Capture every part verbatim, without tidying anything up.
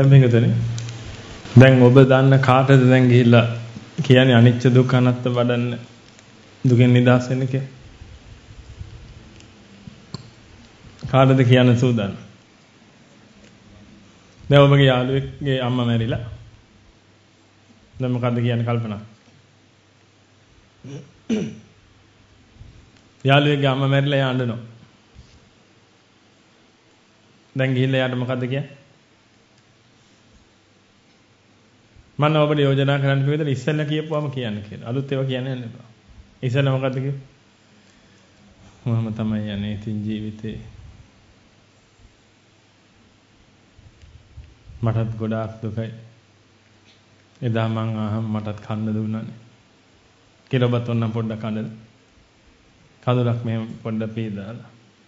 දැන් මේකදනේ. දැන් ඔබ දන්න කාටද දැන් ගිහිල්ලා කියන්නේ අනිච්ච දුක්ඛ අනාත්ම වඩන්න දුකෙන් නිදහස් වෙන්න කියලා? කාටද කියන්න සූදානම්? දැන් ඔබගේ යාළුවෙක්ගේ අම්මා මැරිලා. දැන් මොකද්ද කියන්නේ කල්පනා? යාළුවෙක්ගේ අම්මා මැරිලා එයා අඬනවා. දැන් ගිහිල්ලා එයාට මොකද්ද කියන්නේ? මම ඔබට යෝජනා කරන්න පිළිවෙල ඉස්සෙල්ලා කියපුවම කියන්න කියලා. අලුත් ඒවා කියන්න යන්න එපා. ඉස්සෙල්ලා මොකද්ද කිව්වේ? මම තමයි යන්නේ ඉතින් ජීවිතේ. මටත් ගොඩාක් දුකයි. එදා මං ආහම මටත් කන්න දුන්නානේ. කියලා ඔබත් ඔන්නම් පොඩ්ඩක් කන්නද? කඳුලක් මෙහෙම පොඩ්ඩක් පීදාලා.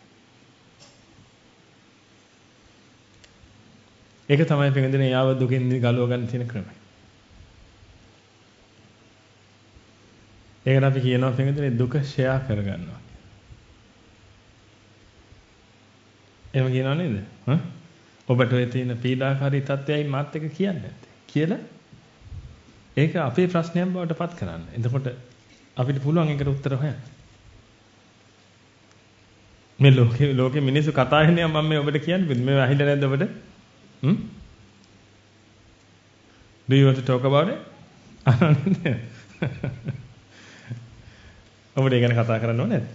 ඒක තමයි පිටින්දේ යාව දුකින් ගලව ගන්න තියෙන ක්‍රමය. ඒකට අපි කියනවා පිටින්දේ දුක ෂෙයා කරගන්නවා. එහෙම කියනව නේද? හ්ම්? ඔබට ඔය තියෙන පීඩාකාරී තත්ත්වයයි මාත් එක්ක කියන්නේ නැත්තේ. කියලා ඒක අපේ ප්‍රශ්නයක් බවට පත් කරන්න. එතකොට අපිට පුළුවන් ඒකට උත්තර හොයන්න. මේ ලෝකේ ලෝකේ මිනිස්සු කතා කරන්නේ මම මේ ඔබට කියන්නේ මේ ඇහිලා නැද්ද ඔබට? Hmm? Do you want to talk about it? ඔබට ඒ ගැන කතා කරන්න ඕනේ නැද්ද?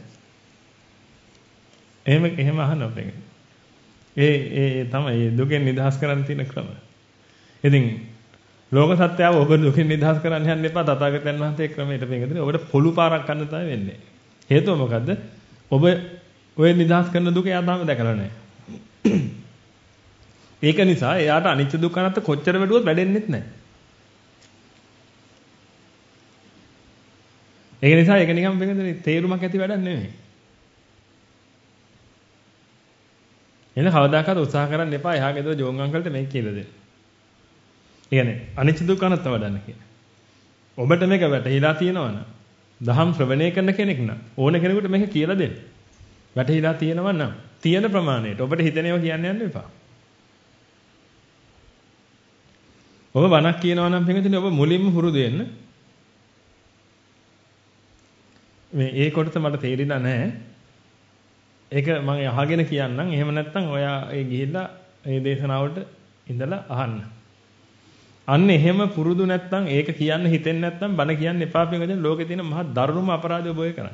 එහෙම එහෙම අහන්න අපේ. ඒ ඒ තමයි දුකෙන් නිදහස් කරන්න තියෙන ක්‍රම. ඉතින් ලෝක සත්‍යව ඔබ දුකෙන් නිදහස් කරන්න යන්න එපා. තථාගතයන් වහන්සේ ක්‍රමයට මේකදී ඔබට පොළු පාරක් ගන්න තමයි වෙන්නේ. හේතුව මොකද්ද? ඔබ ඔය නිදහස් කරන දුක එයා තාම දැකලා නැහැ. ඒක නිසා එයාට අනිච්ච දුක්ඛ අනාත්ම කොච්චර වැඩුවොත් වැඩෙන්නෙත් නැහැ. ඒක නිසා ඒක නිකන් වෙනදේ තේරුමක් ඇති වැඩක් නෙමෙයි. එන කවදාකවත් උත්සාහ කරන්න එපා එහා ගෙදර ජෝන් අංකල්ට මේක කියලා දෙන්න. ඒ කියන්නේ අනිච්ච දුක්ඛ අනාත්ම වඩන්න කියන. ඔබට මේක වැටහිලා තියෙනවනම් දහම් ශ්‍රවණය කරන කෙනෙක් නම් ඕන කෙනෙකුට මේක කියලා දෙන්න. වැටහිලා තියෙනවා නම් තියෙන ප්‍රමාණයට ඔබට හිතෙනේව කියන්න යන්න එපා. ඔබ බණක් කියනවා නම් පිටින් ඔබ මුලින්ම හුරුදු වෙන්න. මේ ඒ කොටස මට තේරිලා නැහැ. ඒක මම අහගෙන කියන්නම්. එහෙම නැත්නම් ඔයා ඒ ගිහිල්ලා ඒ දේශනාවට ඉඳලා අහන්න. අන්න එහෙම පුරුදු නැත්නම් ඒක කියන්න හිතෙන්නේ නැත්නම් බණ කියන්න එපා පිටින් ලෝකේ තියෙන මහා දරුණුම අපරාධය ඔබ ඔය කරන්නේ.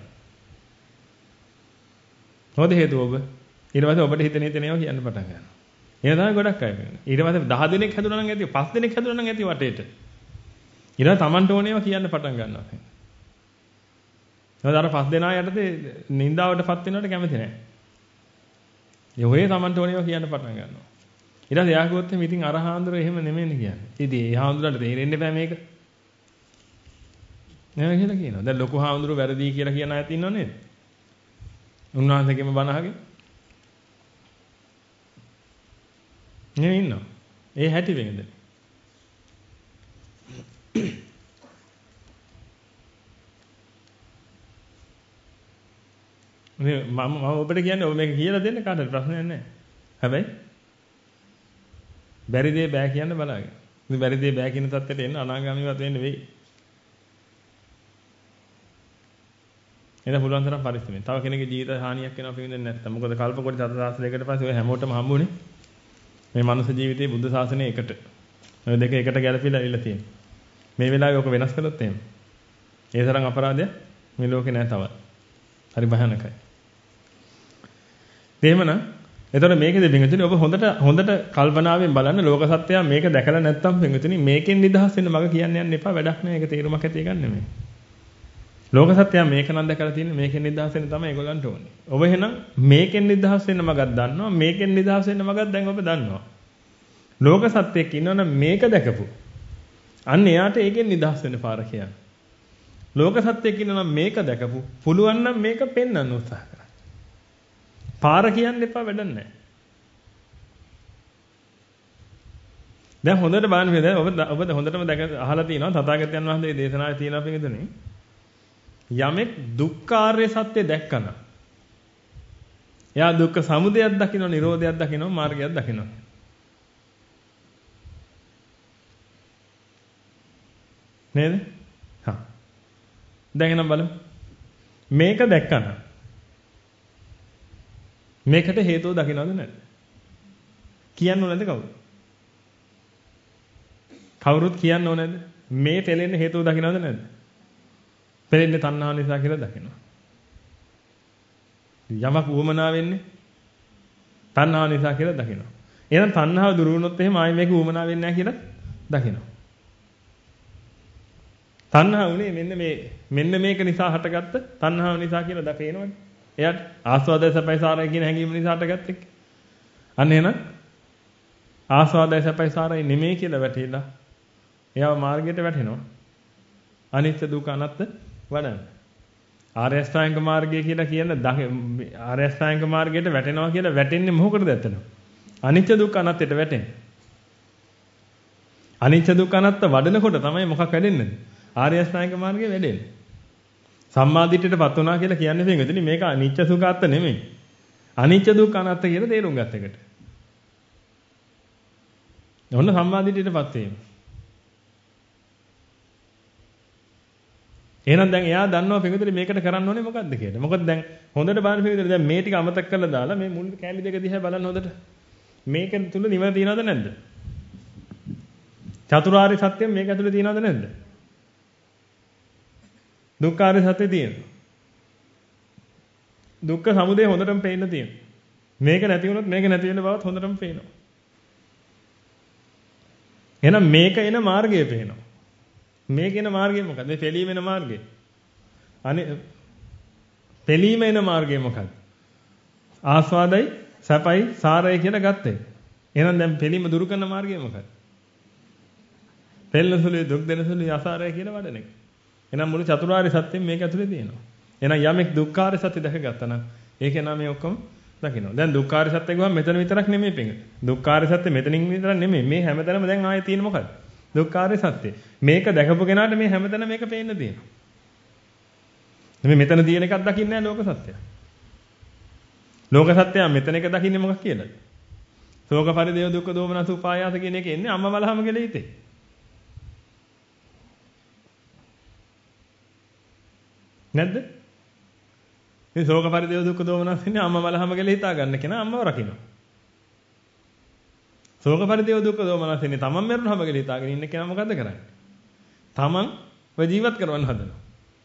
මොකද හේතුව ඔබ ඊට පස්සේ ඔබට හිතෙන හිතෙන ඒවා කියන්න පටන් ගන්නවා. ඒක තමයි ගොඩක් අය කරන්නේ. ඊට පස්සේ දහ දිනක් හැදුණා නම් ඇති පහ දිනක් හැදුණා නම් ඇති වටේට. ඊට පස්සේ Tamanට ඕන ඒවා කියන්න පටන් ගන්නවා. නේද? අර පස් දෙනා යටතේ නින්දාවටපත් වෙනවට කැමති නැහැ. ඒ ඔය Tamanට ඕන ඒවා කියන්න පටන් ගන්නවා. ඊට පස්සේ එයා කිව්වොත් ඉතින් අර හාමුදුරුවෝ එහෙම නෙමෙයිනේ කියන්නේ. ඉතින් ඒ හාමුදුරුවන්ට තේරෙන්න බෑ මේක. නෑ කියලා කියනවා. දැන් ලොකු හාමුදුරුවෝ වැරදි කියලා කියන අයත් ඉන්නව නේද? උන්වහන්සේගෙම බණ අහගෙන. නේ ඉන්නවා. ඒ හැටි වෙනද? මේ මම මම ඔබට කියන්නේ ඔබ මේක කියලා දෙන්න කාටද ප්‍රශ්නයක් නැහැ. හැබැයි බැරි දේ බෑ කියන්න බලාගෙන. ඉතින් බැරි දේ බෑ කියන තත්ත්වයට එන්න අනාගාමීවත් වෙන්න වෙයි. එන පුළුවන් තරම් පරිස්සමෙන්. තව කෙනෙකුගේ ජීවිත හානියක් වෙනවා පිළිඳින්න නැත්තම්. මොකද කල්ප කොටි සතසාසලයකට පස්සේ ඔය හැමෝටම හම්බුනේ මේ මනුස්ස ජීවිතේ බුද්ධ ශාසනය එකට. ඔය දෙක එකට ගැලපිලා ඉවිල්ලා තියෙනවා. මේ වෙලාවේ ඔක වෙනස් කළොත් එහෙම. ඒ තරම් අපරාධයක් මේ ලෝකේ නැහැ තවත්. හරි භයානකයි. එහෙමනම් එතකොට මේකෙදි පින්විතනි ඔබ හොඳට හොඳට කල්පනාවෙන් බලන්න ලෝක සත්‍යය මේක දැකලා නැත්තම් පින්විතනි මේකෙන් නිදහස් වෙන්න මග කියන්න යන්න එපා වැඩක් නෑ ඒක තේරුමක් ඇති ගන්න නෙමෙයි. ලෝක සත්‍යය මේක නම් දැකලා තියෙන්නේ මේකෙන් නිදහස් වෙන්න තමයි ඒගොල්ලන්ට ඕනේ. ඔබ එහෙනම් මේකෙන් නිදහස් වෙන්න මගක් දන්නවා මේකෙන් නිදහස් වෙන්න මගක් දැන් ඔබ දන්නවා. ලෝක සත්‍යයක් ඉන්නවනම් මේක දැකපු. අන්න එයාට ඒකෙන් නිදහස් වෙන්න පාර කියන්නේ. ලෝක සත්‍යයක් ඉන්නවනම් මේක දැකපු. පුළුවන් නම් මේක පෙන්වන්න උත්සාහ කරන්න. පාර කියන්න එපා වැඩක් නැහැ. දැන් හොඳට බලන්න මේ දැන් ඔබ ඔබ හොඳටම දැක අහලා තියෙනවා තථාගතයන් වහන්සේ දේශනාවේ තියෙනවා පිළිතුරේ යමෙක් දුක්ඛාර්ය සත්‍ය දැක්කම එයා දුක්ඛ සමුදයක් දකින්න නිරෝධයක් දකින්න මාර්ගයක් දකින්න. නේද? හා. දැන් එනම් බලමු. මේක දැක්කම මේකට හේතුව දකින්නවද නැද්ද? කියන්න ඕනද කවුරු? කවුරුත් කියන්න ඕනද? මේ පෙලෙන්න හේතුව දකින්නවද නැද්ද? පෙලෙන්නේ තණ්හාව නිසා කියලා දකිනවා. යමක් උවමනා වෙන්නේ තණ්හාව නිසා කියලා දකිනවා. එහෙනම් තණ්හාව දුරු වුණොත් එහෙම ආයෙ මේක උවමනා වෙන්නේ නැහැ කියලා දකිනවා. තණ්හාව උනේ මෙන්න මේ මෙන්න මේක නිසා හටගත්ත තණ්හාව නිසා කියලා දකිනවනේ. එයාට ආස්වාදය සැපයි සාරයි කියන හැඟීම නිසා හටගත්ත එක. අන්න එහෙනම් ආස්වාදය සැපයි සාරයි නෙමෙයි කියලා වැටහිලා එයාව මාර්ගයට වැටෙනවා. අනිත්‍ය දුක අනාත්ත වඩන්න. ආර්ය අෂ්ටාංග මාර්ගය කියලා කියන ආර්ය අෂ්ටාංග මාර්ගයට වැටෙනවා කියලා වැටෙන්නේ මොකටද ඇත්තටම? අනිත්‍ය දුක් අනාත්තයට වැටෙන්නේ. අනිත්‍ය දුක් අනාත්ත වඩනකොට තමයි මොකක් වැඩෙන්නේ? ආර්ය අෂ්ටාංග මාර්ගය වැඩෙන්නේ. සම්මාදිට්ඨියටපත් වුණා කියලා කියන්නේ මේකෙදි මේක අනිත්‍ය සුඛාත්ත නෙමෙයි. අනිත්‍ය දුක් අනාත්ත කියලා තේරුම් ගත්ත එකට. ඔන්න සම්මාදිට්ඨියටපත් වීම. එහෙනම් දැන් එයා දන්නවා පිටුදේ මේකට කරන්න ඕනේ මොකද්ද කියලා. මොකද දැන් හොඳට බලන්න පිටුදේ දැන් මේ ටික අමතක කරලා දාලා මේ මුල් කැලි දෙක දිහා බලන්න හොඳට. මේක තුල නිවන තියනවද නැද්ද? චතුරාර්ය සත්‍යය මේක ඇතුලේ තියනවද නැද්ද? දුක්ඛාරය සත්‍යය තියෙනවා. දුක්ඛ සමුදය හොඳටම පේන්න තියෙනවා. මේක නැති වුණොත් මේක නැති වෙන බවත් හොඳටම පේනවා. එහෙනම් මේක එන මාර්ගය පේනවා. මේක එන මාර්ගය මොකක්ද? මේ පිළීම එන මාර්ගය. අනේ පිළීම එන මාර්ගය මොකක්ද? ආස්වාදයි, සැපයි, සාරයි කියලා ගත්තේ. එහෙනම් දැන් පිළීම දුරු කරන මාර්ගය මොකක්ද? පෙළනසුලේ දුක් දෙනසුලේ අසාරය කියලා වඩන එක. එහෙනම් මුළු චතුරාර්ය සත්‍යයෙන් මේක ඇතුලේ තියෙනවා. එහෙනම් යමෙක් දුක්ඛාරය සත්‍ය දැකගත්තා නම් ඒකේ නම මේ ඔක්කොම දකින්න. දැන් දුක්ඛාරය සත්‍ය ගුවන් මෙතන විතරක් නෙමෙයි පිංග. දුක්ඛාරය සත්‍ය මෙතනින් විතරක් නෙමෙයි. මේ හැමතැනම දැන් ආයේ තියෙන මොකක්ද? දුක්ඛාරය සත්‍ය. මේක දැකපු කෙනාට මේ හැමතැනම මේක පේන්න තියෙනවා. මේ මෙතන තියෙන එකක් දකින්නේ නැහැ ලෝක සත්‍යය. ලෝක සත්‍යය මෙතන එක දකින්නේ මොකක් කියලාද? ශෝක පරිදේව දුක්ඛ දෝමනස උපායාස කියන එකේ ඉන්නේ අම්මා මලහම කියලා හිතේ. නැද්ද? මේ ශෝක පරිදේව දුක්ඛ දෝමනස ඉන්නේ අම්මා මලහම කියලා හිතා ගන්න කෙනා අම්මව රකින්න. ශෝක පරිදේව දුක්ඛ දෝමනස ඉන්නේ තමන් මරණවම කියලා හිතාගෙන ඉන්න කෙනා මොකද්ද කරන්නේ? තමන්ව ජීවත් කරවන්න හදනවා.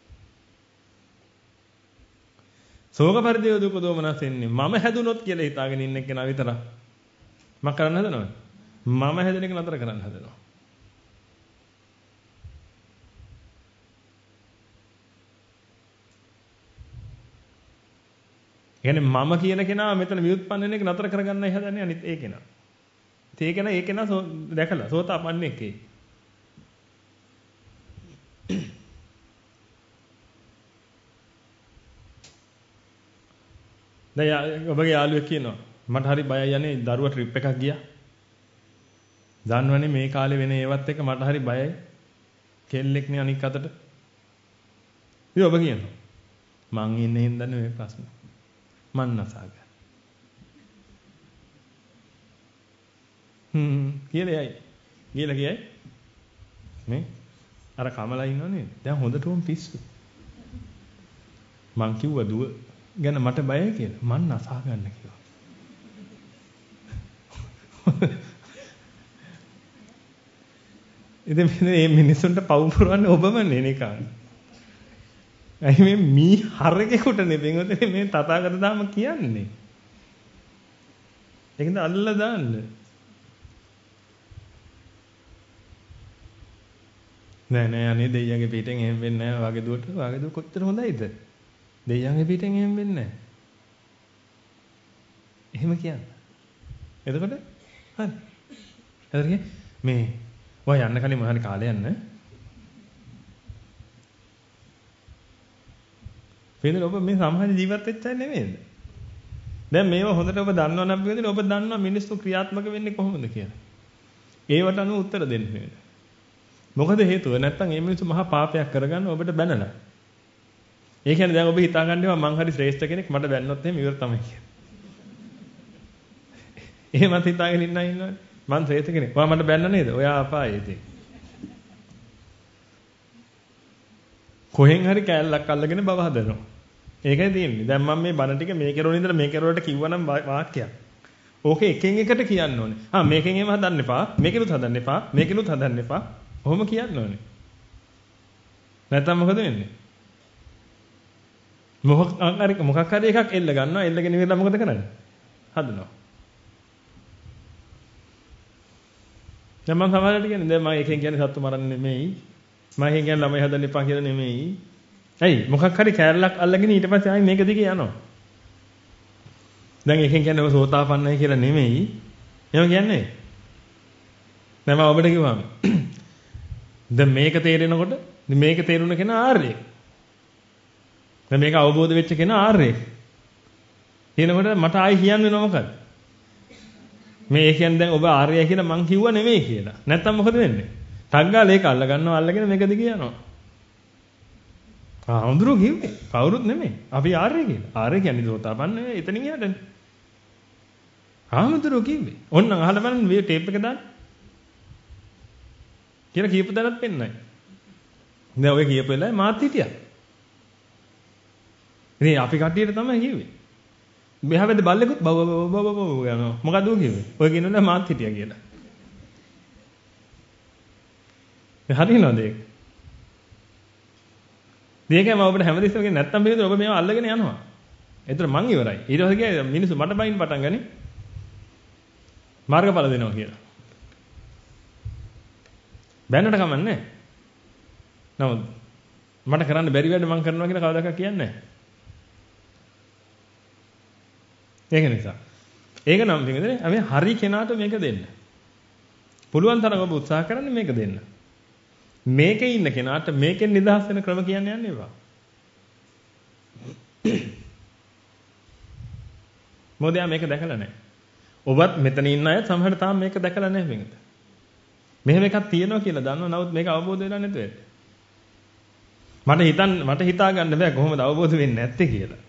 ශෝක පරිදේව දුක්ඛ දෝමනස ඉන්නේ මම හැදුනොත් කියලා හිතාගෙන ඉන්න කෙනා විතරක්. මම කරන්න හදනවද? මම හැදෙන එක නතර කරන්න හදනවා. කියන්නේ මම කියන කෙනා මෙතන විඋත්පන්න වෙන එක නතර කරගන්නයි හදන්නේ අනිත් ඒ කෙනා. ඒ කෙනා ඒ කෙනා දැකලා සෝතාපන්න එකේ. දැන් ඔබගේ යාළුවෙක් කියනවා මට හරි බයයි යන්නේ දරුවා ට්‍රිප් එකක් ගියා. දන්නවනේ මේ කාලේ වෙන ඒවත් එක මට හරි බයයි. කෙල්ලෙක් නේ අනික් අතට. ඉතින් ඔබ කියනවා මං ඉන්නේ හින්දානේ මේ ප්‍රශ්න. මන් නසාග. හ්ම් කියලා යයි. ගිහලා කියයි මේ අර කමලා ඉන්නව නේද? දැන් හොඳටම පිස්සු. මං කිව්වා දුව ගැන මට බයයි කියලා. මන් නසා ගන්න කිව්වා. ඉතින් මේ මිනිසුන්ට පව් පුරවන්නේ ඔබම නේ නිකන්. ඇයි මේ මී හරකෙකුට නෙවෙයි මේ තථාගත ධර්ම කියන්නේ. ඒකෙන්ද අල්ලලා දාන්න. නෑ නෑ අනේ දෙයියන්ගේ පිටෙන් එහෙම වෙන්නේ නෑ. වාගේ දුවට වාගේ දුව කොච්චර හොඳයිද? දෙයියන්ගේ පිටෙන් එහෙම වෙන්නේ නෑ. එහෙම කියන්න. එතකොට හරි. එතකොට මේ ඔය යන්න කලින් මොන හරි කාලේ යන්න. වෙනද ඔබ මේ සමාජ ජීවත් වෙච්ච අය නෙමෙයිද? දැන් මේව හොඳට ඔබ දන්නවා නම් වෙනද ඔබ දන්නවා මිනිස්සු ක්‍රියාත්මක වෙන්නේ කොහොමද කියලා. ඒවට අනුව උත්තර දෙන්න වෙනවා. මොකද හේතුව නැත්තම් මේ මිනිස්සු මහා පාපයක් කරගන්න ඔබට බැනලා. ඒ කියන්නේ දැන් ඔබ හිතා ගන්නවා මං හරි ශ්‍රේෂ්ඨ කෙනෙක් මට බැන්නොත් එහෙම ඉවර තමයි කියන්නේ. එහෙමත් හිතාගෙන ඉන්න ඉන්නවනේ. මං ශ්‍රේෂ්ඨ කෙනෙක්. ඔයා මට බැන්න නේද? ඔයා අපායේ ඉතින්. කොහෙන් හරි කෑල්ලක් අල්ලගෙන බව හදනවා. ඒකයි තියෙන්නේ. දැන් මම මේ බණ ටික මේ කෙරෝන ඉඳලා මේ කෙරෝලට කිව්වනම් වාක්‍යයක්. ඕකේ එකෙන් එකට කියන්න ඕනේ. ආ මේකෙන් එහෙම හදන්න එපා. මේකෙනුත් හදන්න එපා. මේකෙනුත් හදන්න එපා. ඔහොම කියන්න ඕනේ. නැත්තම් මොකද වෙන්නේ? මොකක් හරි මොකක් හරි එකක් එල්ල ගන්නවා. එල්ලගෙන ඉවරලා මොකද කරන්නේ? හදනවා. දැන් මම සමහරවිට කියන්නේ දැන් මම එකෙන් කියන්නේ සත්තු මරන්න නෙමෙයි. මම එකෙන් කියන්නේ ළමයි හදන්න එපා කියලා නෙමෙයි. ඇයි මොකක් හරි කෑල්ලක් අල්ලගෙන ඊට පස්සේ ආයි මේක දිගේ යනවා. දැන් එකෙන් කියන්නේ ඔබ සෝතාපන්නයි කියලා නෙමෙයි. එහෙම කියන්නේ. දැන් මම ඔබට කිව්වම දැන් මේක තේරෙනකොට මේක තේරුණ කෙනා ආර්යෙක්. දැන් මේක අවබෝධ වෙච්ච කෙනා ආර්යෙක්. කියනකොට මට ආයි කියන්න වෙනව මොකද? මේ කියන්නේ දැන් ඔබ ආර්යයි කියලා මං කිව්වා නෙමෙයි කියලා. නැත්තම් මොකද වෙන්නේ? ටග්ගාල ඒක අල්ල ගන්නවා අල්ලගෙන මේක දිගේ යනවා. ආ හඳුරු කිව්වේ. කවුරුත් නෙමෙයි. අපි ආර්ය කියලා. ආර්ය කියන්නේ සෝතාපන්න නෙවෙයි. එතනින් යහටනේ. ආමතුරු කිව්වේ. ඔන්න අහලා බලන්න මේ ටේප් එක දාන්න. කියලා කීප දණක් පෙන්නයි. දැන් ඔය කීප වෙලාවේ මාත් හිටියා. ඉතින් අපි කට්ටියට තමයි කිව්වේ. මෙහා වෙද්ද බල්ලෙකුත් බව බව බව බව යනවා. මොකද ඌ කිව්වේ? ඔය කියනවා මාත් හිටියා කියලා. ඒ හරිනවද ඒක? මේකම ඔබට හැමදෙස්සම කියන්නේ නැත්තම් බේද ඔබ මේව අල්ලගෙන යනවා. ඒතර මං ඉවරයි. ඊට පස්සේ කිය මිනිස්සු මට බයින් පටන් ගනි. මාර්ගඵල දෙනවා කියලා. බැන්නට කමන්නේ. නමුත් මට කරන්න බැරි වැඩ මං කරනවා කියලා කවදාකවත් කියන්නේ නැහැ. ඒක නිසා. ඒක නම් පිටින්ද අපි හරි කෙනාට මේක දෙන්න. පුළුවන් තරම් ඔබ උත්සාහ කරන්න මේක දෙන්න. මේකේ ඉන්න කෙනාට මේකෙන් නිදහස් වෙන ක්‍රම කියන්න යන්න එපා. මොකද යා මේක දැකලා නැහැ. ඔබත් මෙතන ඉන්න අය සමහරට තාම මේක දැකලා නැහැ මේකට. මෙහෙම එකක් තියෙනවා කියලා දන්නවා. නමුත් මේක අවබෝධ වෙලා නැතුව ඇත්ත. මට හිතන්න මට හිතා ගන්න බෑ කොහොමද අවබෝධ වෙන්නේ නැත්තේ කියලා.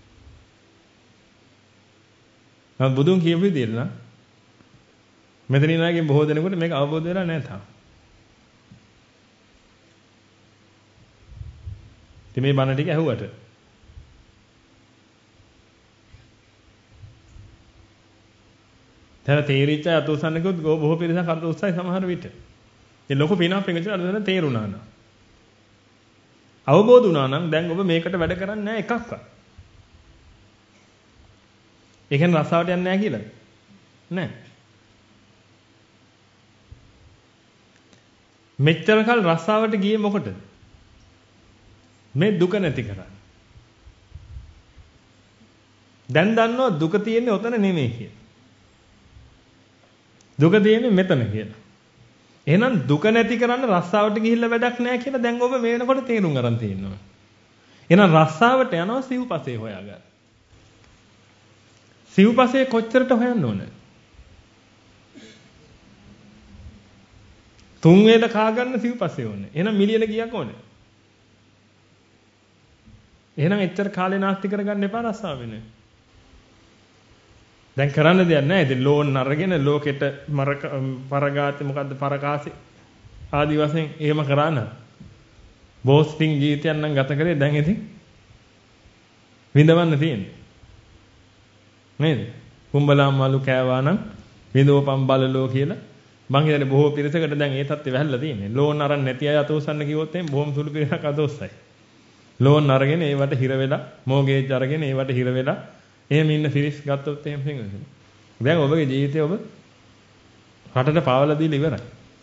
මම බුදුන් කියපු විදිහට නම් මෙතන ඉන්න අයගෙන් බොහෝ දෙනෙකුට මේක අවබෝධ වෙලා නැහැ තාම. ඉතින් මේ බණ ටික ඇහුවට තව තේරිච්ච අතෝසන්නකුත් බොහෝ පිරිසක් අර උත්සාහය සමහර විට. ඒ ලොකු පිනක් පෙඟිලා අර තේරුණා නා. අවබෝධ වුණා නම් දැන් ඔබ මේකට වැඩ කරන්නේ නැහැ එකක්වත්. ඒ කියන්නේ රස්සාවට යන්නේ නැහැ කියලාද? නැහැ. මෙච්චර කල් රස්සාවට ගියේ මොකටද? මේ දුක නැති කරන්න. දැන් දන්නවා දුක තියෙන්නේ ඔතන නෙමෙයි කියලා. දුක තියෙන්නේ මෙතන කියලා. එහෙනම් දුක නැති කරන්න රස්සාවට ගිහිල්ලා වැඩක් නැහැ කියලා දැන් ඔබ මේ වෙනකොට තේරුම් ගන්න තියෙනවා. එහෙනම් රස්සාවට යනවා සිව්පසේ හොයාගන්න. සිව්පසේ කොච්චරට හොයන්න ඕන? තුන් වේල කා ගන්න සිව්පසේ ඕනේ. එහෙනම් මිලියන කීයක් ඕනේ? එහෙනම් එච්චර කාලේ නාස්ති කරගන්න එපා රස්සාව වෙන්නේ. දැන් කරන්න දෙයක් නැහැ. ඉතින් ලෝන් අරගෙන ලෝකෙට මර පරගාතේ මොකද්ද පරකාසි ආදි වශයෙන් එහෙම කරා නම් බෝස්ටිං ජීවිතයක් නම් ගත කරේ දැන් ඉතින් විඳවන්න තියෙන්නේ. නේද? කුඹලාම් මලු කෑවා නම් විඳවපම් බලලෝ කියලා මං හිතන්නේ බොහෝ පිරිසකට දැන් ඒ තත්ත්වෙ වැහැල්ලා තියෙන්නේ. ලෝන් අරන් නැති අය අතෝසන්න කිව්වොත් එහෙනම් බොහොම සුළු පිරිසක් අතෝස්සයි. ලෝන් අරගෙන ඒවට හිර වෙලා මෝගේජ් අරගෙන ඒවට හිර වෙලා එහෙම ඉන්න ෆිරිස් ගත්තොත් එහෙම වෙනවා. දැන් ඔබගේ ජීවිතේ ඔබ රටට පාවලා දීලා ඉවරයි.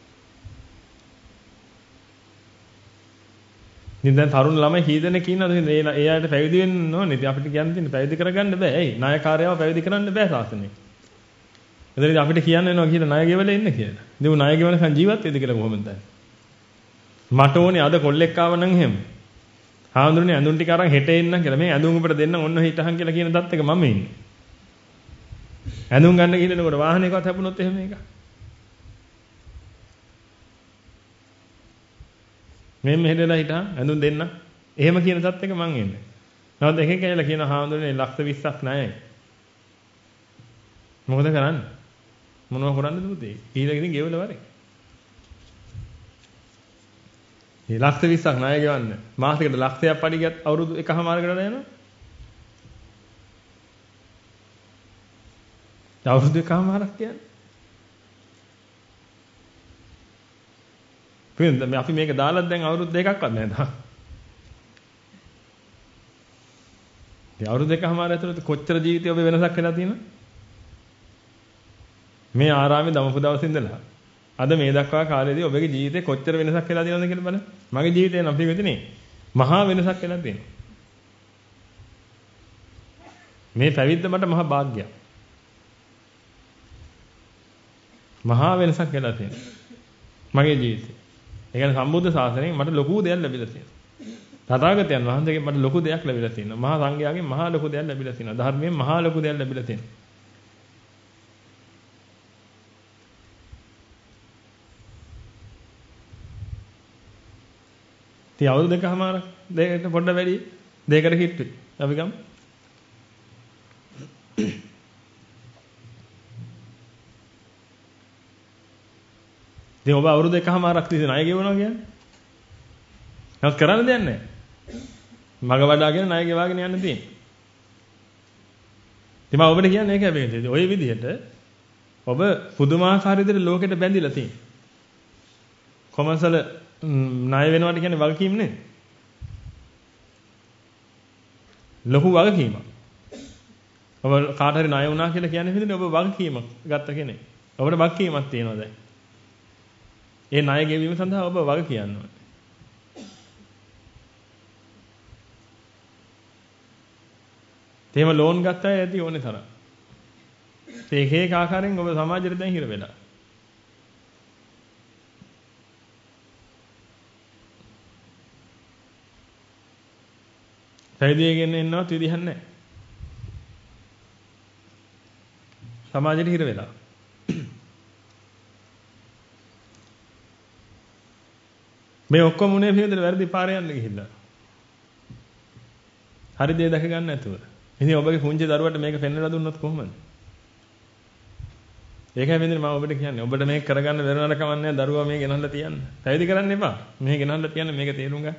ඉතින් දැන් තරුණ ළමයි කී දෙනෙක් ඉන්නවද? ඒ ඒ අයට පැවිදි වෙන්න ඕනේ. ඉතින් අපිට කියන්න තියෙන්නේ පැවිදි කරගන්න බෑ. ඇයි? ණයකාරයව පැවිදි කරන්න බෑ සාසනේ. එතනදී අපිට කියන්න වෙනවා කියලා ණය ගෙවල ඉන්න කියලා. ඉතින් උ ණය ගෙවනකන් ජීවත් වෙද කියලා කොහොමද දැන්? මට ඕනේ අද කොල්ලෙක් ආව නම් එහෙම. හාමුදුරනේ ඇඳුම් ටික අරන් හෙට එන්න කියලා. මේ ඇඳුම් උඹට දෙන්න ඔන්න හිටහන් කියලා කියන දත් එක මම ඉන්නේ. ඇඳුම් ගන්න ගිහිනකොට වාහනයකවත් හැපුණොත් එහෙම එක. මේ මෙහෙදලා හිටහන් ඇඳුම් දෙන්න. එහෙම කියන දත් එක මං ඉන්නේ. නමුත් එකෙක් කියලා කියන හාමුදුරනේ ලක්ෂ විස්සක් ණයයි. මොකද කරන්නේ? මොනව කරන්නද පුතේ? ඊළඟ ඉතින් ගෙවල වරේ. මේ ලක්ෂ විස්සක් ණය ගෙවන්න. මාසෙකට ලක්ෂයක් පඩි ගියත් අවුරුදු එකමාරකට යනවා. අවුරුදු එකමාරක් කියන්නේ. පින්ද අපි මේක දාලා දැන් අවුරුදු දෙකක්වත් නැහැ තාම. ඒ අවුරුදු දෙකමාර ඇතුළත කොච්චර ජීවිතේ ඔබේ වෙනසක් වෙලා තියෙනවද? මේ ආරාමේ දමපු දවසේ ඉඳලා අද මේ දක්වා කාලෙදී ඔබගේ ජීවිතේ කොච්චර වෙනසක් වෙලා තියෙනවද කියලා බලන්න. මගේ ජීවිතේ නම් පිළිවෙතනේ මහා වෙනසක් වෙලා තියෙනවා. මේ පැවිද්ද මට මහා වාග්යක්. මහා වෙනසක් වෙලා තියෙනවා. මගේ ජීවිතේ. ඒ කියන්නේ සම්බුද්ධ ශාසනයෙන් මට ලොකු දෙයක් ලැබිලා තියෙනවා. තථාගතයන් වහන්සේගෙන් මට ලොකු දෙයක් ලැබිලා තියෙනවා. මහා සංඝයාගෙන් මහා ලොකු දෙයක් ලැබිලා තියෙනවා. ධර්මයෙන් මහා ලොකු දෙයක් ලැබිලා තියෙනවා. ඉතින් අවුරුදු දෙකමාරක් දෙකට පොඩ්ඩ වැඩි දෙකකට කිට්ටුයි. අපි ගමු. ඉතින් ඔබ අවුරුදු දෙකමාරක් තිස්සේ ණය ගෙවනවා කියන්නේ. නමුත් කරන්න දෙයක් නැහැ. මග වඩාගෙන ණය ගෙවාගෙන යන්න තියෙන්නේ. ඉතින් මම ඔබට කියන්නේ ඒකයි මේ. ඔය විදිහට ඔබ පුදුමාකාර විදිහට ලෝකෙට බැඳිලා තියෙනවා. කොමර්සල් ණය වෙනවට කියන්නේ වගකීම් නේ. ලොකු වගකීමක්. ඔබ කාට හරි ණය වුණා කියලා කියන්නේ හිතන්නේ ඔබ වගකීමක් ගත්ත කෙනෙක්. ඔබට වගකීමක් තියෙනවා දැන්. ඒ ණය ගෙවීම සඳහා ඔබ වග කියන්න ඕනේ. තේම ලෝන් ගත්තා ඇති ඕනේ තරම්. ඒක ඒක ආකාරයෙන් ඔබ සමාජයට දැන් හිර වෙලා. පැවිදිගෙන එන්නවත් විදිහක් නැහැ. සමාජයට හිර වෙලා. මේ ඔක්කොම උනේ පිළිදෙල වැරදි පාරේ යන්න ගිහිල්ලා. හරි දේ දැක ගන්න නැතුව. ඉතින් ඔබගේ පුංචි දරුවට මේක පෙන්වලා දුන්නොත් කොහොමද? ඒකයි වෙන්නේ මම ඔබට කියන්නේ. ඔබට මේක කරගන්න බැරුණාට කමන්නේ දරුවා මේ ගෙනල්ලා තියන්න. පැවිදි කරන්න එපා. මේ ගෙනල්ලා තියන්න මේක තේරුම් ගන්න.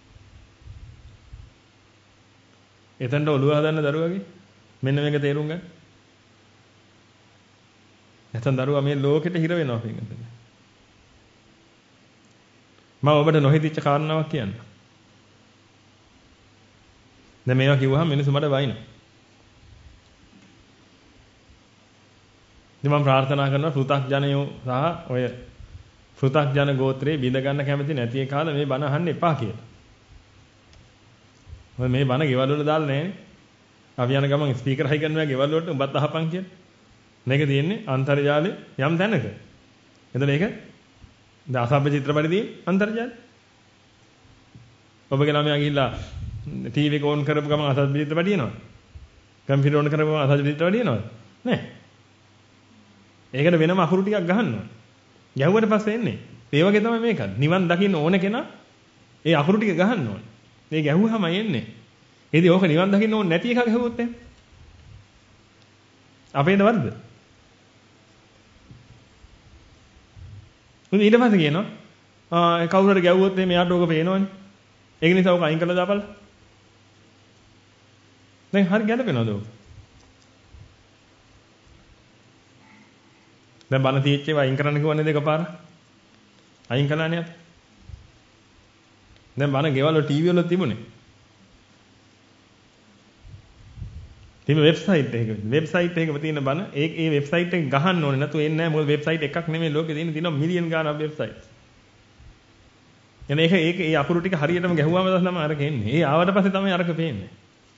එතනට ඔළුව හදන්න දරුවගේ මෙන්න මේක තේරුම් ගන්න. නැත්නම් දරුවා මේ ලෝකෙට හිර වෙනවා පිටින්. මම ඔබට නොහිතිච්ච කාරණාවක් කියන්න. දැන් මේවා කිව්වහම මිනිස්සු මට වයින්නවා. ඉතින් මම ප්‍රාර්ථනා කරනවා පෘථග්ජනයෝ සහ ඔය පෘථග්ජන ගෝත්‍රේ බිඳ ගන්න කැමති නැති ඒ කාලේ මේ බණ අහන්න එපා කියලා. මොකද මේ බණ ගෙවල් වල දාලා නැහැ. අපි යන ගමන් ස්පීකර් හයි කරනවා ගෙවල් වලට උඹත් අහපන් කියලා. මේක තියෙන්නේ අන්තර්ජාලේ යම් තැනක. එතන ඒක දැන් අසභ්‍ය චිත්‍රපටි තියෙන අන්තර්ජාලය. ඔබගේ ළමයා ගිහිල්ලා ටීවී එක ඕන් කරපු ගමන් අසභ්‍ය චිත්‍රපටි එනවා. කම්පියුටර් ඕන් කරපු ගමන් අසභ්‍ය චිත්‍රපටි එනවා. නෑ. ඒකට වෙනම අකුරු ටිකක් ගහන්න ඕනේ. ගැහුවට පස්සේ එන්නේ. ඒ වගේ තමයි මේක. නිවන් දකින්න ඕන කෙනා ඒ අකුරු ටික ගහන්න ඕනේ. මේ ගැහුවාමයි එන්නේ. ඉතින් ඕක නිවන් දකින්න ඕනේ නැති එකක් ගැහුවොත් එහෙම. අපේද වර්ධ? උන් ඊට පස්සේ කියනවා ආ කවුරු හරි ගැව්වොත් එහෙම එයාට ඕක පේනවනේ. ඒක නිසා ඕක අයින් කරලා දාපල්ලා. දැන් හරි ගැලපෙනවද ඕක? දැන් බන තීච්චේ වයින් කරන්න කිව්වනේ දෙකපාර. අයින් කළානේ අපි. දැන් බන ගෙවල් වල ටීවී වල තිබුණේ. තිබෙ වෙබ්සයිට් එකක. වෙබ්සයිට් එකක තියෙන බන ඒ ඒ වෙබ්සයිට් එක ගහන්න ඕනේ නැතු එන්නේ නැහැ. මොකද වෙබ්සයිට් එකක් නෙමෙයි ලෝකේ තියෙන තියෙනවා මිලියන් ගාණක් වෙබ්සයිට්. එනේ ඒක ඒක ඒ අකුරු ටික හරියටම ගැහුවාම තමයි අරක එන්නේ. ඒ ආවට පස්සේ තමයි අරක පේන්නේ.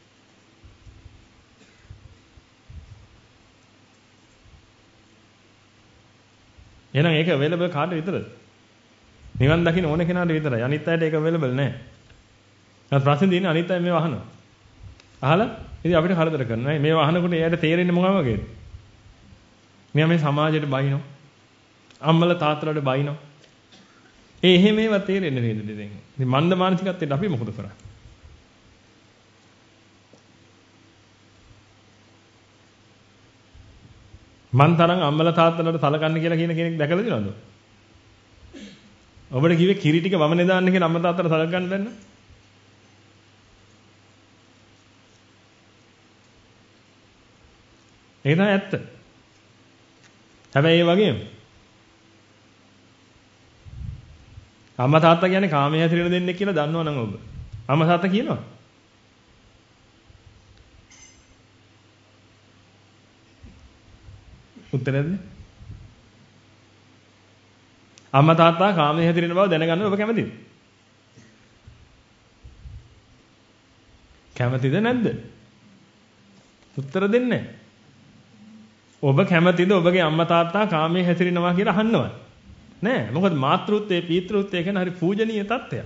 එහෙනම් ඒක available කාට විතරද? නිවන් දකින්න ඕන කෙනාට විතරයි. අනිත් අයට ඒක available නැහැ. නැත් ප්‍රශ්නේ තියෙන්නේ අනිත් අය මේව අහනවා. අහලා ඉතින් අපිට කරදර කරනවා. මේව අහනකොට එයාට තේරෙන්නේ මොකම වගේද? මෙයා මේ සමාජයට බයිනවා. අම්මලා තාත්තලාට බයිනවා. ඒ එහෙම ඒවා තේරෙන්නේ නේද දැන්? ඉතින් මන්ද මානසිකත්වයට අපි මොකද කරන්නේ? මන් තරම් අම්මලා තාත්තලාට සලකන්න කියලා කියන කෙනෙක් දැකලා තියෙනවද? ඔබට කිව්වේ කිරි ටික වමනේ දාන්න කියලා අම්මා තාත්තලා සලකන්න බැන්න. ඒක තමයි ඇත්ත. හැබැයි ඒ වගේම අම්මා තාත්තා කියන්නේ කාමයේ හැසිරෙන දෙන්නේ කියලා දන්නවනම් ඔබ. අම්මා තාත්තා කියනවා. උත්තරද? අම්මා තාත්තා කාමයේ හැසිරෙන බව දැනගන්න ඔබ කැමතිද? කැමතිද නැද්ද? උත්තර දෙන්නේ නැහැ. ඔබ කැමතිද ඔබගේ අම්මා තාත්තා කාමයේ හැසිරෙනවා කියලා අහන්නවත්? නෑ. මොකද මාතෘත්වයේ පීතෘත්වයේ කියන හරි පූජනීය தත්ත්වයක්.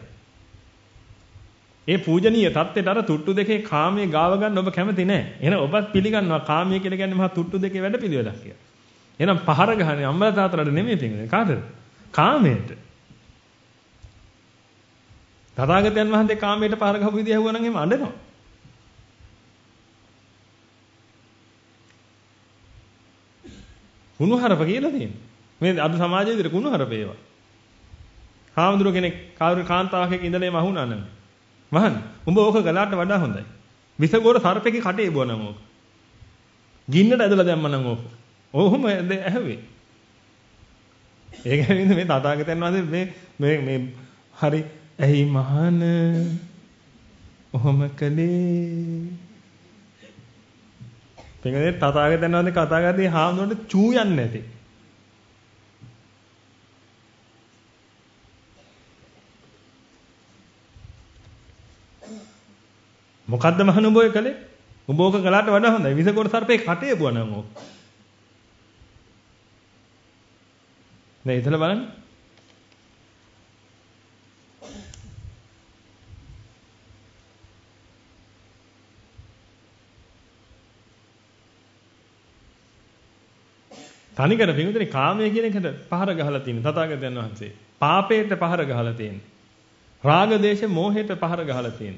ඒ පූජනීය தත්ත්වයට අර තුට්ටු දෙකේ කාමයේ ගාව ගන්න ඔබ කැමති නෑ. එහෙනම් ඔබත් පිළිගන්නවා කාමයේ කියලා කියන්නේ මහා තුට්ටු දෙකේ වැඩපිළිවෙලක් කියලා. එහෙනම් පහර ගහන්නේ අම්මලා තාත්තලාට නෙමෙයි පිටින් කාටද? කාමයට. තථාගතයන් වහන්සේ කාමයට පහර ගහපු විදිය ඇහුවා නම් එහෙම අඬනවා. කුණුහරුප කියලා තියෙනවා. මේ අද සමාජයේ විතර කුණුහරුප ඒවා. හාමුදුරුව කෙනෙක් කාරු කාන්තාවකක ඉඳලා එම අහුණා නම් මහන් උඹ ඕක ගලාට වඩා හොඳයි. විසගොර සර්පෙකේ කටේ බොනම ඕක. ගින්නට ඇදලා දැම්මනම් ඕක. ඔහොම ඇහුවේ. ඒක හින්දා මේ තථාගතයන් වහන්සේ මේ මේ මේ හරි ඇහි මහන ඔහොම කලේ පෙඟේ තථාගතයන් වහන්සේ කතා කරද්දී හාමුදුරන්ට චූ යන්නේ නැති. මොකද්ද මහණ උඹ ඔය කලේ? උඹ ඕක කළාට වඩා හොඳයි. විසකොර සර්පේ කටේ බුවනම් ඕක. නේ ඉතල බලන්න. තනිකර පිටුදේ කාමයේ කියන එකට පහර ගහලා තියෙන තථාගතයන් වහන්සේ. පාපයට පහර ගහලා තියෙන. රාග දේශ මොහයට පහර ගහලා තියෙන.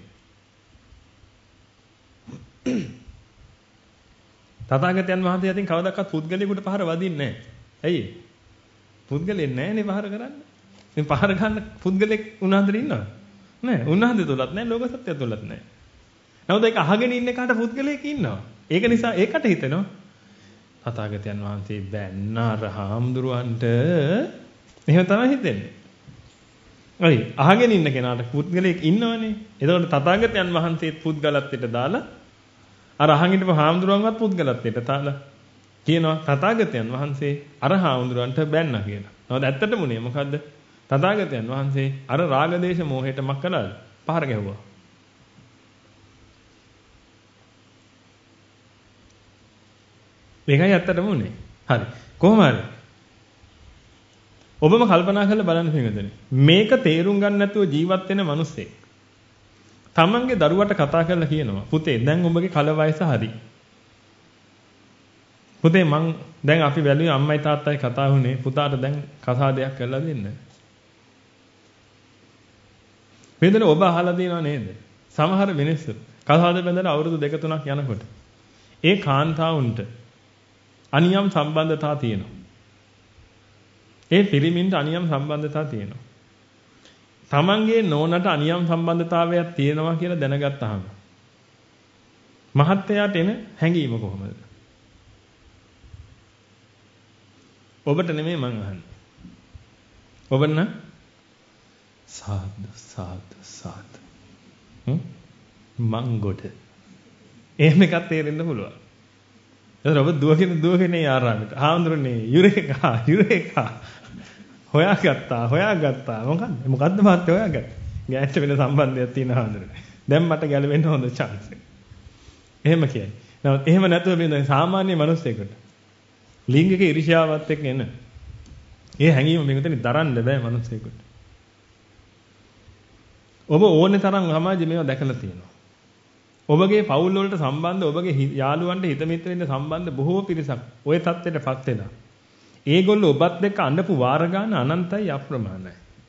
තථාගතයන් වහන්සේ අතින් කවදාවත් පුද්ගලයෙකුට පහර වදින්නේ නැහැ. ඇයි? පුද්ගලෙන් නැහැනේ පහර කරන්න. මේ පහර ගන්න පුද්ගලෙක් උන්වහන්සේ ඉන්නවද? නැහැ. උන්වහන්සේ තුලත් නැහැ, ලෝක සත්‍ය තුලත් නැහැ. නමුත් ඒක අහගෙන ඉන්න එකට පුද්ගලයෙක් ඉන්නවා. ඒක නිසා ඒකට හිතෙනවා තථාගතයන් වහන්සේ බැන්නාර හාමුදුරුවන්ට එහෙම තමයි හිතෙන්නේ. හරි අහගෙන ඉන්න කෙනාට පුද්ගලයෙක් ඉන්නවනේ. එතකොට තථාගතයන් වහන්සේත් පුද්ගලත්වයට දාලා අර අහන් හිටපු හාමුදුරුවන්වත් පුද්ගලත්වයට දාලා කියනවා තථාගතයන් වහන්සේ අර හාමුදුරුවන්ට බැන්නා කියලා. නමුත් ඇත්තටම උනේ මොකද්ද? තථාගතයන් වහන්සේ අර රාගදේශ මොහයට මක් කළාද? පහර ගැහුවා. මේකයි ඇත්තටම උනේ. හරි. කොහොම හරි. ඔබම කල්පනා කරලා බලන්න පිටුදෙනේ. මේක තේරුම් ගන්න නැතුව ජීවත් වෙන මිනිස්සෙක්. තමන්ගේ දරුවට කතා කරලා කියනවා පුතේ දැන් ඔබගේ කල වයස හරි. පුතේ මං දැන් අපි බැලුවේ අම්මයි තාත්තයි කතා වුණේ පුතාට දැන් කසාදයක් කරලා දෙන්න. මෙතන ඔබ අහලා තියෙනව නේද? සමහර මිනිස්සු කසාද බැඳලා අවුරුදු දෙක තුනක් යනකොට ඒ කාන්තාවුන්ට අනියම් සම්බන්ධතා තියෙනවා. ඒ පිරිමින්ට අනියම් සම්බන්ධතා තියෙනවා. තමන්ගේ නෝනට අනියම් සම්බන්ධතාවයක් තියෙනවා කියලා දැනගත්තාම මහත්තයාට එන හැඟීම කොහොමද? ඔබට නෙමෙයි මං අහන්නේ. ඔබ නම් සාදු සාදු සාදු. හ්ම් මංගොඩ. එහෙම එකක් තේරෙන්න පුළුවන්. එතන ඔබ දුවගෙන දුවගෙන ආරාමෙට. ආන්දරනේ යුරේකා යුරේකා හොයාගත්තා හොයාගත්තා මොකද්ද මොකද්ද මාත් හොයාගත්තා. ගෑන්ට වෙන සම්බන්ධයක් තියෙන ආන්දරනේ. දැන් මට ගැලවෙන්න හොඳ chance එක. එහෙම කියන්නේ. නමුත් එහෙම නැතුව මේ සාමාන්‍ය මිනිස්සෙකුට ලිංගික ඊර්ෂ්‍යාවත් එක්ක එන ඒ හැඟීම මේකෙන් දරන්න බෑ මිනිස්සෙකුට. ඔබ ඕනේ තරම් සමාජයේ මේවා දැකලා තියෙනවා. ඔබගේ පවුල් වලට සම්බන්ධ ඔබගේ යාළුවන්ට හිත මිත්‍රෙන්ට සම්බන්ධ බොහෝ පිරිසක් ওই தත්ත්වයටපත් වෙනවා. ඒගොල්ලෝ ඔබත් එක්ක අඬපු වාර ගන්න අනන්තයි අප්‍රමාණයි.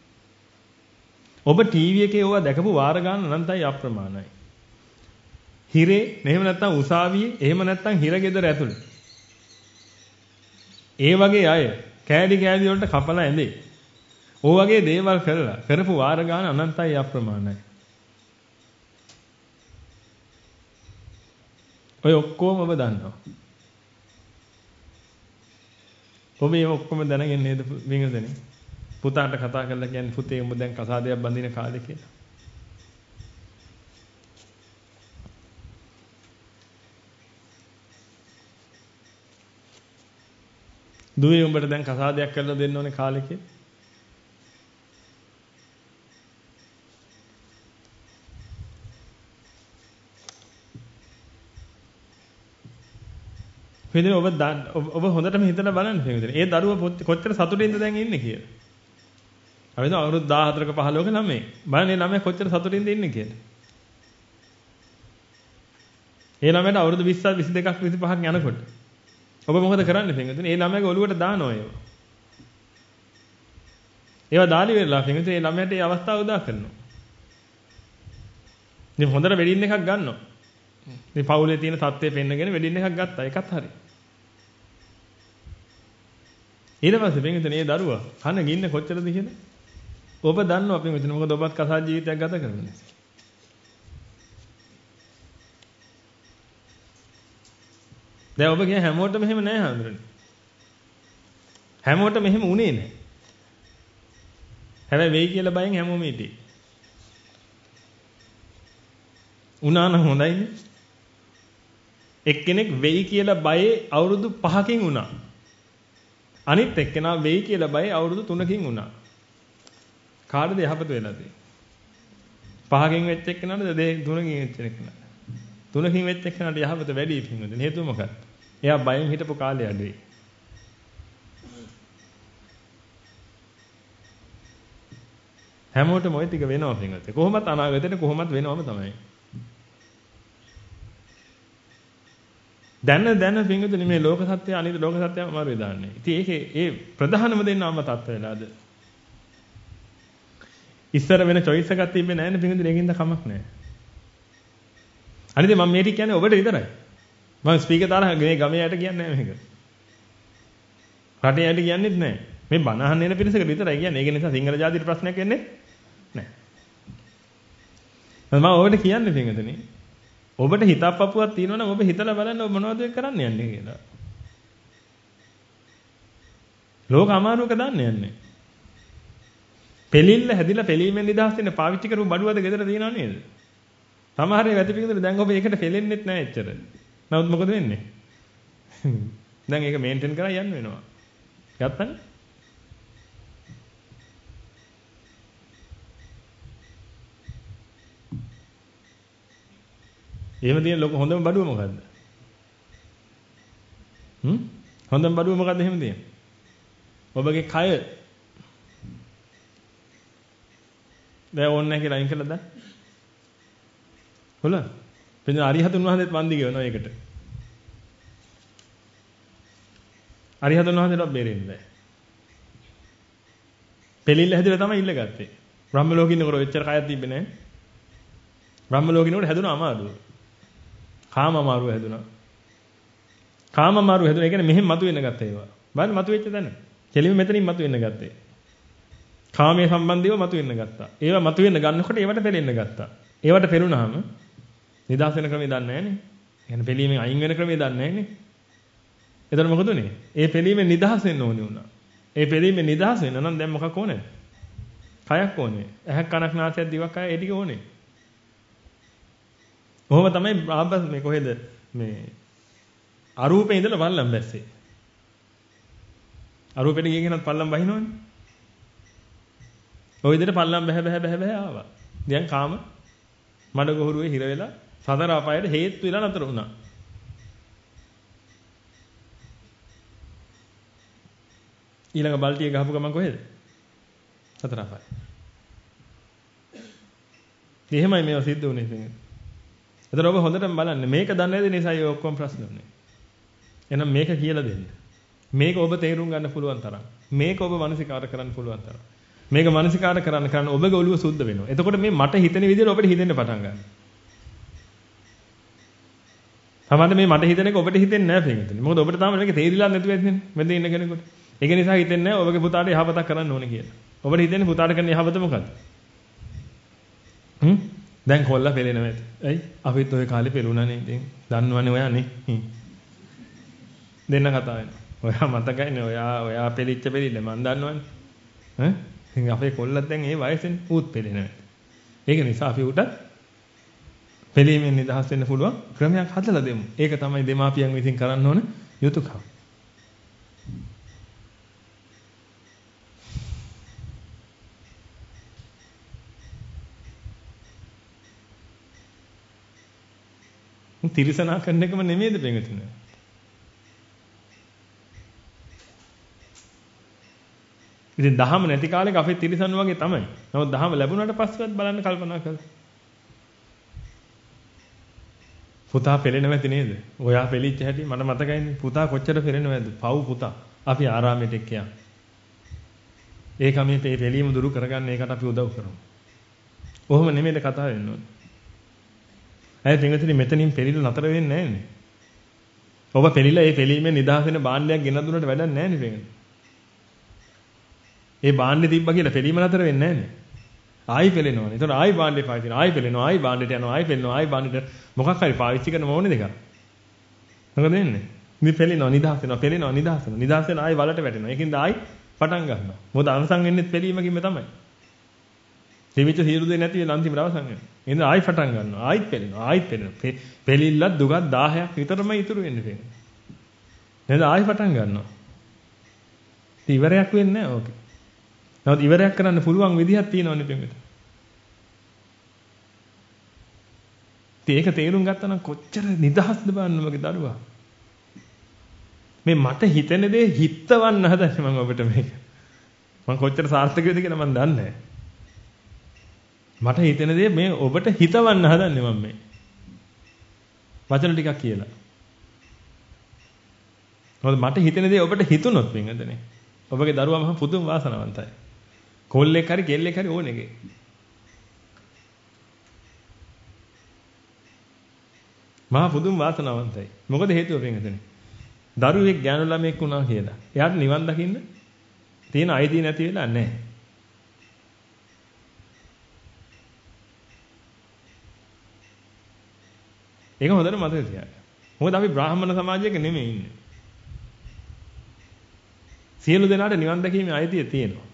ඔබ ටීවී එකේ ඕවා දැකපු වාර ගන්න අනන්තයි අප්‍රමාණයි. හිරේ එහෙම නැත්නම් උසාවියේ එහෙම නැත්නම් හිරගෙදර ඇතුළේ. ඒ වගේ අය කෑඩි කෑඩි වලට කපලා ඇඳේ. ඕ වගේ දේවල් කරලා කරපු වාර ගාන අනන්තයි අප්‍රමාණයි. ඔය ඔක්කොම ඔබ දන්නවා. ඔබ මේ ඔක්කොම දැනගෙන නේද වින්දනේ? පුතාට කතා කරලා කියන්නේ පුතේ උඹ දැන් කසාදයක් බඳින කාලේ කියලා. දුවේ උඹට දැන් කසාදයක් කරලා දෙන්න ඕනේ කාලේ කියලා. පිටින් ඔබ ඔබ හොඳටම හිතලා බලන්න පිටින්. ඒ දරුවා කොච්චර සතුටින්ද දැන් ඉන්නේ කියලා. අපි දැන් අවුරුදු දහහතරක පහළොවක ළමයි. බලන්න මේ ළමයා කොච්චර සතුටින්ද ඉන්නේ කියලා. ඒ ළමයාට අවුරුදු විස්ස විසි දෙකක් විසි පහක් යනකොට ඔබ මොකද කරන්නේ පිටින්? ඒ ළමයාගේ ඔළුවට දානවා ඒවා. ඒවා දාලි වෙලා පිටින් ඒ ළමයාට ඒ අවස්ථාව උදා කරනවා. ඉතින් හොඳට වෙඩින් එකක් ගන්නවා. මේ පවුලේ තියෙන තත්ත්වය පෙන්නගෙන වෙඩින් එකක් ගත්තා. ඒකත් හරි. ඊට පස්සේ පිටින් ඒ දරුවා කන ගින්න කොච්චරද කියලා ඔබ දන්නවා පිටින්. මොකද ඔබත් කසාද ජීවිතයක් ගත කරන නිසා. දැන් ඔබ කියන හැමෝටම එහෙම නෑ හඳුරන්නේ. හැමෝටම එහෙම උනේ නෑ. හැබැයි වෙයි කියලා බයෙන් හැමෝම හිටියේ. උනා නම් හොඳයිනේ. එක්කෙනෙක් වෙයි කියලා බයේ අවුරුදු පහකින් උනා. අනිත් එක්කෙනා වෙයි කියලා බයේ අවුරුදු තුනකින් උනා. කාටද යහපත වෙලා තියෙන්නේ? පහකින් වෙච්ච එක්කෙනාට දෙක තුනකින් වෙච්ච එක්කෙනාට. තුනකින් වෙච්ච එක්කෙනාට යහපත වැඩි පින්වතුනි. හේතුව මොකක්ද? එයා බයෙන් හිටපු කාලය අඩුයි. හැමෝටම ওই ටික වෙනවා පින්වතුනි. කොහොමත් අනාගතේට කොහොමත් වෙනවම තමයි. දැන දැන පින්වතුනි මේ ලෝක සත්‍ය අනිත් ලෝක සත්‍යම අමාරුයි දාන්නේ. ඉතින් ඒකේ ඒ ප්‍රධානම දෙන්නම තත්ත්ව වෙලාද? ඉස්සර වෙන choice එකක් තිබ්බේ නැහැ නේ පින්වතුනි. ඒකින්ද කමක් නැහැ. අනිත් මම මේ ටික කියන්නේ ඔබට විතරයි. මම ස්පීකර් දාලා මේ ගමේ යට කියන්නේ නැහැ මේක. රටේ යට කියන්නේත් නැහැ. මේ බණ අහන්න එන පිරිසකට විතරයි කියන්නේ. ඒක නිසා සිංහල ජාතියට ප්‍රශ්නයක් වෙන්නේ නැහැ. මම ඔබට කියන්නේ පින්වතුනි. ඔබට හිතක් පපුවක් තියෙනවා නම් ඔබ හිතලා බලන්න ඔබ මොනවද කරන්න යන්නේ කියලා. ලෝක අමාරුවක දාන්න යන්නේ. පෙලිල්ල හැදිලා පෙලීමෙන් නිදහස් වෙන්න පාවිච්චි කරපු බඩුවද ගෙදර තියෙනව නේද? සමහර ඒ වැතිපිකතේ දැන් ඔබ ඒකට පෙලෙන්නෙත් නැහැ එච්චර. නමුත් මොකද වෙන්නේ? දැන් ඒක මේන්ටේන් කරලා යන්න වෙනවා. ගත්තනේ? එහෙම තියෙන ලොකු හොඳම බඩුව මොකද්ද? හ්ම්? හොඳම බඩුව මොකද්ද එහෙම තියෙන? ඔබගේ කය දැන් ඕනේ නැහැ කියලා අයින් කළා දැන්. හොල. පිටින් අරිහතුන් වහන්සේත් වන්දි ගෙවනවා ඒකට. අරිහතුන් වහන්සේට බේරෙන්නේ නැහැ. පෙලිල්ල හැදලා තමයි ඉල්ල ගත්තේ. බ්‍රහ්ම ලෝකෙ ඉන්නකොට ඔච්චර කයක් තිබ්බේ නැහැ. බ්‍රහ්ම ලෝකෙ ඉන්නකොට හැදුනා අමාරුව. කාම අමාරුව හැදුනා. කාම අමාරුව හැදුනා. ඒ කියන්නේ මෙහෙම මතුවෙන්න ගත්තා ඒවා. බලන්න මතුවෙච්ච තැන. කෙලිම මෙතනින් මතුවෙන්න ගත්තේ. කාමයේ සම්බන්ධව මතුවෙන්න ගත්තා. ඒවා මතුවෙන්න ගන්නකොට ඒවට පෙලෙන්න ගත්තා. ඒවට පෙළුණාම නිදාස් වෙන ක්‍රමය දන්නේ නැහැ නේ. කියන්නේ පෙලීමෙන් අයින් වෙන ක්‍රමය දන්නේ නැහැ නේ. එතන මොකද උනේ? ඒ පෙලීමෙන් නිදහස් වෙන්න ඕනේ වුණා. ඒ පෙලීමෙන් නිදහස් වෙන්න නම් දැන් මොකක් ඕනේ? කයක් ඕනේ. ඇහක් කනක් නාසයක් දිවක් කය ඒ ටික ඕනේ. කොහොම තමයි ආබස් මේ කොහෙද මේ අරූපේ ඉඳලා පල්ලම් බැස්සේ. අරූපෙට ගියගෙන පල්ලම් බහිනවනේ. ඔය විදිහට පල්ලම් බැහැ බැහැ බැහැ බැහැ ආවා. දැන් කාම මඩ ගොහරුවේ හිර වෙලා සතර අපායට හේතු වෙලා නතර වුණා. ඊළඟ බල්ටිය ගහපු ගමන් කොහෙද? සතර අපාය. එහෙමයි මේව සිද්ධ වුනේ ඉතින්. එතන ඔබ හොඳටම බලන්න මේක දන්නේ නැති නිසා ඒ ඔක්කොම ප්‍රශ්න උනේ. එහෙනම් මේක කියලා දෙන්න. මේක ඔබ තේරුම් ගන්න පුළුවන් තරම්. මේක ඔබ මානසිකාර කරන්න පුළුවන් තරම්. මේක මානසිකාර කරන්න කරන්න ඔබගේ ඔළුව සුද්ධ වෙනවා. එතකොට මේ මට හිතෙන විදිහට ඔබට හිතෙන්න පටන් ගන්නවා. සමහරවිට මේ මට හිතෙන එක ඔබට හිතෙන්නේ නැහැ පිටින්. මොකද ඔබට තාම මේක තේරිලා නැතුව ඇතිනේ. මෙතන ඉන්න කෙනෙකුට. ඒක නිසා හිතෙන්නේ නැහැ ඔබගේ පුතාට යහපතක් කරන්න ඕනේ කියලා. ඔබට හිතෙන්නේ පුතාට කරන යහපත මොකද්ද? හ්ම්? දැන් කොල්ලා පෙලෙනවා ඇති. ඇයි? අපිත් ওই කාලේ පෙළුණානේ ඉතින්. දන්නවනේ ඔයානේ. දෙන්න කතා වෙනවා. ඔයා මතකයිනේ ඔයා ඔයා පෙලිච්ච පෙලිල්ල මන් දන්නවනේ. ඈ? ඉතින් අපේ කොල්ලත් දැන් ඒ වයසෙන් ඌත් පෙලෙනවා. ඒක නිසා අපි උටත් පෙලීමෙන් නිදහස් වෙන්න පුළුවන් ක්‍රමයක් හදලා දෙමු. ඒක තමයි දෙමාපියන් විසින් කරන්න ඕන යුතුයකම. තිරසනා කරන එකම නෙමෙයිද පින්වතුනි? ඉතින් දහම නැති කාලෙක අපේ තිරසන් වගේ තමයි. නමුත් දහම ලැබුණාට පස්සෙවත් බලන්න කල්පනා කරලා. පුතා පෙලෙන්නේ නැති නේද? ඔයා පෙලිච්ච හැටි මට මතකයිනේ. පුතා කොච්චර පෙලෙනවද? පව් පුතා. අපි ආරාමයට එක්කයන්. ඒක මේ පෙලීම දුරු කරගන්න ඒකට අපි උදව් කරමු. කොහොම නෙමෙයිද කතා වෙන්න ඕනේ. ඇයි පින්වතුනි මෙතනින් පෙලිල නතර වෙන්නේ නැන්නේ? ඔබ පෙලිලා ඒ පෙලීමෙන් නිදහස් වෙන භාණ්ඩයක් ගෙන දුන්නට වැඩක් නැහැ නේ පින්වතුනි. ඒ භාණ්ඩේ තිබ්බා කියලා පෙලීම නතර වෙන්නේ නැහැ නේ. ආයි පෙලෙනවනේ. ඒතකොට ආයි භාණ්ඩේ පාවිච්චි කරනවා. ආයි පෙලෙනවා. ආයි භාණ්ඩේට යනවා. ආයි පෙලෙනවා. ආයි භාණ්ඩේට මොකක් හරි පාවිච්චි කරන මොනේ දෙක. මොකද වෙන්නේ? ඉතින් පෙලෙනවා නිදහස් වෙනවා. පෙලෙනවා නිදහස් වෙනවා. නිදහස් වෙන ආයි වලට වැටෙනවා. ඒකින්ද ආයි පටන් ගන්නවා. මොකද අවසන් වෙන්නේ පෙලීමකින්ම තමයි. තිබිච්ච සියලු දේ නැති වෙන අන්තිමට අවසන් වෙනවා. එහෙනම් ආයි පටන් ගන්නවා. ආයිත් පෙලෙනවා. ආයිත් පෙලෙනවා. පෙලිල්ලක් දුකක් දහයක් විතරමයි ඉතුරු වෙන්නේ පෙන්නේ. නේද? ආයි පටන් ගන්නවා. ඉතින් ඉවරයක් වෙන්නේ නැහැ ඕකේ. නමුත් ඉවරයක් කරන්න පුළුවන් විදිහක් තියෙනවනේ පින්විත. ඉතින් ඒක තේරුම් ගත්තා නම් කොච්චර නිදහස්ද බලන්න මගේ දරුවා. මේ මට හිතෙන දේ හිතවන්න හදන්නේ මම ඔබට මේක. මම කොච්චර සාර්ථක වෙද කියලා මම දන්නේ නැහැ. මට හිතෙන දේ මේ ඔබට හිතවන්න හදන්නේ මම මේ. වචන ටිකක් කියලා. මොකද මට හිතෙන දේ ඔබට හිතුනොත් වෙනදනේ. ඔබගේ දරුවා මහ පුදුම වාසනාවන්තයි. කොල්ලෙක් හරි කෙල්ලෙක් හරි ඕනෙගේ. මහා පුදුම වාසනාවන්තයි. මොකද හේතුව වෙනදනේ. දරුවෙක් ඥාන ළමෙක් වුණා කියලා. එයාට නිවන් දකින්න තියෙන අයිතිය නැති වෙලා නැහැ. ඒක හොඳට මතක තියාගන්න. මොකද අපි බ්‍රාහ්මණ සමාජයක නෙමෙයි ඉන්නේ. සියලු දෙනාට නිවන් දැකීමේ අයිතිය තියෙනවා.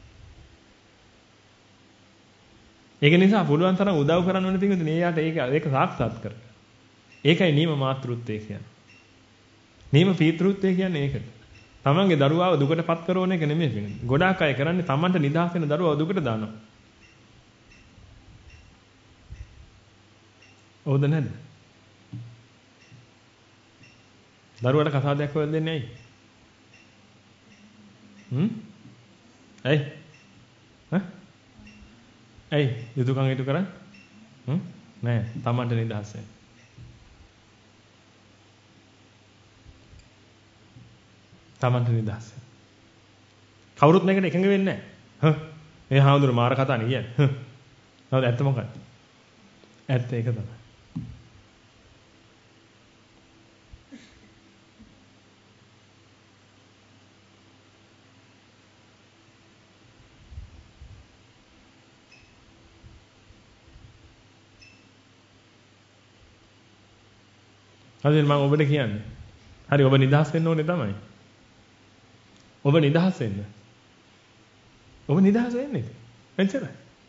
ඒක නිසා පුළුවන් තරම් උදව් කරන්න ඕනේ පිටින් එයාට ඒක ඒක සාක්ෂාත් කරගන්න. ඒකයි නීම මාතෘත්වය කියන්නේ. නීම පීතෘත්වය කියන්නේ ඒකට. තමන්ගේ දරුවාව දුකටපත් කරන එක නෙමෙයි පිටින්. ගොඩාක් අය කරන්නේ තමන්ට නිදහස් වෙන දරුවාව දුකට දානවා. ඕද නැද්ද? දරුවට කසාදයක් හොයලා දෙන්නේ ඇයි? හ්ම්? ඇයි? ඈ? ඇයි? යුතුයකම් ඉටු කරන්නේ? හ්ම්? නෑ, තමන්ට නිදහස් වෙන්න. තමන්ට නිදහස් වෙන්න. කවුරුත් මේකට එකඟ වෙන්නේ නෑ. හ්ම්. මේ හාමුදුරු මාර කතා නේ කියන්නේ. හ්ම්. නේද ඇත්ත මොකක්ද? ඇත්ත ඒක තමයි. හරිද මම ඔබට කියන්නේ. හරි ඔබ නිදහස් වෙන්න ඕනේ තමයි. ඔබ නිදහස් වෙන්න. ඔබ නිදහස් වෙන්නේ. එච්චරයි.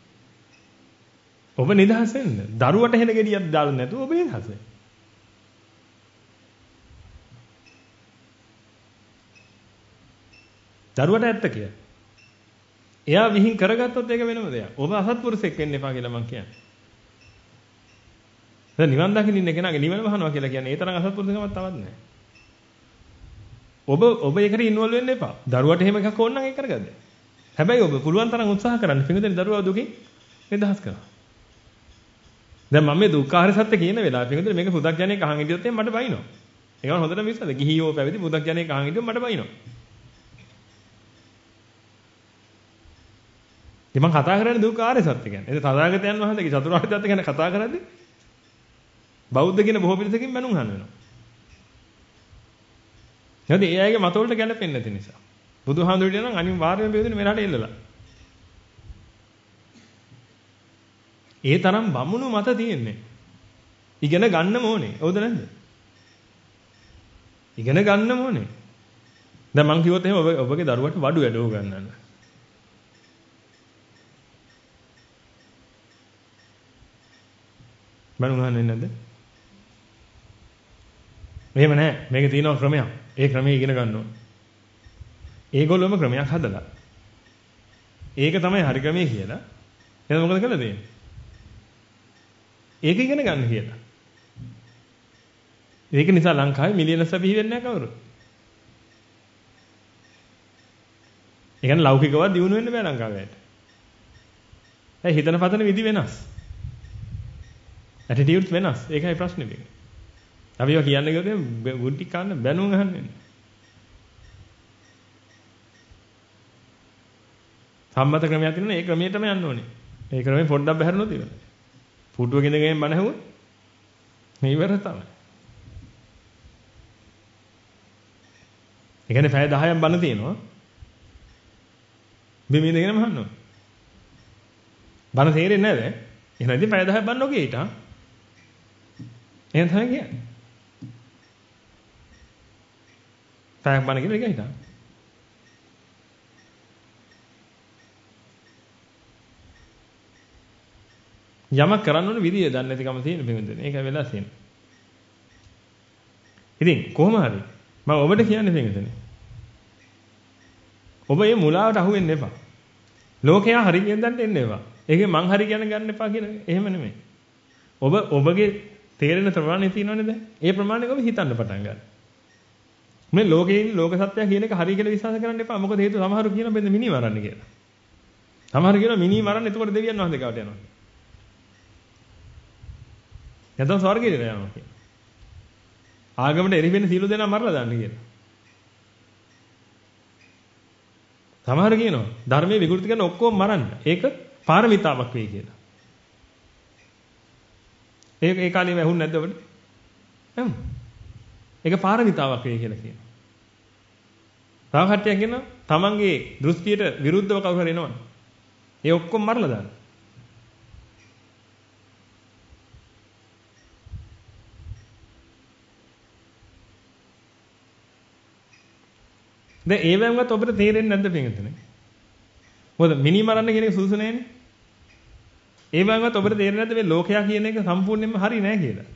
ඔබ නිදහස් වෙන්න. දරුවට හෙන ගෙඩියක් දාලා නැතුව ඔබ නිදහස් වෙන්න. දරුවට ඇත්ත කියලා. එයා විහිං කරගත්තොත් ඒක වෙනම දෙයක්. ඔබ අසත්පුරුෂෙක් වෙන්න එපා කියලා මම කියන්නේ. දැන් නිවන් දකින්න ඉන්න කෙනාගේ නිවන වහනවා කියලා කියන්නේ ඒ තරම් අසත්පුරුෂකමක් තවත් නැහැ. ඔබ ඔබ ඒකට ඉන්වෝල්ව් වෙන්න එපා. දරුවට එහෙම එකක් ඕන නම් ඒක කරගන්න. හැබැයි ඔබ පුළුවන් තරම් උත්සාහ කරන්න පිටුදෙන දරුවා දුකින් නිදහස් කරන්න. දැන් මම මේ දුක්ඛාර සත්‍ය කියන වෙලාව පිටුදෙන මේක පුදක්ජනෙක් අහන් හිටියොත් එහෙනම් මට බයිනවා. ඒක හොඳට මිසද ගිහියෝ පැවිදි පුදක්ජනෙක් අහන් හිටියොත් මට බයිනවා. ඉතින් මම කතා කරන්නේ දුක්ඛාර සත්‍ය ගැන. ඒක තථාගතයන් වහන්සේගේ චතුරාර්ය සත්‍ය ගැන කතා කරද්දී බෞද්ධ කියන බොහෝ පිරිසකින් මනුන් අහන වෙනවා. එහෙනම් ඒ අයගේ මතවලට ගැලපෙන්නේ නැති නිසා. බුදුහාමුදුරුවෝ නම් අනිවාර්යයෙන්ම බෙදෙන්නේ මෙලහට එල්ලලා. ඒ තරම් බමුණු මත තියෙන්නේ. ඉගෙන ගන්න ඕනේ. හවුද නැද්ද? ඉගෙන ගන්න ඕනේ. දැන් මං කිව්වොත් එහෙම ඔබ ඔබගේ දරුවට වඩු වැඩෝ ගන්නන්න. බණුන් අහන්නේ නැද්ද? එහෙම නැහැ. මේකේ තියෙනවා ක්‍රමයක්. ඒ ක්‍රමය ඉගෙන ගන්න ඕනේ. ඒගොල්ලොම ක්‍රමයක් හදලා. ඒක තමයි හරි ක්‍රමය කියලා. එහෙනම් මොකද කළේ දෙන්නේ? ඒක ඉගෙන ගන්න කියලා. ඒක නිසා ලංකාවේ මිලියනස් බිහි වෙන්නේ නැහැ කවුරු. ඒ කියන්නේ ලෞකිකව දියුණු වෙන්න බෑ ලංකාවේ. ඒ හිතන පතන විදි වෙනස්. ඇටිටියුඩ්ස් වෙනස්. ඒකයි ප්‍රශ්නේ මේක. අපි ඒවා කියන්නේ ගියොත් ගුටි කන්න බැනුම් අහන්නේ. සම්මත ක්‍රමයක් තියෙනවා. ඒ ක්‍රමයටම යන්න ඕනේ. ඒ ක්‍රමේ පොඩ්ඩක් බහැරුණොත් ඉවරයි. පුටුව ගෙනගෙන බණ ඇහුවොත් මේ ඉවර තමයි. ඒ කියන්නේ පැය දහයක් බණ තියෙනවා. බිම ඉඳගෙන මහන්න ඕනේ. බණ තේරෙන්නේ නැහැ. එහෙනම් ඉතින් පැය දහයක් බණ ඔකේ ඊට. එහෙනම් තමයි කියන්නේ. පැයක් බණ කියලා එක හිටා. යමක් කරන්න ඕන විදිය දන්නේ නැතිකම තියෙන බින්දුනේ. ඒකයි වෙලා තියෙන්නේ. ඉතින් කොහොම හරි මම ඔබට කියන්නේ බින්දුනේ. ඔබ මේ මුලාවට අහු වෙන්න එපා. ලෝකයා හරි කියන දන්න එන්න එපා. ඒකේ මං හරි කියන ගන්න එපා කියන එහෙම නෙමෙයි. ඔබ ඔබගේ තේරෙන ප්‍රමාණය තියෙනවනේ දැන්. ඒ ප්‍රමාණය ඔබ හිතන්න පටන් ගන්න. මේ ලෝකේ ඉන්න ලෝක සත්‍යය කියන එක හරි කියලා විශ්වාස කරන්න එපා. මොකද හේතුව සමහරු කියන බෙන්ද මිනි මරන්න කියලා. සමහරු කියනවා මිනි මරන්න එතකොට දෙවියන් වහන්සේ ගාවට යනවා. නැත්නම් ස්වර්ගයට යනවා කියලා. ආගමට එරි වෙන සීල දෙනා මරලා දාන්න කියලා. සමහර කියනවා ධර්මයේ විකෘති කරන ඔක්කොම මරන්න. ඒක පාරමිතාවක් වෙයි කියලා. ඒක ඒ කාලේ වැහුන්නේ නැද්ද ඔබට? එහෙනම් ඒක පාරමිතාවක් වෙයි කියලා කියනවා. තව කට්ටියක් කියනවා තමන්ගේ දෘෂ්ටියට විරුද්ධව කවුරු හරි එනවනේ. ඒ ඔක්කොම මරලා දාන්න. දැන් ඒ වගේමත් ඔබට තේරෙන්නේ නැද්ද පිටින්? මොකද මිනි මරන්න කියන එක සුදුසු නැහැනේ. ඒ වගේමත් ඔබට තේරෙන්නේ නැද්ද මේ ලෝකයා කියන එක සම්පූර්ණයෙන්ම හරි නෑ කියලා?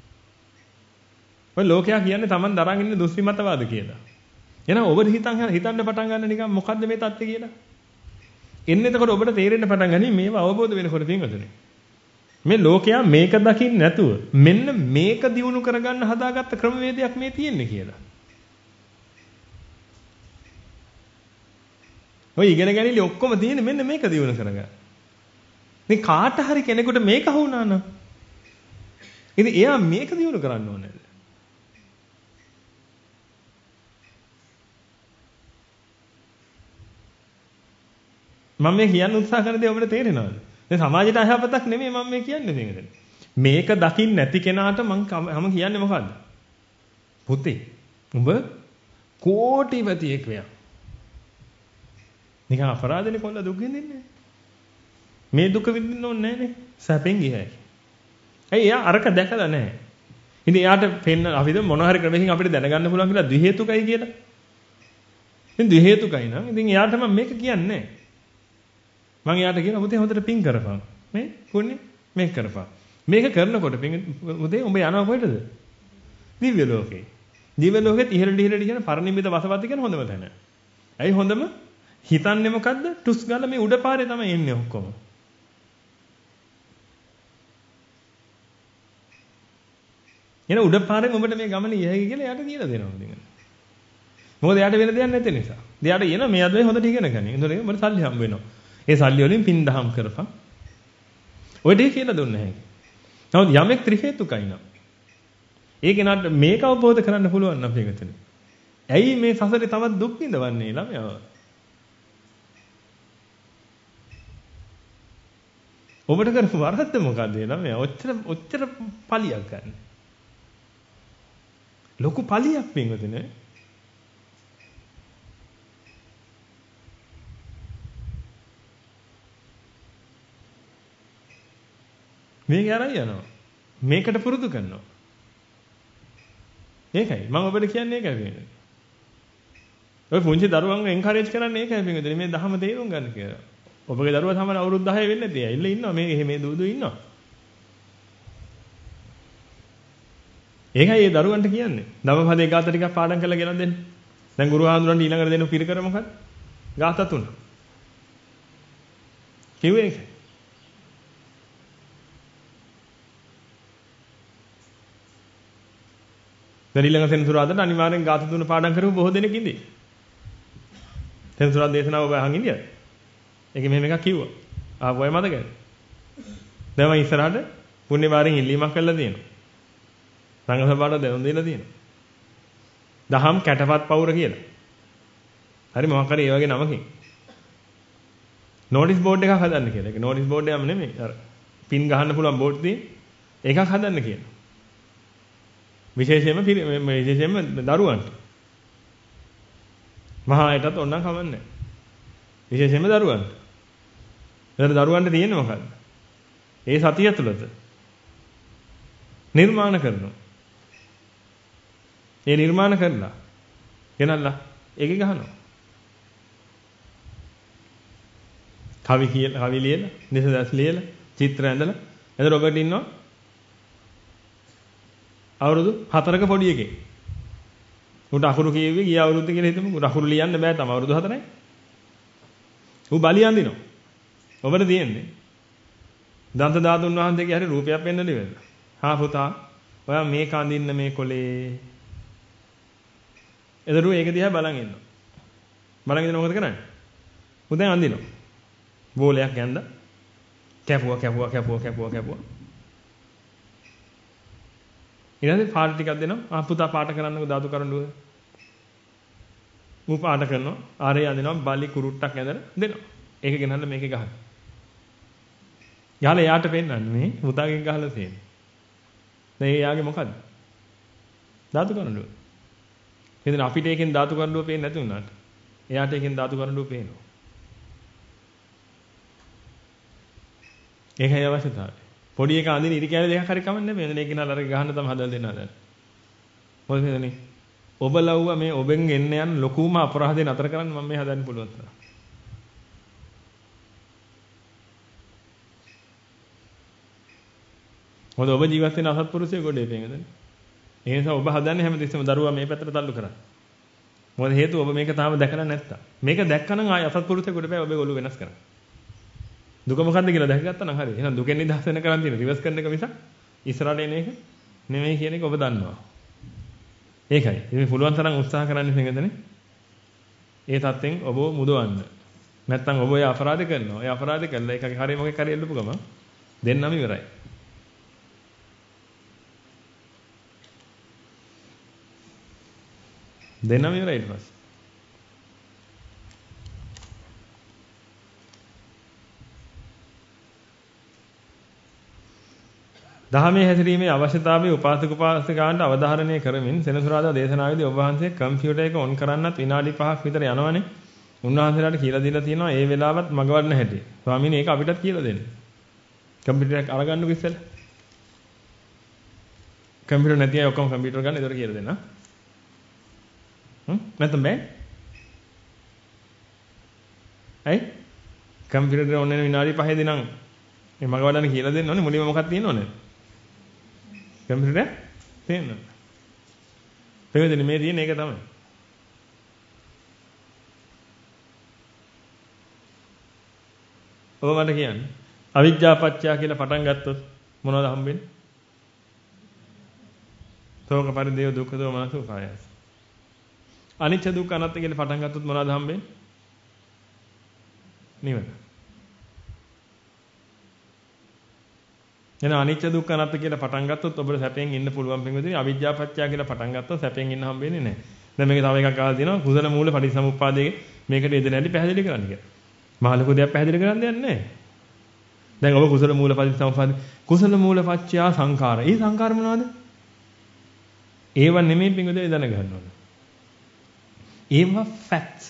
ඔය ලෝකයා කියන්නේ Taman දරන් ඉන්න දුස්සි මතවාද කියලා. එහෙනම් ඔබට හිතන් හිතන්න පටන් ගන්න නිකන් මොකද්ද මේ தත්ත්වය කියලා? එන්නේ එතකොට ඔබට තේරෙන්න පටන් ගනි මේව අවබෝධ වෙනකොට පින්වතුනි. මේ ලෝකයා මේක දකින්න නැතුව මෙන්න මේක දිනු කරගන්න හදාගත්ත ක්‍රමවේදයක් මේ තියෙන්නේ කියලා. ඔය ඉගෙන ගැනීම ඔක්කොම තියෙන්නේ මෙන්න මේක දිනු කරගන්න. ඉතින් කාට හරි කෙනෙකුට මේක වුණා නම් ඉතින් එයා මේක දිනු කරන්න ඕනේ. මම මේ කියන්න උත්සාහ කරන දේ ඔබට තේරෙනවද? දැන් සමාජයට අයහපතක් නෙමෙයි මම මේ කියන්නේ මේකද. මේක දකින්න නැති කෙනාට මම මම කියන්නේ මොකද්ද? පුතේ උඹ කෝටිපතියෙක් වෙනවා. නිකන් අපරාධනේ කොල්ල දුක් විඳින්නේ. මේ දුක විඳින්න ඕනේ නැහනේ. සැපෙන් ගියයි. ඇයි එයා අරක දැකලා නැහැ. ඉතින් එයාට පෙන්න අපිට මොන හරි ක්‍රමයකින් අපිට දැනගන්න පුළුවන් කියලා ද්වි හේතුකයි කියලා. ඉතින් ද්වි හේතුකයි නම් ඉතින් එයාට මම මේක කියන්නේ නැහැ. මම එයාට කියනවා පුතේ හොඳට පිං කරපන්. මේ පුණ්‍ය මේක කරපන්. මේක කරනකොට පුතේ උඹ යනවා කොහෙටද? දිව්‍ය ලෝකේ. දිව්‍ය ලෝකෙත් ඉහළට ඉහළට කියන පරිනිම්මිත වසවත්ති කියන හොඳම තැන. ඇයි හොඳම? හිතන්නේ මොකද්ද? ටුස් ගාලා මේ උඩ පාරේ තමයි එන්නේ ඔක්කොම. එන උඩ පාරෙන් උඹට මේ ගමන යහයි කියලා එයාට කියලා දෙනවා ඉතින්. මොකද එයාට වෙන දෙයක් නැති නිසා. එයාට එන මේ අද මේ හොඳට ඉගෙන ගන්න. එතකොට උඹට සල්ලි හම්බ වෙනවා. ඒ සල්ලි වලින් පින් දහම් කරපන්. ඔය දෙය කියලා දුන්නේ නැහැ. නමුත් යමෙක් ත්‍රි හේතුකයි නම් ඒ කෙනාට මේක අවබෝධ කරන්න පුළුවන් නම් මේකතන. ඇයි මේ සසරේ තවත් දුක් විඳවන්නේ ළමයා? ඔබට කරපු වරද්ද මොකද්ද ළමයා? ඔච්චර ඔච්චර පලියක් ගන්න. ලොකු පලියක් පින්වතුනේ. මේක අරන් යනවා. මේකට පුරුදු කරනවා. ඒකයි මම ඔබට කියන්නේ ඒකයි වෙන්නේ. ඔය පුංචි දරුවන්ව එන්කරේජ් කරන්නේ ඒකයි පිටුදේ මේ දහම තේරුම් ගන්න කියලා. ඔබගේ දරුවා තමයි අවුරුදු දහය වෙන්නේ නැති. ඇවිල්ලා ඉන්නවා මේ මේ දූ දූ ඉන්නවා. ඒකයි ඒ දරුවන්ට කියන්නේ. ධම්මපදයේ ගාථා ටිකක් පාඩම් කරලා ගෙනත් දෙන්න. දැන් ගුරු ආන්දරන්ට ඊළඟට දෙන්න පිරිකර මොකක්ද? ගාථා තුන. කිව්වේ ඒකයි. දැන් ඊළඟ සෙන්සුරාදාට අනිවාර්යෙන් ගාථා තුන පාඩම් කරපු බොහෝ දෙනෙක් ඉඳී. සෙන්සුරාදා දේශනාව ඔබ අහන් ඉඳියද? ඒකේ මෙහෙම එකක් කිව්වා. ආපු අය මතකද? දැන් මම ඉස්සරහට පුණ්‍ය වාරෙන් ඉල්ලීමක් කළා තියෙනවා. සංඝ සභාවට දැනුම් දීලා තියෙනවා. දහම් කැටපත් පවුර කියලා. හරි මොකක් හරි ඒ වගේ නමකින්. නෝටිස් බෝඩ් එකක් හදන්න කියලා. ඒක නෝටිස් බෝඩ් එකම නෙමෙයි. අර පින් ගහන්න පුළුවන් බෝඩ් තියෙන එකක් හදන්න කියලා. විශේෂයෙන්ම විශේෂයෙන්ම දරුවන්ට. මහා අයටත් ඕනනම් කමන්නේ. විශේෂයෙන්ම දරුවන්ට. එතන දරුවන්ට තියෙන්නේ මොකද්ද? ඒ සතිය තුළත නිර්මාණ කරනවා. ඒ නිර්මාණ කරලා ගෙනල්ලා ඒක ගහනවා. කවි කියලා කවි ලියලා, නිසදස් ලියලා, චිත්‍ර ඇඳලා එතන ඔබට ඉන්නවා අවුරුදු හතරක පොඩි එකෙක්. උට අකුරු කියෙව්වේ ගිය අවුරුද්ද කියලා හිතමු. උට අකුරු ලියන්න බෑ තම අවුරුදු හතරයි. ඌ බලියන් දිනවා. ඔබට තියෙන්නේ දන්ත ධාතුන් වහන්සේගේ හරි රූපයක් පෙන්වන්න ඉවරද? හා පුතා ඔයා මේක අඳින්න මේ කොලේ. එදරු ඒක දිහා බලන් ඉන්නවා. බලන් ඉඳලා මොකද කරන්නේ? ඌ දැන් අඳිනවා. බෝලයක් ඇඳ කැපුවා කැපුවා කැපුවා කැපුවා කැපුවා. ඊළඟට පාට ටිකක් දෙනවා. ආ පුතා පාට කරන්නකෝ ධාතු කරඬුව. ඌ පාට කරනවා. ආරේ අඳිනවා බලි කුරුට්ටක් ඇඳලා දෙනවා. ඒක ගෙනල්ලා මේකේ ගහනවා. යහලා එයාට පෙන්නන්නේ මේ පුතාගෙන් ගහලා තියෙන්නේ. දැන් ඒ යාගේ මොකද්ද? ධාතු කරඬුව. එදින අපිට එකෙන් ධාතු කරඬුව පේන්නේ නැති වුණාට එයාට එකෙන් ධාතු කරඬුව පේනවා. ඒකයි අවශ්‍යතාවය. පොඩි එක අඳින ඉරි කැලේ දෙකක් හරි කමන්නේ නැහැ. මෙන්න ඒක නල අර ගහන්න තමයි හදලා දෙන්න හදන්නේ. මොකද මෙතනේ ඔබ ලව්ව මේ ඔබෙන් එන්න යන ලොකුම අපරාධේ නතර කරන්න මම මේ හදන්න පුළුවන් තරම්. මොකද ඔබ ජීවත් වෙන අසත්පුරුෂයෙක් ගොඩේ පේනද? ඒ නිසා ඔබ හදන්නේ හැමතිස්සෙම දරුවා මේ පැත්තට තල්ලු කරා. මොකද හේතුව ඔබ මේක තාම දැකලා නැත්තම්. මේක දැක්කනම් ආය අසත්පුරුෂයෙක් ගොඩ බෑ ඔබේ ඔළුව වෙනස් කරන්න. දුක මොකද්ද කියලා දැකගත්තා නම් හරි. එහෙනම් දුකෙන් නිදහස් වෙන්න කරන් තියෙන රිවර්ස් කරන එක මිසක් ඉස්සරහට එන එක නෙමෙයි කියන එක ඔබ දන්නවා. ඒකයි. ඉතින් පුළුවන් තරම් උත්සාහ කරන්න ඉතින්ගදනේ. ඒ தත්යෙන් ඔබ මුදවන්න. නැත්තම් ඔබ ඒ අපරාධ කරනවා. ඒ අපරාධ කළා ඒකගේ හරිය මොකක් හරි එල්ලපු ගම දෙන්නම ඉවරයි. දෙන්නම ඉවරයි ඊට පස්සේ. දහමේ හැසිරීමේ අවශ්‍යතාවය උපාසක උපාසිකාන්ට අවධාරණය කරමින් සෙනසුරාදා දේශනාවේදී ඔබ වහන්සේ කම්පියුටර් එක ඔන් කරන්නත් විනාඩි පහක් විතර යනවනේ. උන්වහන්සේලාට කියලා දීලා තියෙනවා ඒ වෙලාවත් මග වඩන හැටි. ස්වාමීනි ඒක අපිටත් කියලා දෙන්න. කම්පියුටර් එක අරගන්නකො ඉස්සෙල්ලා. කම්පියුටර් නැති අය ඔක්කොම කම්පියුටර් ගන්න ඒතර කියලා දෙන්න. හ්ම් නැත්නම් බෑ. ඇයි? කම්පියුටර් එක ඔන් වෙන විනාඩි පහේදී නම් මේ මග වඩන්න කියලා දෙන්න ඕනේ. මුලින්ම මොකක්ද තියෙනවනේ? කම්පියුටර් තියෙනවා. පෙවෙන්නේ මේ තියෙන එක තමයි. ඔබ මට කියන්නේ අවිජ්ජා පත්‍ය කියලා පටන් ගත්තොත් මොනවද හම්බෙන්නේ? ශෝක පරිදේව දුක්ඛ දෝමනස උපායස. අනිච්ච දුක්ඛ අනාත්ම කියලා පටන් ගත්තොත් මොනවද හම්බෙන්නේ? නිවන. එන අනිච්ච දුක්ඛ අනාත්ම කියලා පටන් ගත්තොත් ඔබට සැපෙන් ඉන්න පුළුවන් පින්වතුනි. අවිජ්ජා පත්‍ය කියලා පටන් ගත්තොත් සැපෙන් ඉන්න හම්බෙන්නේ නැහැ. දැන් මේක තව එකක් අහලා තියෙනවා කුසල මූල පටිසමුප්පාදයේ මේකට යෙදෙන හැටි පැහැදිලි කරන්න කියලා. මහ ලොකු දෙයක් පැහැදිලි කරන්න දෙයක් නැහැ. දැන් ඔබ කුසල මූල පටිසමුප්පාද කුසල මූල පත්‍ය සංඛාර. ඒ සංඛාර මොනවද? ඒව නෙමෙයි පින්වතුනි දැන ගන්න ඕනේ. ඒව ෆැක්ට්ස්.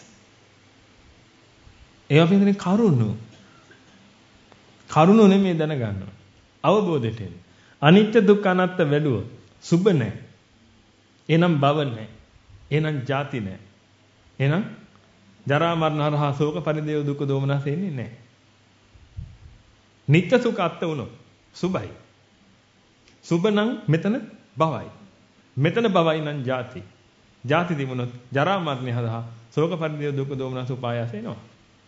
ඒව පින්වතුනි කරුණු. කරුණු නෙමෙයි දැන ගන්න ඕනේ. අවබෝධයට එන්නේ. අනිත්‍ය දුක්ඛ අනාත්ම වැළුව සුබ නැහැ. එහෙනම් භව නැහැ. එහෙනම් ජාති නැහැ. එහෙනම් ජරා මරණ හරහා ශෝක පරිදේව දුක දෝමනස එන්නේ නැහැ. නිත්‍ය සුඛ අත්ත වුණොත් සුබයි. සුබ නම් මෙතන භවයි. මෙතන භවයි නම් ජාති. ජාති තිබුණොත් ජරා මරණ හරහා ශෝක පරිදේව දුක දෝමනස උපායාස එනවා.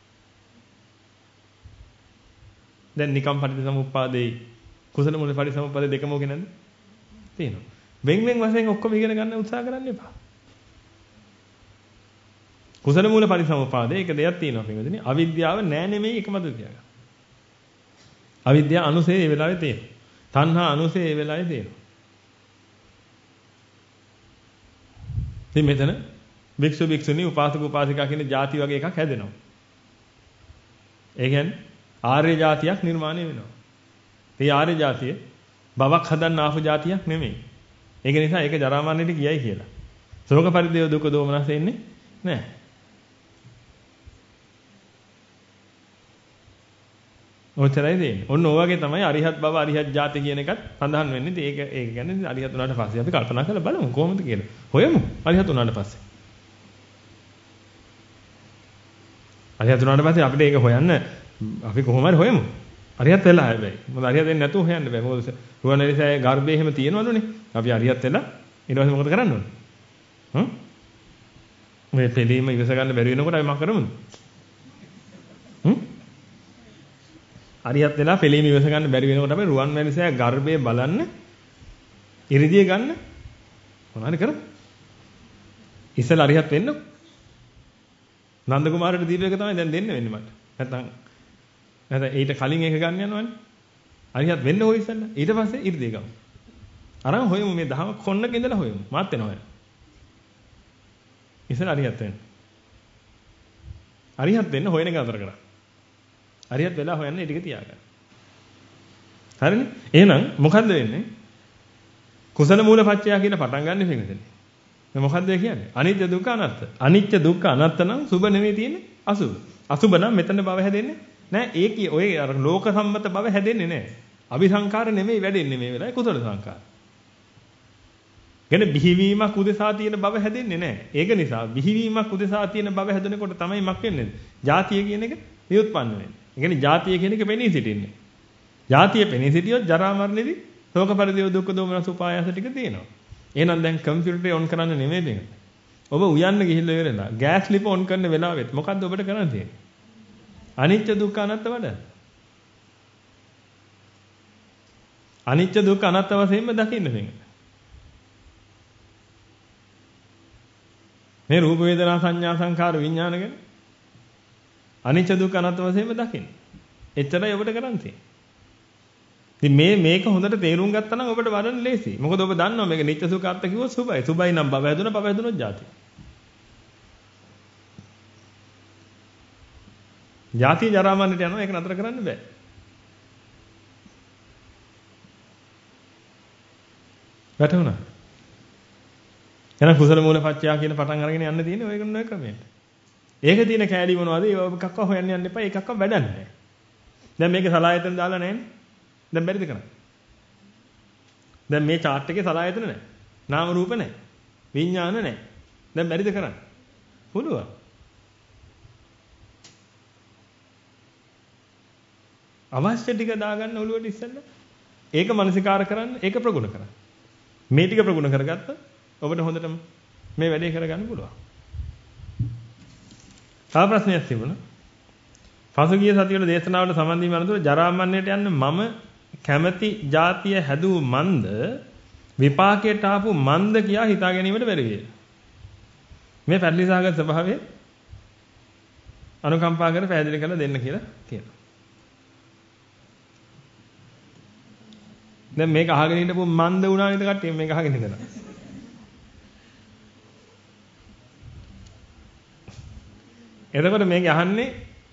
දැන් නිකම් පටිච්චසමුප්පාදේ කුසල මූල පටිච්චසමුප්පාදේ දෙකම ඕකේ නැද්ද? තියෙනවා. වෙන් වෙන් වශයෙන් ඔක්කොම ඉගෙන ගන්න උත්සාහ කරන්න එපා. කුසල මූල පටිච්චසමුප්පාදේ එක දෙයක් තියෙනවා පින්වදිනේ. අවිද්‍යාව නෑ නෙමෙයි එකමද තියාගන්න. අවිද්‍යාව අනුසය ඒ වෙලාවේ තියෙනවා. තණ්හා අනුසය ඒ වෙලාවේ තියෙනවා. ඉතින් මෙතන භික්ෂු භික්ෂුණී උපාසක උපාසිකා කියන ಜಾති වගේ එකක් හැදෙනවා. ඒ කියන්නේ ආර්ය જાතියක් නිර්මාණය වෙනවා. ඒ ආර්ය જાතිය බවක් හදන්න ආපු જાතියක් නෙමෙයි. ඒක නිසා ඒක ජරා මරණයට කියයි කියලා. ශෝක පරිදේව දුක දෝමනස එන්නේ නැහැ. ඔච්චරයි දෙන්නේ. ඔන්න ඔය වගේ තමයි අරිහත් බව අරිහත් જાති කියන එකත් සඳහන් වෙන්නේ. ඉතින් ඒක ඒක කියන්නේ අරිහත් උනාට පස්සේ අපි කල්පනා කරලා බලමු කොහොමද කියලා. හොයමු අරිහත් උනාට පස්සේ. අරිහත් උනාට පස්සේ අපිට ඒක හොයන්න අපි කොහොම හරි හොයමු. අරිහත් වෙලා හැබැයි. මොකද අරිහත් වෙන්නේ නැතුව හොයන්න බෑ. මොකද රුවන්වැලිසෑය ගර්භයේ එහෙම තියෙනවලුනේ. අපි අරිහත් වෙලා ඊට පස්සේ මොකද කරන්න ඕනේ? හ්ම්? මේ පිළීම ඉවස ගන්න බැරි වෙනකොට අපි මොකක් කරමුද? හ්ම්? අරිහත් වෙලා පිළීම ඉවස ගන්න බැරි වෙනකොට අපි රුවන්වැලිසෑය ගර්භයේ බලන්න ඉරිදිය ගන්න මොනවාරි කරමු. ඉස්සෙල්ලා අරිහත් වෙන්න. නන්ද කුමාරට දීප එක තමයි දැන් දෙන්න වෙන්නේ මට. නැත්නම් නැත්නම් ඊට කලින් එක ගන්න යනවනේ. අරිහත් වෙන්න ඕයි ඉස්සෙල්ලා. ඊට පස්සේ ඉර්ධිය ගමු. අරන් හොයමු මේ දහම කොන්නක ඉඳලා හොයමු. මාත් වෙනවා. ඉස්සෙල්ලා අරිහත් වෙන්න. අරිහත් වෙන්න හොයන එක අතර කරා. අරිහත් වෙලා හොයන්නේ ටික තියාගන්න. හරිනේ? එහෙනම් මොකද්ද වෙන්නේ? කුසල මූලපච්චය කියලා පටන් ගන්න පිටින්. මේ මොකද්ද කියන්නේ? අනිත්‍ය දුක්ඛ අනාත්ත. අනිත්‍ය දුක්ඛ අනාත්ත නම් සුබ නෙමෙයි තියෙන්නේ අසුබ. අසුබ නම් මෙතන බව හැදෙන්නේ නෑ. ඒකී ඔය අර ලෝක සම්මත බව හැදෙන්නේ නෑ. අபிසංකාර නෙමෙයි වැඩෙන්නේ මේ වෙලාවේ කුසල සංකාර. කියන්නේ බිහිවීමක් උදෙසා තියෙන බව හැදෙන්නේ නෑ. ඒක නිසා බිහිවීමක් උදෙසා තියෙන බව හැදෙනකොට තමයි මක් වෙන්නේ. ජාතිය කියන එක නියුත්පන්න වෙන්නේ. ඒ කියන්නේ ජාතිය කියන එක පෙනී සිටින්නේ. ජාතිය පෙනී සිටියොත් ජරා මරණෙදි ශෝක පරිදේව දුක්ඛ දෝමනස උපායාස ටික තියෙනවා. එහෙනම් දැන් කම්පියුටරේ ඔන් කරන්න නෙමෙයි දෙන්නේ. ඔබ උයන්න ගිහිල්ලා ඉවරලා ගෑස් ලිප ඔන් කරන වෙලාවෙත් මොකද්ද ඔබට කරන්න තියෙන්නේ? අනිත්‍ය දුක්ඛ අනාත්ම වඩන්න. අනිත්‍ය දුක්ඛ අනාත්ම වශයෙන්ම දකින්න වෙනවා. මේ රූප වේදනා සංඥා සංකාර විඥාන ගැන අනිත්‍ය දුක්ඛ අනාත්ම වශයෙන්ම දකින්න. එච්චරයි ඔබට කරන්න තියෙන්නේ. ඉතින් මේ මේක හොඳට තේරුම් ගත්තා නම් ඔබට වඩන්න ලේසියි. මොකද ඔබ දන්නවා මේක නිත්‍ය සුඛ අර්ථ කිව්වොත් සුභයි. සුභයි නම් බව හැදුණා, බව හැදුණොත් ජාති. ජාති ජරා මරණයට යනවා ඒක නතර කරන්න බෑ. වැටුණා. එහෙනම් කුසල මූලපච්චය කියන පටන් අරගෙන යන්න තියෙන්නේ ඔය කරන ක්‍රමයට. ඒකේ තියෙන කෑලි මොනවද? ඒක එකක්ව හොයන්න යන්න එපා. ඒකක්ව වැඩන්නේ නැහැ. දැන් මේක සලායතන දාලා නැහැනේ. දැන් බැරිද කරන්නේ? දැන් මේ chart එකේ සලායතන නැහැ. නාම රූප නැහැ. විඥාන නැහැ. දැන් බැරිද කරන්නේ? පුළුවන්. අවශ්‍ය ටික දාගන්න ඔළුවට ඉස්සෙල්ලා. ඒක මනසිකාර කරන්න, ඒක ප්‍රගුණ කරන්න. මේ ටික ප්‍රගුණ කරගත්තා ඔබට හොඳටම මේ වැඩේ කරගන්න පුළුවන්. තව ප්‍රශ්නයක් තිබුණා. පසුගිය සතිවල දේශනාවල සම්බන්ධ වීම අනතුරු ජරා මරණයට යන්න මම කැමැති જાතිය හැදූ මන්ද විපාකයට ආපු මන්ද කියා හිතා ගැනීමට බැරි වේ. මේ පැටලිසහගත ස්වභාවය අනුකම්පා කර පැහැදිලි කරලා දෙන්න කියලා කියනවා. දැන් මේක අහගෙන ඉඳපු මන්ද වුණා නේද කට්ටිය මේක අහගෙන ඉඳලා. එතකොට මේක අහන්නේ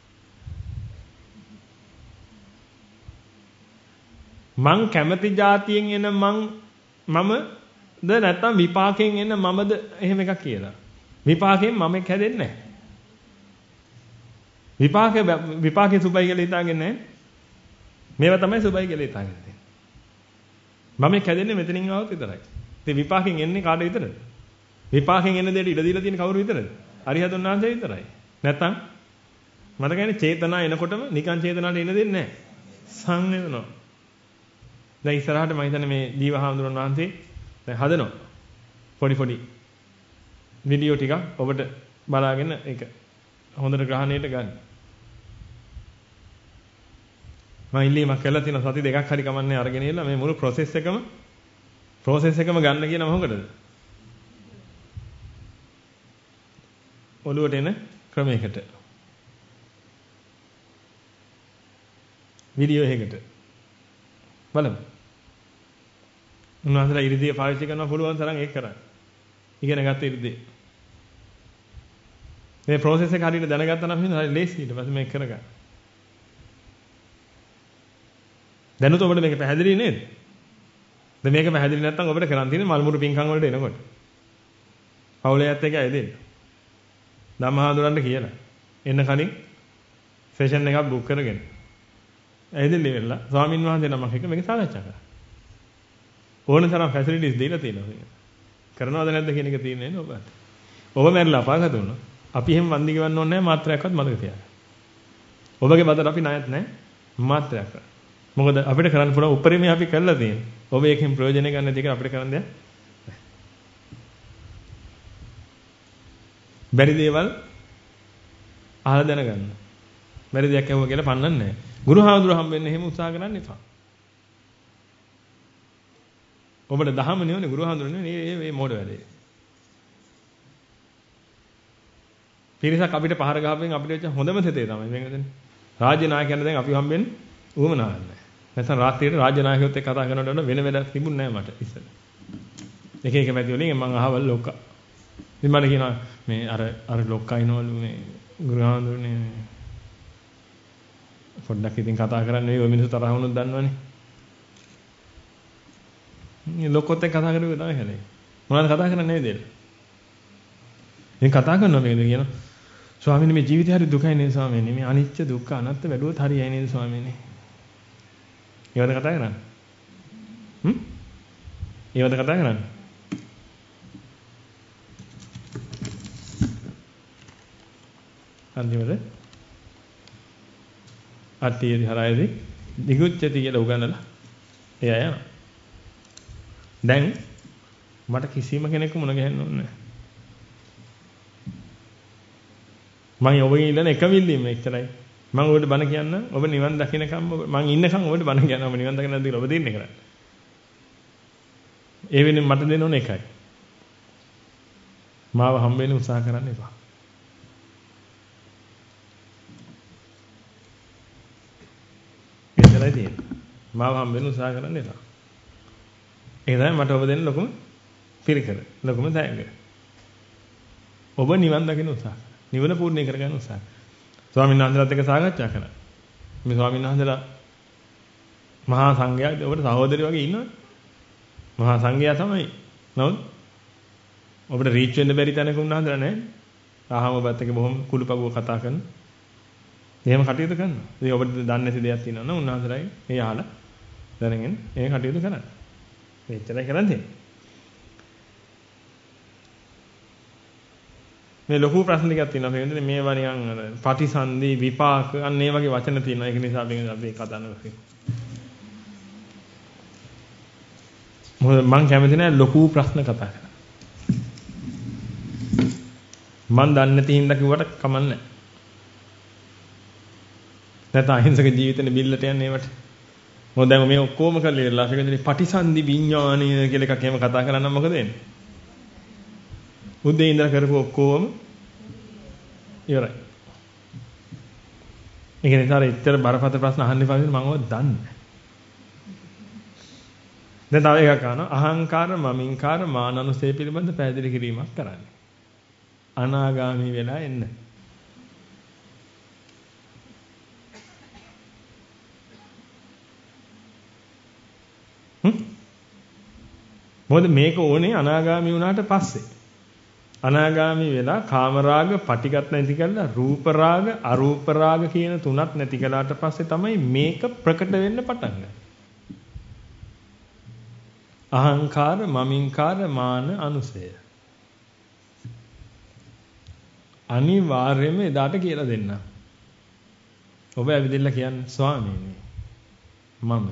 මං කැමති જાතියෙන් එන මං මමද නැත්නම් විපාකයෙන් එන මමද එහෙම එකක් කියලා. විපාකයෙන් මම එක් හැදෙන්නේ නැහැ. විපාකේ විපාකේ සුබයි කියලා හිතාගෙන නැහැ. මේවා තමයි සුබයි කියලා හිතාගෙන තියෙන්නේ. මම කැදෙන්නේ මෙතනින් ආවොත් විතරයි. ඉතින් විපාකෙන් එන්නේ කාට විතරද? විපාකෙන් එන දෙයට ඉඩ දීලා තියෙන කවුරු විතරද? අරිහතුන් වහන්සේ විතරයි. නැත්තම් මට කියන්නේ චේතනා එනකොටම නිකන් චේතනාවට එන දෙන්නේ නැහැ. සංවේදනවා. දැන් ඉස්සරහට මම හිතන්නේ මේ දීවහාමුදුරන් වහන්සේ දැන් හදනවා. පොඩි පොඩි වීඩියෝ ටික ඔබට බලාගෙන ඒක හොඳට ග්‍රහණයට ගන්න. මම ඉල්ලීමක් කළා තියෙනවා සති දෙකක් හරි කමන්නේ අරගෙන ඉන්න මේ මුළු process එකම process එකම ගන්න කියන මොකටද? ඔළුවට එන ක්‍රමයකට. වීඩියෝ එකකට. බලමු. උන්වහන්සේලා ඉරිදිය පාවිච්චි කරනවා පුළුවන් තරම් ඒක කරන්න. ඉගෙන ගත්ත ඉරිදිය. මේ process එක හරියට දැනගත්තා නම් හරි ලේසි ඊට පස්සේ මේක කරගන්න. දැනුත් ඔබට මේක පැහැදිලි නේද? දැන් මේක පැහැදිලි නැත්නම් ඔබට කරන් තියෙන්නේ මල්මුරු පිංකම් වලට එනකොට. පවුලේත් එක්ක ඇදෙන්න. ධම්මහාඳුරන්න කියලා. එන්න කලින් සෙෂන් එකක් බුක් කරගෙන. ඇදෙන්න ඉවරලා ස්වාමින් වහන්සේ නමක් එක්ක මේක සාකච්ඡා කරා. ඕන තරම් ෆැසිලිටිස් දීලා තියෙනවා. කරනවද නැද්ද කියන එක තියෙන්නේ නේද ඔබට? ඔබ මැරිලා අපාගත වුණා. අපි එහෙම වන්දි ගෙවන්න ඕනේ නැහැ මාත්‍රයක්වත් මතක තියාගන්න. ඔබගේ බදට අපි ණයත් නැහැ මාත්‍රයක්. මොකද අපිට කරන්න පුළුවන් උපරිමය අපි කරලා තියෙනවා. ඔබ ඒකෙන් ප්‍රයෝජන ගන්න දෙක අපිට කරන්න දෙයක් නැහැ. බැරි දේවල් අහලා දැනගන්න. බැරි දෙයක් ඇහුවා කියලා පන්නන්නේ නැහැ. ගුරු හාමුදුර හම්බෙන්න එහෙම උත්සාහ කරන්න එපා. ඔබට දහම නෙවෙයි ගුරු හාමුදුර නෙවෙයි මේ මොඩ වැඩේ. පිරිසක් අපිට පහර ගහපෙන් අපිට වෙච්ච හොඳම සෙතේ තමයි මේක දෙන්නේ. රාජ්‍ය නායකයන් දැන් අපි හම්බෙන්නේ උවමනාවක් නැහැ. නැත්නම් රාත්‍රියේ රාජ්‍ය නායකයොත් එක්ක කතා කරනකොට වෙන වැඩක් තිබුණේ නැහැ මට ඉස්සෙල්ලා. එක එක පැති වලින් මම අහවල් ලොක්කා. ඉතින් මට කියනවා මේ අර අර ලොක්කා ඉනවලු මේ ගුරු හාමුදුරනේ පොඩ්ඩක් ඉතින් කතා කරන්න ඔය මිනිස්සු තරහ වුණොත් දන්නවනේ. මේ ලොක්කොත් එක්ක කතා කරුවේ තමයි හැලේ. මොනවද කතා කරන්නේ නේද? ඉතින් කතා කරනවා මේකද කියනවා ස්වාමීනි මේ ජීවිතය හරි දුකයි නේද ස්වාමීනි මේ අනිච්ච දුක්ඛ අනාත්ම වැඩුවොත් හරියයි නේද ස්වාමීනි? ඒවද කතා කරන්නේ? හ්ම්? ඒවද කතා කරන්නේ? අන්තිමට අට්ටියේදී හරයේදී දිගුච්චති කියලා උගන්වලා එයා යනවා. දැන් මට කිසිම කෙනෙක් මුණ ගැහෙන්න ඕනේ නැහැ. මම ඔබගෙන් ඉල්ලන එකම ඉල්ලීම එච්චරයි. මම ඔබට බණ කියන්න ඔබ නිවන් දකින්නකම් මම ඉන්නකම් ඔබට බණ කියන්න ඔබ නිවන් දකින්න නැද්ද කියලා ඔබ දෙන්නේ කරන්නේ. ඒ වෙන්නේ මට දෙන්න ඕන එකයි. මාව හම්බ වෙන්න උත්සාහ කරන්න එපා. එච්චරයි තියෙන්නේ. මාව හම්බ වෙන්න උත්සාහ කරන්න එපා. ඒ තමයි මට ඔබ දෙන්න ලොකුම පිළිකර. ලොකුම තෑග්ග. ඔබ නිවන් දකින්න උත්සාහ කරන්න. නිවන පූර්ණේ කරගන්න උත්සාහ. ස්වාමීන් වහන්සේලාත් එක්ක සාකච්ඡා කරා. මේ ස්වාමීන් වහන්සේලා මහා සංඝයා ඔබට සහෝදරය වගේ ඉන්නවනේ. මහා සංඝයා තමයි. නමුත් ඔබට රීච් වෙන්න බැරි තැනක උන්වහන්සේලා නැහැ. ආහම ඔබත් එක්ක බොහොම කුළුපගුව කතා කරන. එහෙම කටයුතු කරනවා. ඉතින් ඔබට දන්නේ නැති දෙයක් තියෙනවා නම් උන්වහන්සේලායි ඒ අහලා දැනගෙන ඒ කටයුතු කරන්න. මෙච්චරයි කරන්නේ. මේ ලොකු ප්‍රශ්න ටිකක් තියෙනවා. මේ වෙනදේ මේවා නිකන් පටිසන්ධි විපාක අන්න ඒ වගේ වචන තියෙනවා. ඒක නිසා අපි අපි කතා කරනවා. මොකද මම කැමති නැහැ ලොකු ප්‍රශ්න කතා කරන්න. මම දන්නේ නැති හින්දා කිව්වට කමන්නේ නැහැ. නැත්නම් අහිංසක ජීවිතේ බිල්ලට යන්නේ ඒවට. මොකද දැන් මේ ඔක්කොම කරලා ඉවරලා අපි කියන්නේ පටිසන්ධි විඥානය කියලා එකක් එහෙම කතා කරන්න මොකද වෙන්නේ? උදේ ඉඳලා කරපු ඔක්කොම ඉවරයි. ඒක නිසා ඉතර බරපතල ප්‍රශ්න අහන්න එපා කියලා මම ඔය දන්නේ. දැන් තව එකක් අහනවා අහංකාර මමින්කාර මානනුසේ පිළිබඳ පැහැදිලි කිරීමක් කරන්නේ. අනාගාමී වෙලා එන්න. හ්ම් මොකද මේක ඕනේ අනාගාමී වුණාට පස්සේ. අනාගාමී වෙලා කාමරාග පටිගත නැති කරලා රූප රාග අරූප රාග කියන තුනක් නැති කළාට පස්සේ තමයි මේක ප්‍රකට වෙන්න පටන් ගන්නේ. අහංකාර, මමින්කාර, මාන, අනුසය. අනිවාර්යයෙන්ම එදාට කියලා දෙන්න. ඔබ ඇවිදilla කියන්නේ ස්වාමීනි මම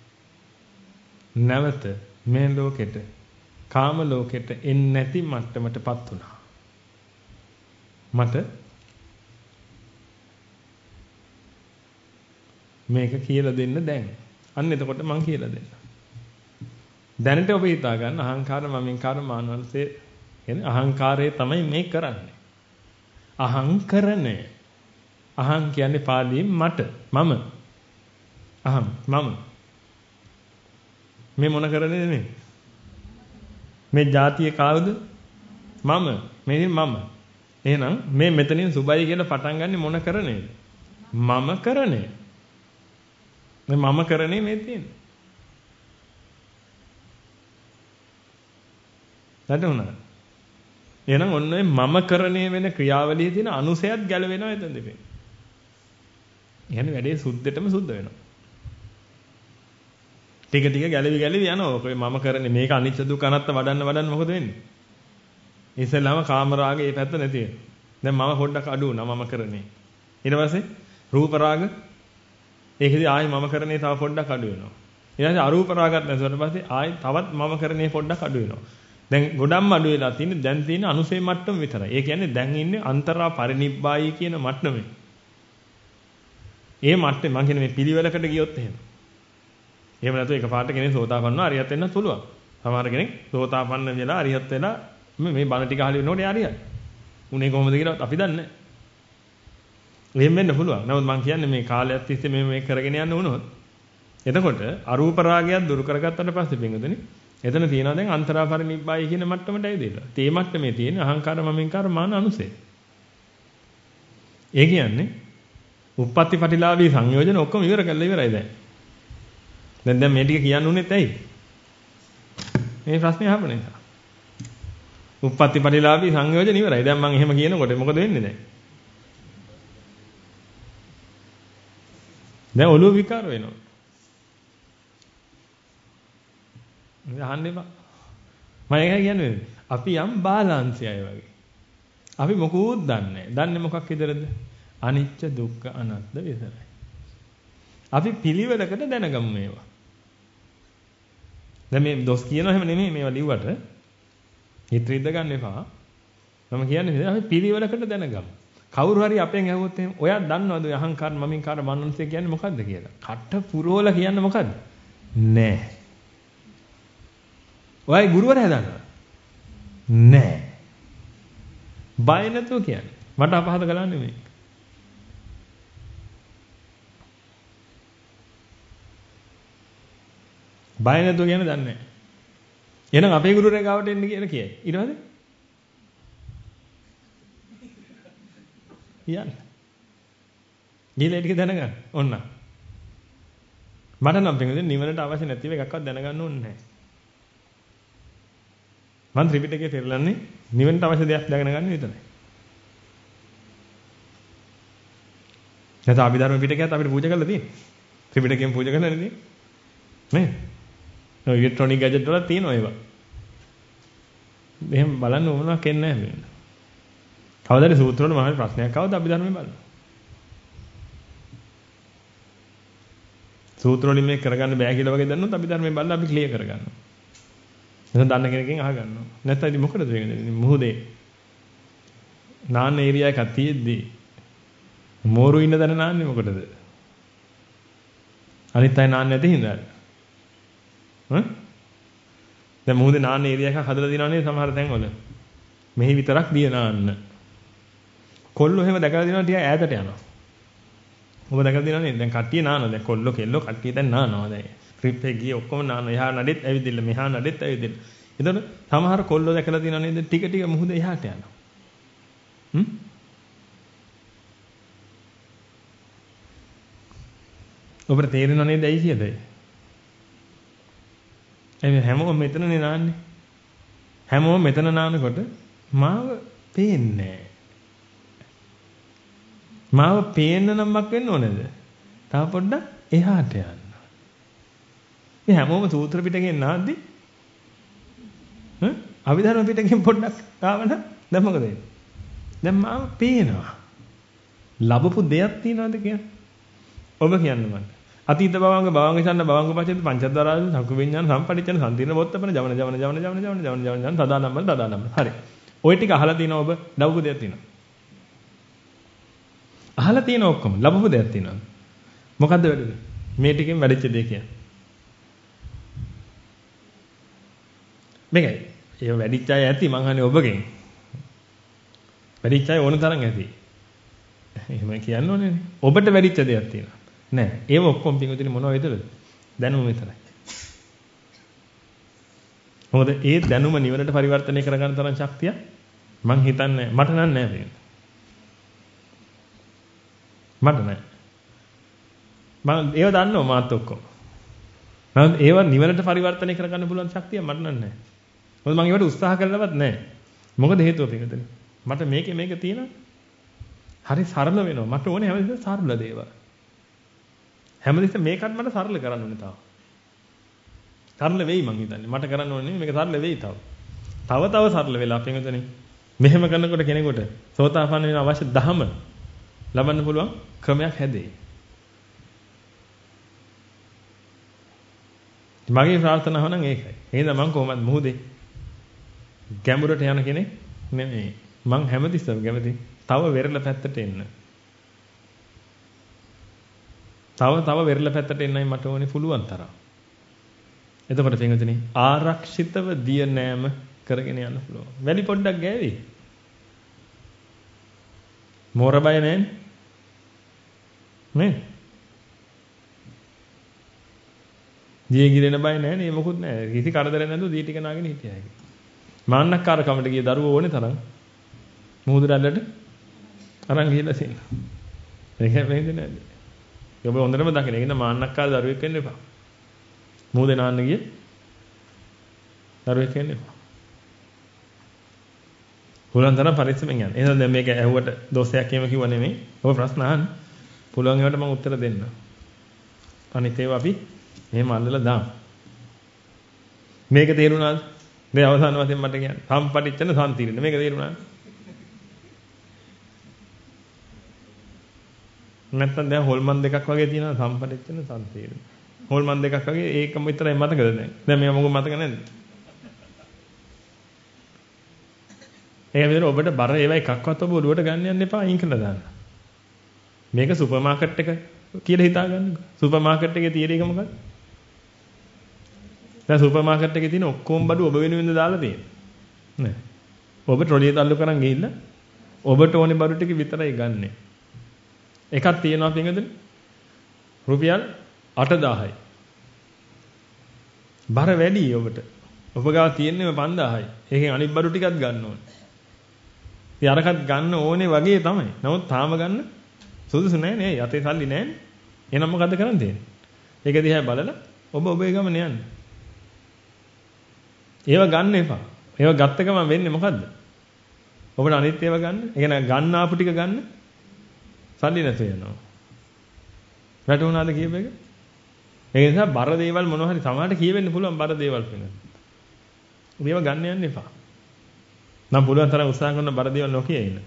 නැවත මේ ලෝකෙට කාම ලෝකෙට එන්නේ නැති මට්ටමටපත් වුණා. මට මේක කියලා දෙන්න දැන්. අන්න එතකොට මං කියලා දෙන්න. දැනට ඔබ හිතා ගන්න අහංකාර, මමින්කාර, මානවන්සේ කියන්නේ අහංකාරය තමයි මේ කරන්නේ. අහංකරණය. අහං කියන්නේ පාලියෙන් මට, මම. අහම්, මම. මේ මොන කරන්නේ මේ? මේ જાතිය කාවුද? මම. මේ මම. එහෙනම් මේ මෙතනින් සුබයි කියලා පටන් ගන්නෙ මොන කරණේද? මම කරණය. මේ මම කරණේ මේ තියෙන්නේ. නැතුණා. එහෙනම් ඔන්න ඔය මම කරණේ වෙන ක්‍රියාවලියේ තියෙන අනුසයත් ගැලවෙනවා එතන දෙපේ. يعني වැඩේ සුද්ධෙටම සුද්ධ වෙනවා. ටික ටික ගැලවි ගැලවි යනවා. ඔක මම කරන්නේ මේක අනිච්ච දුක්ඛ අනාත්ම වඩන්න වඩන්න මොකද වෙන්නේ? ඉස්සෙල්ලාම කාම රාගය මේ පැත්ත නැති වෙනවා. දැන් මම පොඩ්ඩක් අඩු වුණා මම කරන්නේ. ඊට පස්සේ රූප රාග ඒකෙදි ආයි මම කරන්නේ තව පොඩ්ඩක් අඩු වෙනවා. ඊට පස්සේ අරූප රාගත් නැසුවට පස්සේ ආයි තවත් මම කරන්නේ පොඩ්ඩක් අඩු වෙනවා. දැන් ගොඩක්ම අඩු වෙලා තියෙන්නේ දැන් තියෙන අනුසේ මට්ටම විතරයි. ඒ කියන්නේ දැන් ඉන්නේ අන්තරා පරිනිබ්බායි කියන මට්ටමේ. ඒ මට්ටමේ මම කියන්නේ මේ පිළිවෙලකට ගියොත් එහෙම. එහෙම නැතු එකපාරට කෙනෙක් සෝතාපන්නව අරියත් වෙන්න පුළුවන්. සමහර කෙනෙක් සෝතාපන්න වෙලා අරියත් වෙලා මේ බණ ටික අහලා ඉන්නකොට යාරියයි. උනේ කොහොමද කියලා අපි දන්නේ නැහැ. එහෙම වෙන්න පුළුවන්. නමුත් මම කියන්නේ මේ කාලයක් තිස්සේ මේ මේ කරගෙන යන්න වුණොත් එතකොට අරූප රාගයක් දුරු කරගත්තට පස්සේ පින්වතුනි එතන තියෙනවා දැන් අන්තරා පරිනිබ්බායි කියන මට්ටමට ඇවිදලා. ඒ මට්ටමේ තියෙන අහංකාර, මමින්කාර, මාන, අනුසය. ඒ කියන්නේ උප්පත්ති පටිලාභී සංයෝජන ඔක්කොම ඉවර කරලා ඉවරයි දැන්. දැන් දැන් මේ ටික කියන්න උනේත් ඇයි? මේ ප්‍රශ්නේ අහපු නිසා. උප්පත්ති පටිලාභී සංයෝජන ඉවරයි. දැන් මම එහෙම කියනකොට මොකද වෙන්නේ දැන්? දැන් ඔළුව විකාර වෙනවා. අහන්න එපා. මම ඒකයි කියන්නේ අපි යම් බාලාන්සයයි වගේ. අපි මොකුත් දන්නේ නැහැ. දන්නේ මොකක් විතරද? අනිච්ච දුක්ඛ අනාත්ම විතරයි. අපි පිළිවෙලකට දැනගමු මේවා. දැන් මේ දොස් කියනවා එහෙම නෙමෙයි මේවා ලිව්වට. හිත රිද්ද ගන්න එපා. මම කියන්නේ අපි පිළිවෙලකට දැනගමු. කවුරු හරි අපෙන් ඇහුවොත් එහෙම ඔයා දන්නවද ඔය අහංකාර මමින්කාර මනෝන්සය කියන්නේ මොකද්ද කියලා? කට පුරවලා කියන්නේ මොකද්ද? නෑ. ඔයයි ගුරුවරයා දන්නවද? නෑ. බය නැතුව කියන්නේ. මට අපහාස කරන්නේ මේ. බය නැතුව කියන්නේ දන්නේ නැහැ. එහෙනම් අපේ ගුරුවරයා ගාවට එන්න කියලා කියයි. ඊට පස්සේ යන්න. ගිහලා ටික දැනගන්න. ඔන්න. මට නම් තේරෙන්නේ නිවනට අවශ්‍ය නැතිව එකක්වත් දැනගන්න ඕනේ නැහැ. මම ත්‍රිපිටකයේ පෙරලන්නේ නිවනට අවශ්‍ය දෙයක් දැනගන්න විතරයි. නැත්නම් අභිධර්ම පිටකයත් අපිට පූජා කරලා තියෙන්නේ. ත්‍රිපිටකයෙන් පූජා කරලා නෙදී. නේ? ඔය ඉලෙක්ට්‍රොනික ගැජට් වල තියෙනවා ඒවා. මෙහෙම බලන්න ඕනක් එන්නේ නැහැ මෙන්න. කවදාද සූත්‍ර වල මහා ප්‍රශ්නයක් ආවද අභිධර්මයේ බලන්න. සූත්‍ර වලින් මේක කරගන්න බෑ කියලා වගේ දන්නොත් අභිධර්මයේ බලලා අපි ක්ලියර් කරගන්නවා. එහෙනම් දන්න කෙනකින් අහගන්නවා. නැත්නම් ඉතින් මොකටද වෙන්නේ? මුහුදේ නාන්න ඒරියා එකක් තියෙද්දි මෝරු ඉන්න දන නාන්නේ මොකටද? අනිත් අය නාන්නේ නැති හින්දාද? හ්ම්? දැන් මුහුදේ නාන්න ඒරියා එකක් හදලා දිනනවා නේද සමහර තැන්වල? මෙහි විතරක් දිය නාන්න. කොල්ලෝ එහෙම දැකලා දිනනවා ටික ඈතට යනවා. ඔබ දැකලා දිනනවා නේද? දැන් කට්ටිය නානවා. දැන් කොල්ලෝ කෙල්ලෝ කට්ටිය දැන් නානවා දැන්. ට්‍රිප් එක ගියේ ඔක්කොම නානවා. එහා නඩෙත් ඇවිදින්න මෙහා නඩෙත් ඇවිදින්න. එතකොට සමහර කොල්ලෝ දැකලා දිනනවා නේද? ටික ටික මුහුද එහාට යනවා. හ්ම්? ඔබට තේරෙනව නේද ඇයි කියද? එයි හැමෝම මෙතනනේ නාන්නේ. හැමෝම මෙතන නානකොට මාව පේන්නේ මාව පේන්න නම් මක් වෙන්න ඕනේද? තව පොඩ්ඩක් එහාට යන්න. මේ හැමෝම සූත්‍ර පිටකෙන් නාද්දි අභිධර්ම පිටකෙන් පොඩ්ඩක් ආවන දැන් මොකද වෙන්නේ? දැන් මාව පේනවා. ලැබපු දෙයක් තියනවාද කියන්නේ? ඔබ කියන්න මට. අතීත භවංග භවංග ඡන්න භවංග පච්චේත පංචද්වාරාද සංකු විඥාන සම්පටිච්ඡන සම්තිර්ණ වොත්තපන ජවන ජවන ජවන ජවන ජවන ජවන ජවන ජවන තදානම්බල තදානම්බල. හරි. ওই ටික අහලා තියෙනවා ඔබ ලැබපු දෙයක් තියෙනවා. අහලා තියෙන ඔක්කොම ලැබපු දෙයක් තියෙනවා. මොකද්ද වැඩේ? මේ ටිකෙන් වැඩිච්ච දේ කියන්නේ. මේකයි. ඒ වැඩිච්ච අය ඇති මං අහන්නේ ඔබගෙන්. වැඩිච්ච අය ඕන තරම් ඇති. එහෙම කියන්න ඕනේ නේ. ඔබට වැඩිච්ච දෙයක් තියෙනවා. නෑ. ඒව ඔක්කොම පිටුදින මොනව වේදද? දැනුම විතරයි. මොකද ඒ දැනුම නිවනට පරිවර්තනය කරගන්න තරම් ශක්තිය මං හිතන්නේ මට නෑ නෑ මට නෑ. මම ඒව දන්නවා මාත් ඔක්කොම. නමුත් ඒව නිවනට පරිවර්තනය කරගන්න පුළුවන් ශක්තිය මට නෑ. මොකද මම ඒවට උත්සාහ කළවත් නෑ. මොකද හේතුව පිටුදින. මට මේකේ මේක තියෙනවා. හරි සරල වෙනවා. මට ඕනේ හැමදේම සරල දේවල්. හැමදේම මේකත් මට සරල කරන්න ඕනේ තාම. සරල වෙයි මං හිතන්නේ. මට කරන්න ඕනේ මේක සරල වෙයි තව. තව තව සරල වෙලා පිටුදින. මෙහෙම කරනකොට කෙනෙකුට සෝතාපන්න වෙන අවශ්‍ය ධහම ලබන්න පුළුවන් ක්‍රමයක් හැදේ. මගේ ප්‍රාර්ථනාව නම් ඒකයි. එහෙනම් මං කොහොමද මුහුදේ ගැඹුරට යන කෙනෙක් නෙමෙයි. මං හැමතිස්සම කැමති තව වෙරළ පැත්තට එන්න. තව තව වෙරළ පැත්තට එන්නයි මට ඕනේ පුළුවන් තරම්. එතකොට පින්වතුනි ආරක්ෂිතව දිය නෑම කරගෙන යන්න පුළුවන්. වැලි පොඩ්ඩක් ගෑවි. මෝර බය නෑනේ. නේ? දිය ගිරෙන බය නෑනේ. මොකුත් නෑ. කිසි කරදරයක් නැතුව දී ටික නාගෙන හිටියා ඒක. මාන්නක්කාරකමට ගිය දරුවෝ ඕනේ තරම් මුහුදු රැල්ලට අරන් ගිහලා තියෙනවා. ඒක වෙන්නේ නැහැ. ඔබ හොඳටම දකින්න. ඒක න මාන්නක්කාර දරුවෙක් වෙන්න එපා. මුහුදේ නාන්න ගිය දරුවෙක් වෙන්න එපා. පුළුවන් තරම් පරිස්සමෙන් යන්න. එහෙනම් දැන් මේක ඇහුවට දොස්සයක් කියම කිව්ව නෙමෙයි. ඔබ ප්‍රශ්න අහන්න. පුළුවන් ඒවාට මම උත්තර දෙන්න. අනිත් ඒවා අපි මෙහෙම අල්ලලා දාමු. මේක තේරුණාද? මේ අවසාන වශයෙන් මට කියන්න. සම්පටිච්ඡන සම්තිරින්න. මේක තේරුණාද? නැත්තම් දැන් හොල්මන් දෙකක් වගේ තියෙනවා සම්පටිච්ඡන සම්තිරින්න. හොල්මන් දෙකක් වගේ ඒකම විතරයි මතකද දැන්? දැන් මේක මොකද මතක නැද්ද? ඒ විදිහට ඔබට බර ඒවා එකක්වත් ඔබ ඔළුවට ගන්න යන්න එපා අයින් කරලා දාන්න. මේක සුපර් මාකට් එක කියලා හිතා ගන්නකො. සුපර් මාකට් එකේ තියෙන එක මොකක්ද? දැන් සුපර් මාකට් එකේ තියෙන ඔක්කොම බඩු ඔබ වෙනුවෙන්ද දාලා තියෙන්නේ. නෑ. ඔබ ට්‍රොලිය තල්ලු කරන් ගිහිල්ලා ඔබට ඕනේ බඩු ටික විතරයි ගන්නෙ. එකක් තියෙනවා පින්වතුනි. රුපියල් අට දාහයි. බර වැඩි ඔබට. ඔබ ගාව තියෙන්නේ පන්දාහයි. ඒකෙන් අනිත් බඩු ටිකත් ගන්න ඕනේ. ඉතින් අරකට ගන්න ඕනේ වගේ තමයි. නමුත් තාම ගන්න සුදුසු නෑ නේ. යතේ සල්ලි නෑනේ. එහෙනම් මොකද්ද කරන්න තියෙන්නේ? ඒක දිහා බලලා ඔබ ඔබේ ගමන යන්න. ඒව ගන්න එපා. ඒව ගත්ත ගමන් වෙන්නේ මොකද්ද? ඔබට අනිත් ඒවා ගන්න. ඒ කියන්නේ ගන්න ආපු ටික ගන්න. සල්ලි නැතු වෙනවා. වැටුණාද කියප එක? ඒ නිසා බර දේවල් මොනවා හරි සමහරට කියවෙන්න පුළුවන් බර දේවල් වෙනවා. මේවා ගන්න යන්න එපා. නම් පුළුවන් තරම් උත්සාහ කරන බර දේවල් නොකිය ඉන්න.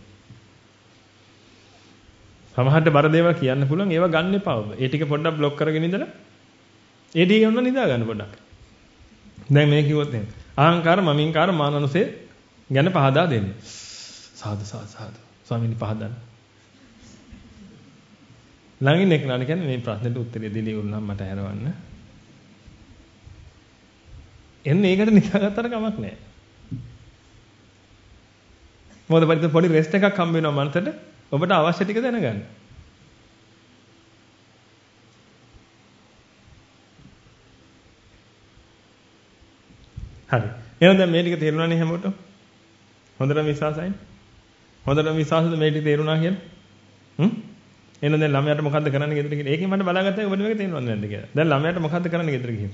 සමහරට බර දේවල් කියන්න පුළුවන් ඒවා ගන්න එපා ඔබ. ඒ ටික පොඩ්ඩක් බ්ලොක් කරගෙන ඉඳලා ඒ ටික යන්න නිදා ගන්න පොඩ්ඩක්. දැන් මේ කිව්වොත් එහෙනම් අහංකාර මමින්කාර මානනුසේ ගැන පහදා දෙන්න. සාදු සාදු සාදු. ස්වාමීනි පහදන්න. ළඟින් එක්ක නාන කියන්නේ මේ ප්‍රශ්නෙට උත්තරය දෙලි වුණාම මට හැරවන්න. එන්නේ ඒකට නිදාගත්තට කමක් නැහැ. මොකද පරිත පොඩි රෙස්ට් එකක් හම්බ වෙනවා මනසට ඔබට අවශ්‍ය ටික දැනගන්න. හරි. එහෙනම් දැන් මේ ටික තේරුණානේ හැමෝටම? හොඳටම විශ්වාසයි? හොඳටම විශ්වාසද මේ ටික තේරුණා කියලා? හ්ම්? එහෙනම් දැන් ළමයාට මොකද්ද කරන්න ගෙදර කියලා? ඒකෙන් මට බලාගත්තා ඔබට මේක තේරුණාද නැද්ද කියලා. දැන් ළමයාට මොකද්ද කරන්න ගෙදර කියලා?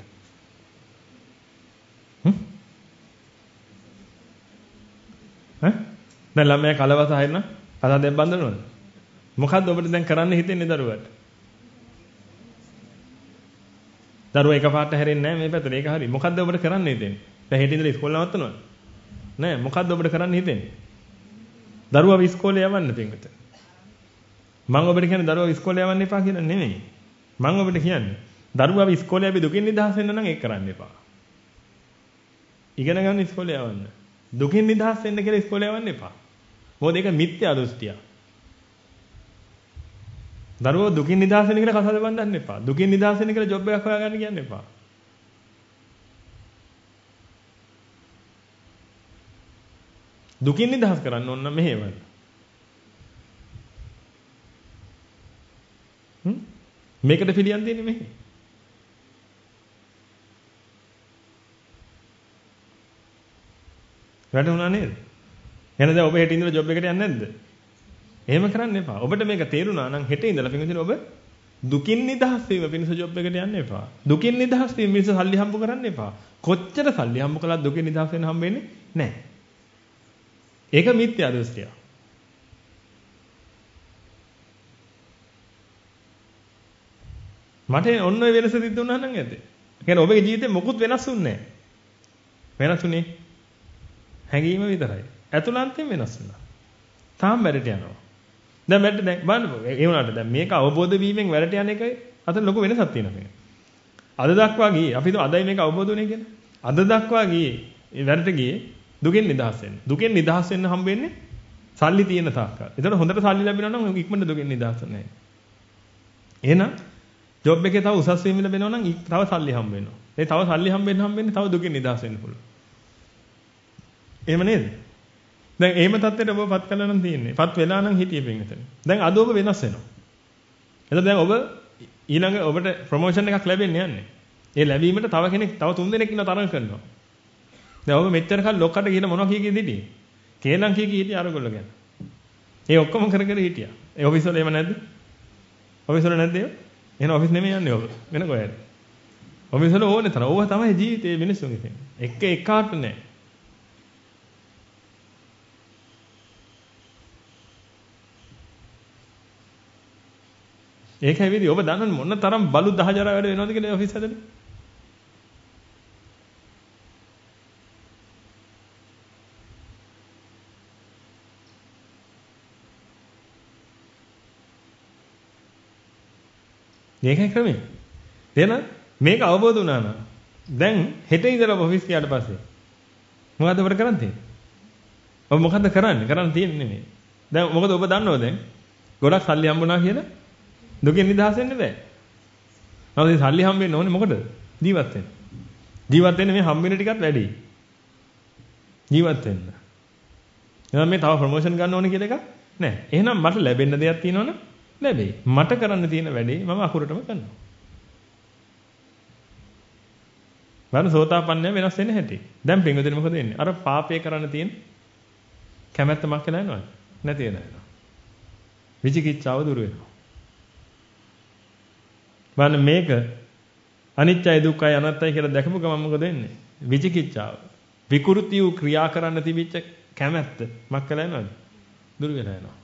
හ්ම්? ඈ? දැන් ළමයා කලවස හරිනම් කතා දෙයක් බඳිනවද? මොකද්ද ඔබට දැන් කරන්න හිතෙන්නේ දරුවාට? දරුවා එකපාරට හැරෙන්නේ නැහැ මේ පැත්තට. ඒක හරි. මොකද්ද ඔබට කරන්න හිතෙන්නේ? දැන් හෙට ඉඳලා ඉස්කෝල නවත්තනවද? නෑ මොකද්ද ඔබට කරන්න හිතෙන්නේ? දරුවා ඉස්කෝලේ යවන්න පින්විත. මම ඔබට කියන්නේ දරුවා ඉස්කෝලේ යවන්න එපා කියලා නෙමෙයි. මම ඔබට කියන්නේ දරුවා ඉස්කෝලේ අපි දුකින් නිදහස් වෙන්න නම් ඒක කරන්න එපා. ඉගෙන ගන්න ඉස්කෝලේ යවන්න. දුකින් නිදහස් වෙන්න කියලා ඉස්කෝලේ යවන්න එපා. මොකද ඒක මිත්‍යා දෘෂ්ටිය. දරුවෝ දුකින් නිදහස් වෙන්න කියලා කසාද බඳින්න එපා. දුකින් නිදහස් වෙන්න කියලා ජොබ් එකක් හොයාගන්න කියන්න එපා. දුකින් නිදහස් කරන්න ඕන නම් මෙහෙවන්න. හ්ම් මේකට පිළියම් දෙන්නේ මෙහෙ. වැටුණා නේද? එහෙනම් දැන් ඔබ හෙට ඉඳලා ජොබ් එකට යන්නේ නැද්ද? එහෙම කරන්න එපා. ඔබට මේක තේරුණා නම් හෙට ඉඳලා පින්විතනේ ඔබ දුකින් නිදහස් වීම පිණිස ජොබ් එකට යන්න එපා. දුකින් නිදහස් වීම පිණිස සල්ලි හම්බ කරන්න එපා. කොච්චර සල්ලි හම්බ කළත් දුකින් නිදහස් වෙන්න හම්බෙන්නේ නැහැ. ඒක මිත්‍යා දෘෂ්ටිය. මට ඔන්න ඔය වෙනස සිද්ධ වුණා නම් ඇද්ද? ඒ කියන්නේ ඔබේ ජීවිතේ මොකුත් වෙනස් වුණේ නැහැ. වෙනස් වුණේ හැඟීම විතරයි. ඇතුළන්තයෙන් වෙනස් වුණා. තාම වැඩට යනවා. දැන් වැඩට දැන් බලන්න ඒ වුණාට දැන් මේක අවබෝධ වීමෙන් වැඩට යන එකයි අතර ලොකු වෙනසක් තියෙනවා. අද දක්වා ගියේ අපි හිතුව අදයි මේක අවබෝධ වුණේ කියලා. අද දක්වා ගියේ ඒ වැඩට ගියේ දුකෙන් නිදහස් වෙන්න. දුකෙන් නිදහස් වෙන්න හම්බ වෙන්නේ සල්ලි තියෙන තාක්කල්. ඒතකොට හොඳට සල්ලි ලැබෙනවා නම් ඉක්මනට දුකෙන් නිදහස් වෙන්නේ නැහැ. එහෙනම් ජොබ් එකේ තව උසස් වීම ලැබෙනවා නම් තව සල්ලි හම්බ වෙනවා. ඒ තව සල්ලි හම්බ වෙන්න හම්බ වෙන්නේ තව දුකෙන් නිදහස් වෙන්න පුළුවන්. එහෙම නේද? දැන් එහෙම තත්ත්වයට ඔබ පත් කළා නම් තියෙන්නේ. පත් වෙලා නම් හිටියේ පින්විතනේ. දැන් අද ඔබ වෙනස් වෙනවා. එතකොට දැන් ඔබ ඊළඟ ඔබට ප්‍රොමෝෂන් එකක් ලැබෙන්න යන්නේ. ඒ ලැබීමට තව කෙනෙක් තව තුන් දෙනෙක් ඉන්න තරඟ කරනවා. දැන් ඔබ මෙච්චර කල් ලොක්කට ගිහින් මොනවා කිය කී හිටියේ? කේලම් කිය කී හිටියේ අරගොල්ලෝ ගැන. ඒ ඔක්කොම කර කර හිටියා. ඒ ඔෆිස් වල එහෙම නැද්ද? ඔෆිස් වල නැද්ද ඒ? එහෙනම් ඔෆිස් නෙමෙයි යන්නේ ඔබ. වෙන කොහෙද? ඔෆිස් වල ඕනේ තරම්. ඕවා තමයි ජීවිතේ මිනිස්සුන්ගේ තියෙන්නේ. එක එකාට නෑ. ඒක හැවිදි ඔබ දන්නවනේ මොන තරම් බලු දහජරා වැඩ වෙනවද කියලා ඔෆිස් හදන්නේ. මේකයි ක්‍රමය. එහෙනම් මේක අවබෝධ වුණා නම් දැන් හෙට ඉඳලා ඔෆිස් ගියාට පස්සේ මොකද ඔබට කරන්න තියෙන්නේ? ඔබ මොකද්ද කරන්නේ? කරන්න තියෙන්නේ නෙමෙයි. දැන් මොකද ඔබ දන්නව දැන් ගොඩක් සල්ලි හම්බුණා කියලා දුකෙන් නිදහස් වෙන්න බෑ. මොකද මේ සල්ලි හම්බෙන්න ඕනේ මොකටද? ජීවත් වෙන්න. ජීවත් වෙන්න මේ හම්බෙන ටිකත් වැඩි. ජීවත් වෙන්න. එහෙනම් මේ තව ප්‍රොමෝෂන් ගන්න ඕනේ කියලා එකක් නැහැ. එහෙනම් මට ලැබෙන්න දෙයක් තියෙනවනේ ලැබෙයි. මට කරන්න තියෙන වැඩේ මම අකුරටම කරනවා. බලන්න සෝතාපන්නය වෙනස් වෙන්න හැටි. දැන් පින්වදින මොකද වෙන්නේ? අර පාපය කරන්න තියෙන කැමැත්ත මක් කියලා යනවද? නැති වෙනවා. විචිකිච්ඡාව දුර වෙනවා. බලන්න මේක අනිත්‍යයි දුක්ඛයි අනාත්තයි කියලා දැකපු ගමන් මොකද වෙන්නේ? විචිකිච්ඡාව. විකෘති වූ ක්‍රියා කරන්න තිබිච්ච කැමැත්ත මක් කියලා යනවද? දුර වෙලා යනවා.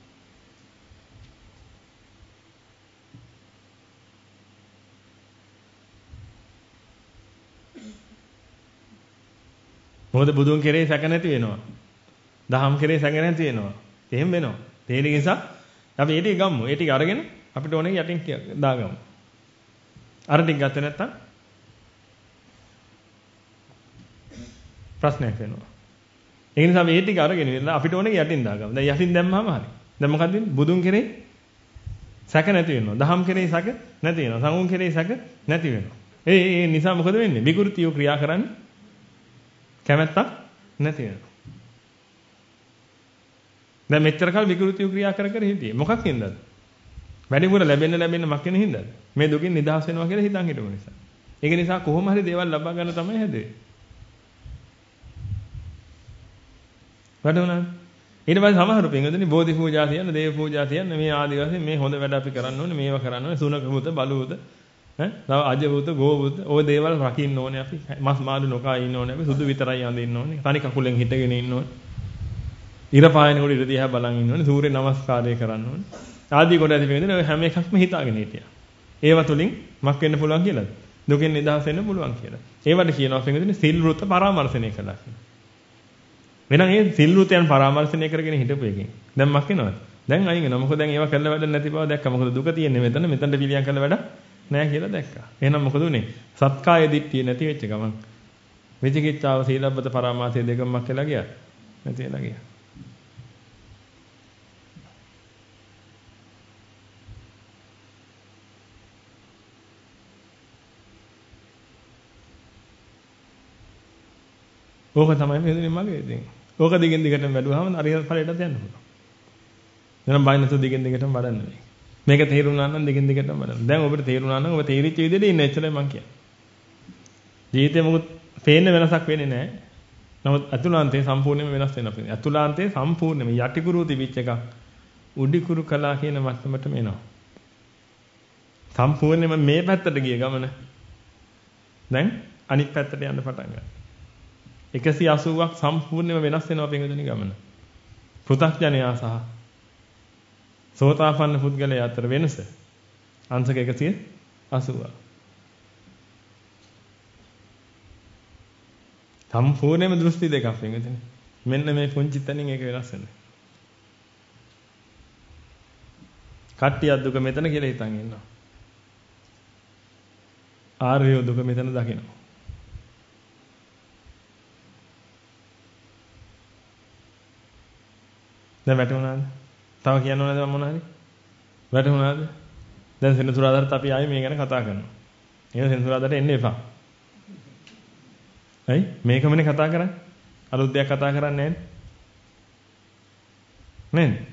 මොකද බුදුන් කෙරේ සැක නැති වෙනවා. දහම් කෙරේ සැක නැති වෙනවා. එහෙම වෙනවා. ඒ නිසා අපි ඒ ටික ගමු. ඒ ටික අරගෙන අපිට ඕනේ යටින් දාගමු. අර ටික ගත්තේ නැත්තම් ප්‍රශ්නයක් වෙනවා. ඒ නිසා මේ ටික අරගෙන ඉන්න අපිට ඕනේ යටින් දාගමු. දැන් යටින් දැම්මම හරි. දැන් මොකද වෙන්නේ? බුදුන් කෙරේ සැක නැති වෙනවා. දහම් කෙරේ සැක නැති වෙනවා. සංඝුන් කෙරේ සැක නැති වෙනවා. ඒ ඒ නිසා මොකද වෙන්නේ? විකෘතිය ක්‍රියා කරන්නේ කැමැත්තක් නැති වෙනවා. දැන් මෙච්චර කල් විකෘතිය ක්‍රියා කර කර හිටියේ. මොකක් හින්දාද? වැඩිපුර ලැබෙන්න ලැබෙන්න මක්කෙන හින්දාද? මේ දුකින් නිදහස් වෙනවා කියලා හිතන් හිටපු නිසා. ඒක නිසා කොහොම හරි දේවල් ලබා ගන්න තමයි හැදුවේ. වඩුණා. ඊට පස්සේ සමහර පින්වතුනි බෝධි පූජා තියන්න, දේව පූජා තියන්න මේ ආදි වශයෙන් මේ හොඳ වැඩ අපි කරන්න ඕනේ, මේවා කරන්න ඕනේ, සුනක මුත, බලුත, ඈ තව අජවුත, ගෝවුත, ওই දේවල් රකින්න ඕනේ අපි. මස් මාළු නොකා ඉන්න ඕනේ අපි. සුදු විතරයි අඳින්න ඕනේ. තනි කකුලෙන් හිටගෙන ඉන්න ඕනේ. ඉර පායනකොට ඉර දිහා බලන් ඉන්න ඕනේ. සූර්ය නමස්කාරය කරන්න ඕනේ. ආදී කොට ඇති වෙන්නේ ඔය හැම එකක්ම හිතාගෙන හිටියා. ඒව තුලින් මක් වෙන්න පුළුවන් කියලාද? දුකෙන් නිදහස් වෙන්න පුළුවන් කියලා. ඒවට කියනවා පින්වතුනි සිල් වෘත පරාමර්ශණය කළා කියලා. එහෙනම් ඒ සිල්රුතයන් පරාමර්ශනය කරගෙන හිටපු එකෙන්. දැන් මක් වෙනවද? දැන් අයින් වෙනවා. මොකද දැන් ඒවා කරලා වැඩක් නැති බව දැක්කා. මොකද දුක තියෙන්නේ මෙතන. මෙතනට පිළියම් කරලා වැඩක් නැහැ කියලා දැක්කා. එහෙනම් මොකද උනේ? සත්කාය දිට්ඨිය නැති වෙච්ච ගමන්. විචිකිච්ඡාව සීලබ්බත පරාමාසය දෙකම මක් වෙලා ගියා. නැති වෙලා ගියා. ඕක තමයි මෙතනින් මගේ ඉතින්. ඕක දිගින් දිගටම වැඩුවාම අරිහත් ඵලයටත් යන්න පුළුවන්. එහෙනම් බය නැතුව දිගින් දිගටම වඩන්න මේ. මේක තේරුණා නම් දිගින් දිගටම වඩන්න. දැන් ඔබට තේරුණා නම් ඔබ තේරිච්ච විදිහට ඉන්න එච්චරයි මං කියන්නේ. ජීවිතේ මොකද පේන්න වෙනසක් වෙන්නේ නැහැ. නමුත් අතුලාන්තේ සම්පූර්ණයෙන්ම වෙනස් වෙනවා. අතුලාන්තේ සම්පූර්ණයෙන්ම යටිකුරු තිබිච්ච එකක් උඩිකුරු කළා කියන මට්ටමටම එනවා. සම්පූර්ණයෙන්ම මේ පැත්තට ගිය ගමන දැන් අනිත් පැත්තට යන්න පටන් ගන්නවා. එකසිය අසූවක් සම්පූර්ණයෙන්ම වෙනස් වෙනවා පින්වතුනි ගමන. පෘථග්ජනයා සහ සෝතාපන්න පුද්ගලයා අතර වෙනස අංශක එකසිය අසූවක්. සම්පූර්ණයෙන්ම දෘෂ්ටි දෙකක් පින්වතුනි. මෙන්න මේ පුංචි තැනින් ඒක වෙනස් වෙනවා. කට්ටියක් දුක මෙතන කියලා හිතන් ඉන්නවා. ආර්ය දුක මෙතන දකිනවා. දැන් වැටුණාද? තව කියන්න ඕනද මම මොනවා හරි? වැටුණාද? දැන් සෙනසුරාදාට අපි ආයේ මේ ගැන කතා කරනවා. එහෙනම් සෙනසුරාදාට එන්න එපා. හරි? මේකමනේ කතා කරන්නේ. අලුත් දෙයක් කතා කරන්නේ නැහැ නේද?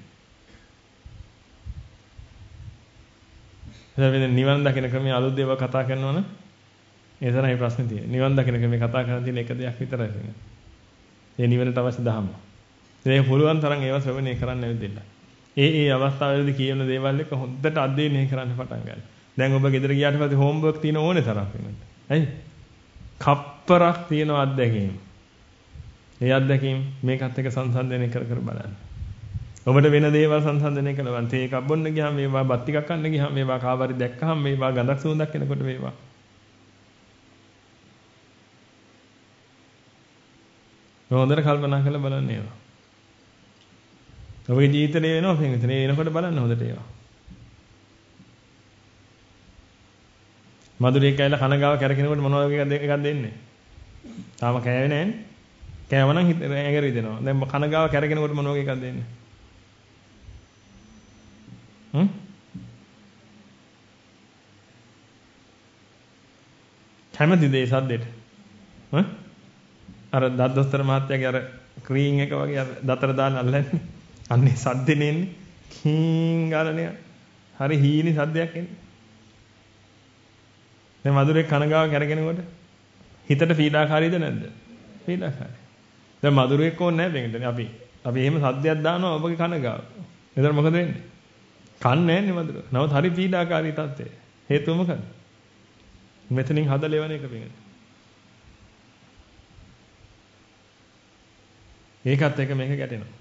නේද? නිවන් දකින ක්‍රමයේ අලුත් දේවල් කතා කරනවනේ. ඒ තරම්යි ප්‍රශ්නේ තියෙන්නේ. නිවන් දකින ක්‍රමයේ කතා කරන තියෙන එක දෙයක් විතරයි තියෙන්නේ. ඒ නිවනට අවශ්‍ය දහම. ඒක පුළුවන් තරම් ඒවා ශ්‍රවණය කරන්න ඇවිදින්න. ඒ ඒ අවස්ථාවේදී කියන දේවල් එක හොඳට අධ්‍යයනය කරන්න පටන් ගන්න. දැන් ඔබ ගෙදර ගියාට පස්සේ හෝම්වර්ක් තියෙන ඕනේ තරම් වෙනද? ඇයි? කප්පරක් තියෙන අත්දැකීම්. ඒ අත්දැකීම් මේකත් එක්ක සංසන්දනය කර කර බලන්න. ඔබට වෙන දේවල් සංසන්දනය කරනවා. තේ එකක් බොන්න ගියාම මේවා බත් ටිකක් කන්න ගියාම මේවා කාවරි දැක්කහම මේවා ගඳක් සුවඳක් එනකොට මේවා. හොඳට කල්පනා කරලා බලන්න ඒවා. ඔබේ ජීවිතේ වෙනවා පින්විතනේ එනකොට බලන්න හොඳට ඒවා. මధుරේ කැයිලා කනගාව කැරකිනකොට මොනවා වගේ එකක් දෙන්නේ? තාම කෑවේ නැහැනේ. කෑවනම් හිත ඇඟ රිදෙනවා. දැන් කනගාව කැරකිනකොට මොනවා වගේ එකක් දෙන්නේ? හ්ම්? කැමතිද ඒ සද්දෙට? හ්ම්? අර දත් දොස්තර මහත්තයාගේ අර ක්‍රීන් එක වගේ අර දතර දාන්න අල්ලන්නේ. අන්නේ සද්දෙනේ එන්නේ. කීන් ගාලනේ. හරි හීනි සද්දයක් එන්නේ. දැන් මధుරේ කනගාව කරගෙනකොට හිතට පීඩාකාරීද නැද්ද? පීඩාකාරී. දැන් මధుරේ කොහොනේ නැහැ බෙන්ගන්නේ. අපි අපි එහෙම සද්දයක් දානවා ඔබගේ කනගාව. එතන මොකද වෙන්නේ? කන්නේ නැන්නේ මధుර. නමුත් හරි පීඩාකාරී තත්ත්වය. හේතුව මොකද? මෙතනින් හදලෙවන එක බෙන්ගන්නේ. ඒකත් එක මේක ගැටෙනවා.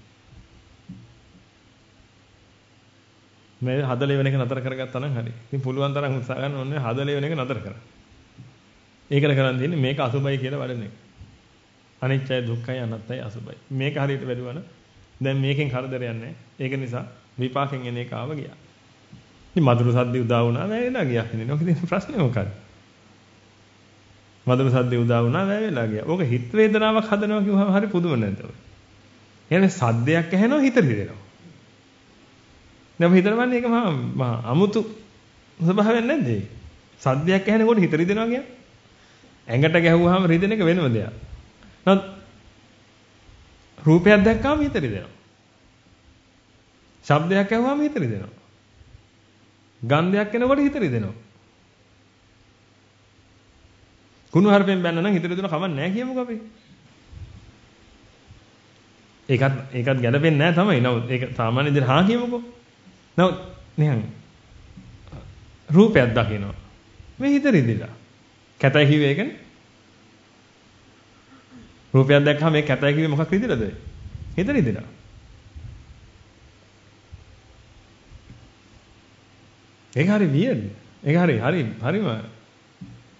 මේ හදලේ වෙන එක නතර කරගත්තා නම් හරි. ඉතින් පුළුවන් තරම් උත්සාහ ගන්න ඕනේ හදලේ වෙන එක නතර කරන්න. ඒකට කරන් තියෙන්නේ මේක අසුබයි කියලා වඩන එක. අනිත්‍යයි දුක්ඛයි අනාත්තයි අසුබයි. මේක හරියට වැඩුවා නම් දැන් මේකෙන් කරදරයක් නැහැ. ඒක නිසා විපාකෙන් එන එක ආව ගියා. ඉතින් මధుර සද්දේ උදා වුණා වැවෙලා ගියා කියන්නේ. ඔක තියෙන ප්‍රශ්නේ මොකක්ද? මధుර සද්දේ උදා වුණා වැවෙලා ගියා. ඕක හිත වේදනාවක් හදනවා කිව්වම හරි පුදුම නැද්ද ඔය? يعني සද්දයක් ඇහෙනවා හිත රිදෙනවා. දැන් හිතනවන්නේ ඒක මහා මහා අමුතු ස්වභාවයක් නැද්ද ඒ? සද්දයක් ඇහෙනකොට හිත රිදෙනවා කියන්නේ. ඇඟට ගැහුවාම රිදෙන එක වෙනම දෙයක්. නමුත් රූපයක් දැක්කම හිත රිදෙනවා. ශබ්දයක් ඇහුවාම හිත රිදෙනවා. ගන්ධයක් එනකොට හිත රිදෙනවා. කුණු හarpෙන් බැන්න නම් හිත රිදෙන කමක් නැහැ කියමුකෝ අපි. ඒකත් ඒකත් ගැලපෙන්නේ නැහැ තමයි. නමුත් ඒක සාමාන්‍ය විදිහට හා කියමුකෝ. නමුත් නිකන් රූපයක් දකිනවා. මේ හිත රිදිලා. කැතයි කිව්වේ ඒකනේ. රූපයක් දැක්කම මේ කැතයි කිව්වේ මොකක් රිදිලාද? හිත රිදිලා. ඒක හරි වියර්ඩ්. ඒක හරි හරි හරිම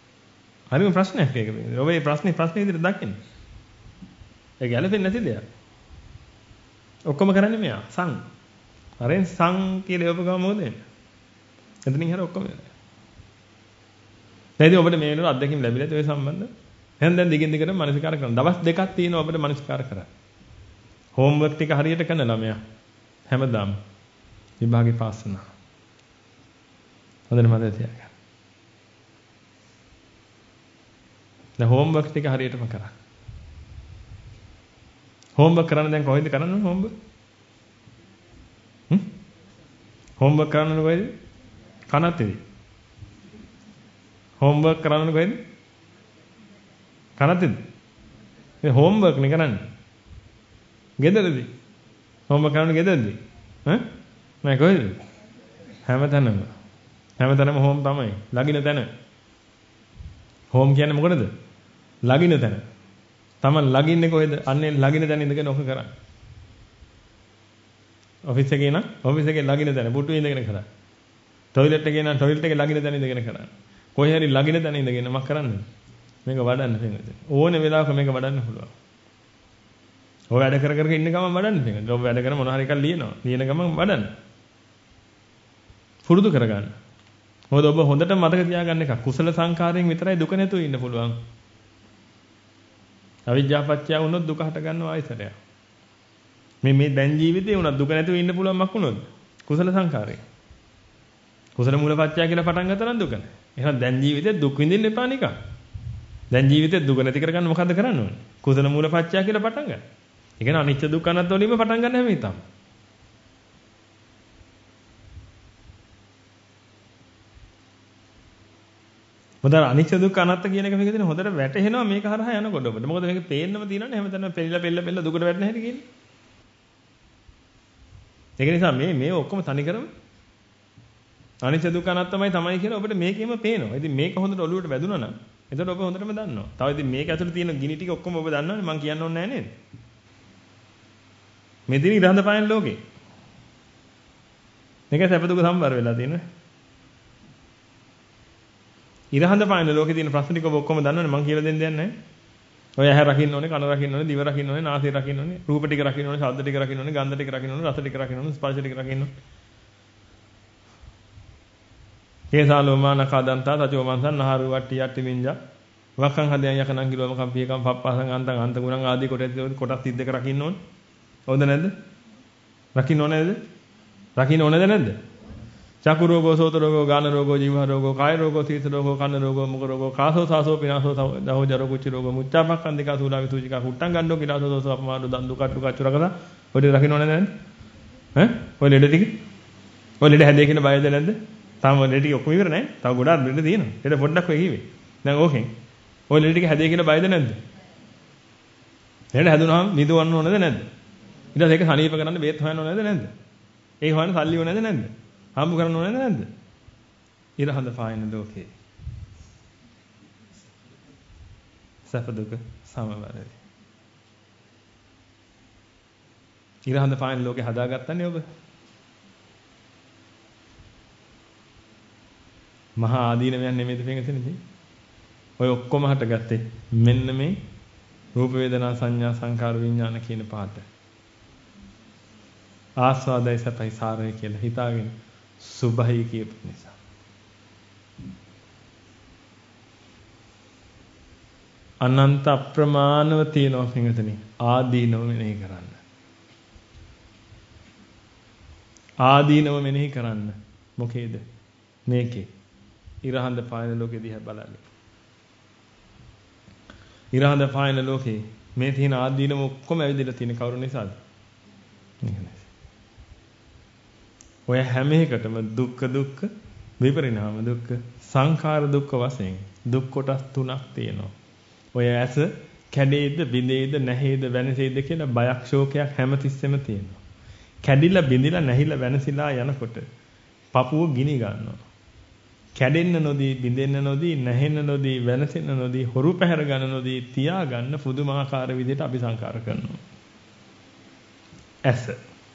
හරිම ප්‍රශ්නයක් ඒක. ඔබ මේ ප්‍රශ්නේ ප්‍රශ්නේ විදිහට දකින්න. ඒක ගැලපෙන්නේ නැති දෙයක්. ඔක්කොම කරන්නේ මෙයා. සං. අරෙන් සං කියලා යවපු ගම මොකද වෙන්නේ? එතනින් හර ඔක්කොම වෙනවා. දැන් ඔබට මේ වෙනකොට අත්දැකීම් ලැබිලාද ඔය සම්බන්ධ? එහෙනම් දැන් දිගින් දිගට මනසිකාර කරන්න. දවස් දෙකක් තියෙනවා ඔබට මනසිකාර කරන්න. හෝම්වර්ක් ටික හරියට කරන ළමයා හැමදාම විභාගේ පාස් වෙනවා. හොඳට මතක තියාගන්න. දැන් හෝම්වර්ක් ටික හරියටම කරා. හෝම්වර්ක් කරන්න දැන් කොහෙද කරන්නේ හෝම්වර්ක්? හ්ම්? හෝම්වර්ක් කරන්න කොහෙද? කනතේද? හෝම්වර්ක් කරන්න කොහෙද? කනතේද? මේ හෝම්වර්ක් නේ කරන්නේ. ගෙදරදී. හෝම්වර්ක් කරන්න ගෙදරදී. ඈ? මම කොහෙද? හැමතැනම. හැමතැනම හෝම් තමයි. ලගින තැන. හෝම් කියන්නේ මොකටද? ලගින තැන. තමන් ලගින්නේ කොහෙද? අන්නේ ලගින තැන ඉඳගෙන ඔක කරන්නේ. ඔෆිස් එකේ නම් ඔෆිස් එකේ ලගින තැන පුටුවේ ඉඳගෙන කරන්නේ. টয়ලට් එකේ නම් টয়ලට් එකේ ලගින තැන ඉඳගෙන කරන්නේ. කොහේ හරි ලගින තැන ඉඳගෙන මක් කරන්නේ? මේක වඩන්න පිටින්. ඕනේ වෙලාවක මේක වඩන්න පුළුවන්. ඔය වැඩ කර කර ඉන්න ගමන් වඩන්න පිටින්. ඔය වැඩ කරන මොන හරි එකක් ලියනවා. ලියන ගමන් වඩන්න. පුරුදු කරගන්න. මොකද ඔබ හොඳට මතක තියාගන්න එක කුසල සංකාරයෙන් විතරයි දුක නැතුව ඉන්න පුළුවන්. අවිජ්ජාපච්චය වුණොත් දුක හට ගන්නවා ආයතරය. මේ මේ දැන් ජීවිතේ වුණත් දුක නැතුව ඉන්න පුළුවන් මක් වුණොත් කුසල සංකාරයෙන්. කුසල මූලපච්චය කියලා පටන් ගත්තා නම් දුක නැහැ. එහෙනම් දැන් ජීවිතේ දුක් විඳින්න එපා නිකන්. දැන් ජීවිතේ දුක නැති කරගන්න මොකද්ද කරන්න ඕනේ? කුසල මූලපච්චය කියලා පටන් ගන්න. ඒ කියන්නේ අනිත්‍ය දුක්ඛ අනාත්ම වලින්ම පටන් ගන්න හැම විටම. මොකද අනිත්‍ය දුක්ඛ අනාත්ම කියන එක මේක දින හොඳට වැටහෙනවා මේක හරහා යනකොට ඔබට. මොකද මේක පේන්නම තියෙනවනේ හැමතැනම පෙරිලා පෙරිලා පෙරිලා දුකට වැටෙන හැටි කියන්නේ. ඒක නිසා මේ මේ ඔක්කොම තනි කරම අනිත්‍ය දුක්ඛ අනාත්මයි තමයි කියලා ඔබට මේකෙම පේනවා. ඉතින් මේක හොඳට ඔළුවට වැදුනා නම් එතකොට ඔබ හොඳටම දන්නවා. තව ඉතින් මේක ඇතුළේ තියෙන ගිනි ටික ඔක්කොම ඔබ දන්නවනේ මම කියන්න ඕනේ නැහැ නේද? මේ දින ඉරහඳ පායන ලෝකේ. මේක සැප දුක සම්බර වෙලා තියෙනවා. ඉරහඳ පායන ලෝකේ තියෙන ප්‍රශ්න ටික ඔබ ඔක්කොම දන්නවනේ මම කියලා දෙන්න දෙයක් නැහැ. ඔය ඇහැ රකින්න ඕනේ, කන රකින්න ඕනේ, දිව රකින්න ඕනේ, නාසය රකින්න ඕනේ, රූප ටික රකින්න ඕනේ, ශබ්ද ටික රකින්න ඕනේ, ගන්ධ ටික රකින්න ඕනේ, රස ටික රකින්න ඕනේ, ස්පර්ශ ටික රකින්න ඕනේ. ඒසාලෝමානකදන්තා සචෝමන්සන් නහරු වට්ටි යට්ටි මින්ජා වක්කං හදයන් යකනං කිලෝම කම්පියකම් පප්පසං අන්තං අන්ත ගුණං ආදී කොටස් කොටස් තිද්දක රකින්න ඕනේ. හොඳ නැද්ද? රකින්න ඕනේ නැද්ද? රකින්න ඕනේද නැද්ද? චක්කු රෝගෝ, සෝත රෝගෝ, ගාන රෝගෝ, ජීව රෝගෝ, කාය රෝගෝ, සීත රෝගෝ, කන්න රෝගෝ, මුඛ රෝගෝ, කාසෝ සාසෝ පිනාසෝ දහෝ ජරෝ කුච්ච රෝගෝ, මුච්චාපක්ඛන්දිකා සූලා විසූචිකා කුට්ටං ගණ්ඩෝ කිලාසෝ දෝසෝ අපමාදෝ දන්දු කට්ටු කච්චුරකදා ඔය ටික රකින්න ඕනේ නැද්ද? ඈ? ඔය ලෙඩ ටික? ඔය ලෙඩ හැදේ කියන බයද නැද්ද? තාම ලෙඩ ටික ඔක්කොම ඉවර නැහැ. තව ගොඩාක් ලෙඩ තියෙනවා. ලෙඩ පොඩ්ඩක් ඔය කිව්වේ. දැන් ඕකෙන්. ඔය ලෙඩ ටික හැදේ කියන බයද නැද්ද? ලෙඩ හැදුනහම නිදවන්න ඕනද නැද්ද? ඊට පස්සේ ඒක සනීප කරන්න බේත් හොයන්න ඕනද නැද්ද? ඒක හොයන්න සල්ලි ඕනද නැද්ද? හම්බ කරන්න ඕනද නැද්ද? ඉරහඳ පායන ලෝකේ. සැප දුක සමවරයි. ඉරහඳ පායන ලෝකේ හදාගත්තනේ ඔබ. මහා ආදීනමයන් නෙමෙයිද පෙඟසෙන්නේ? ඔය ඔක්කොම හටගත්තේ මෙන්න මේ රූප වේදනා සංඥා සංකාර විඥාන කියන පාට. ආස්වාදයි සැපයි සාරයි කියලා හිතාගෙන සුභයි කියපු නිසා. අනන්ත අප්‍රමාණව තියෙනවා පිටුතනේ ආදීනව මෙනෙහි කරන්න. ආදීනව මෙනෙහි කරන්න. මොකේද? මේකේ ඉරහඳ පායන ලෝකෙ දිහා බලන්න. ඉරහඳ පායන ලෝකේ මේ තියෙන ආදීනව ඔක්කොම ඇවිදලා තියෙන කවුරු නිසාද? ඔය හැම එකටම දුක්ඛ දුක්ඛ විපරිණාම දුක්ඛ සංඛාර දුක්ඛ වශයෙන් දුක් කොටස් තුනක් තියෙනවා. ඔය ඇස කැඩේද බිඳේද නැහේද වෙනසේද කියලා බයක් ශෝකයක් හැමතිස්සෙම තියෙනවා. කැඩිලා බිඳිලා නැහිලා වෙනසිලා යනකොට පපුව ගිනි ගන්නවා. කැඩෙන්න නොදී බිඳෙන්න නොදී නැහෙන්න නොදී වෙනසෙන්න නොදී හොරු පැහැර ගන්න නොදී තියා ගන්න පුදුමාකාර විදිහට අපි සංකාර කරනවා. ඇස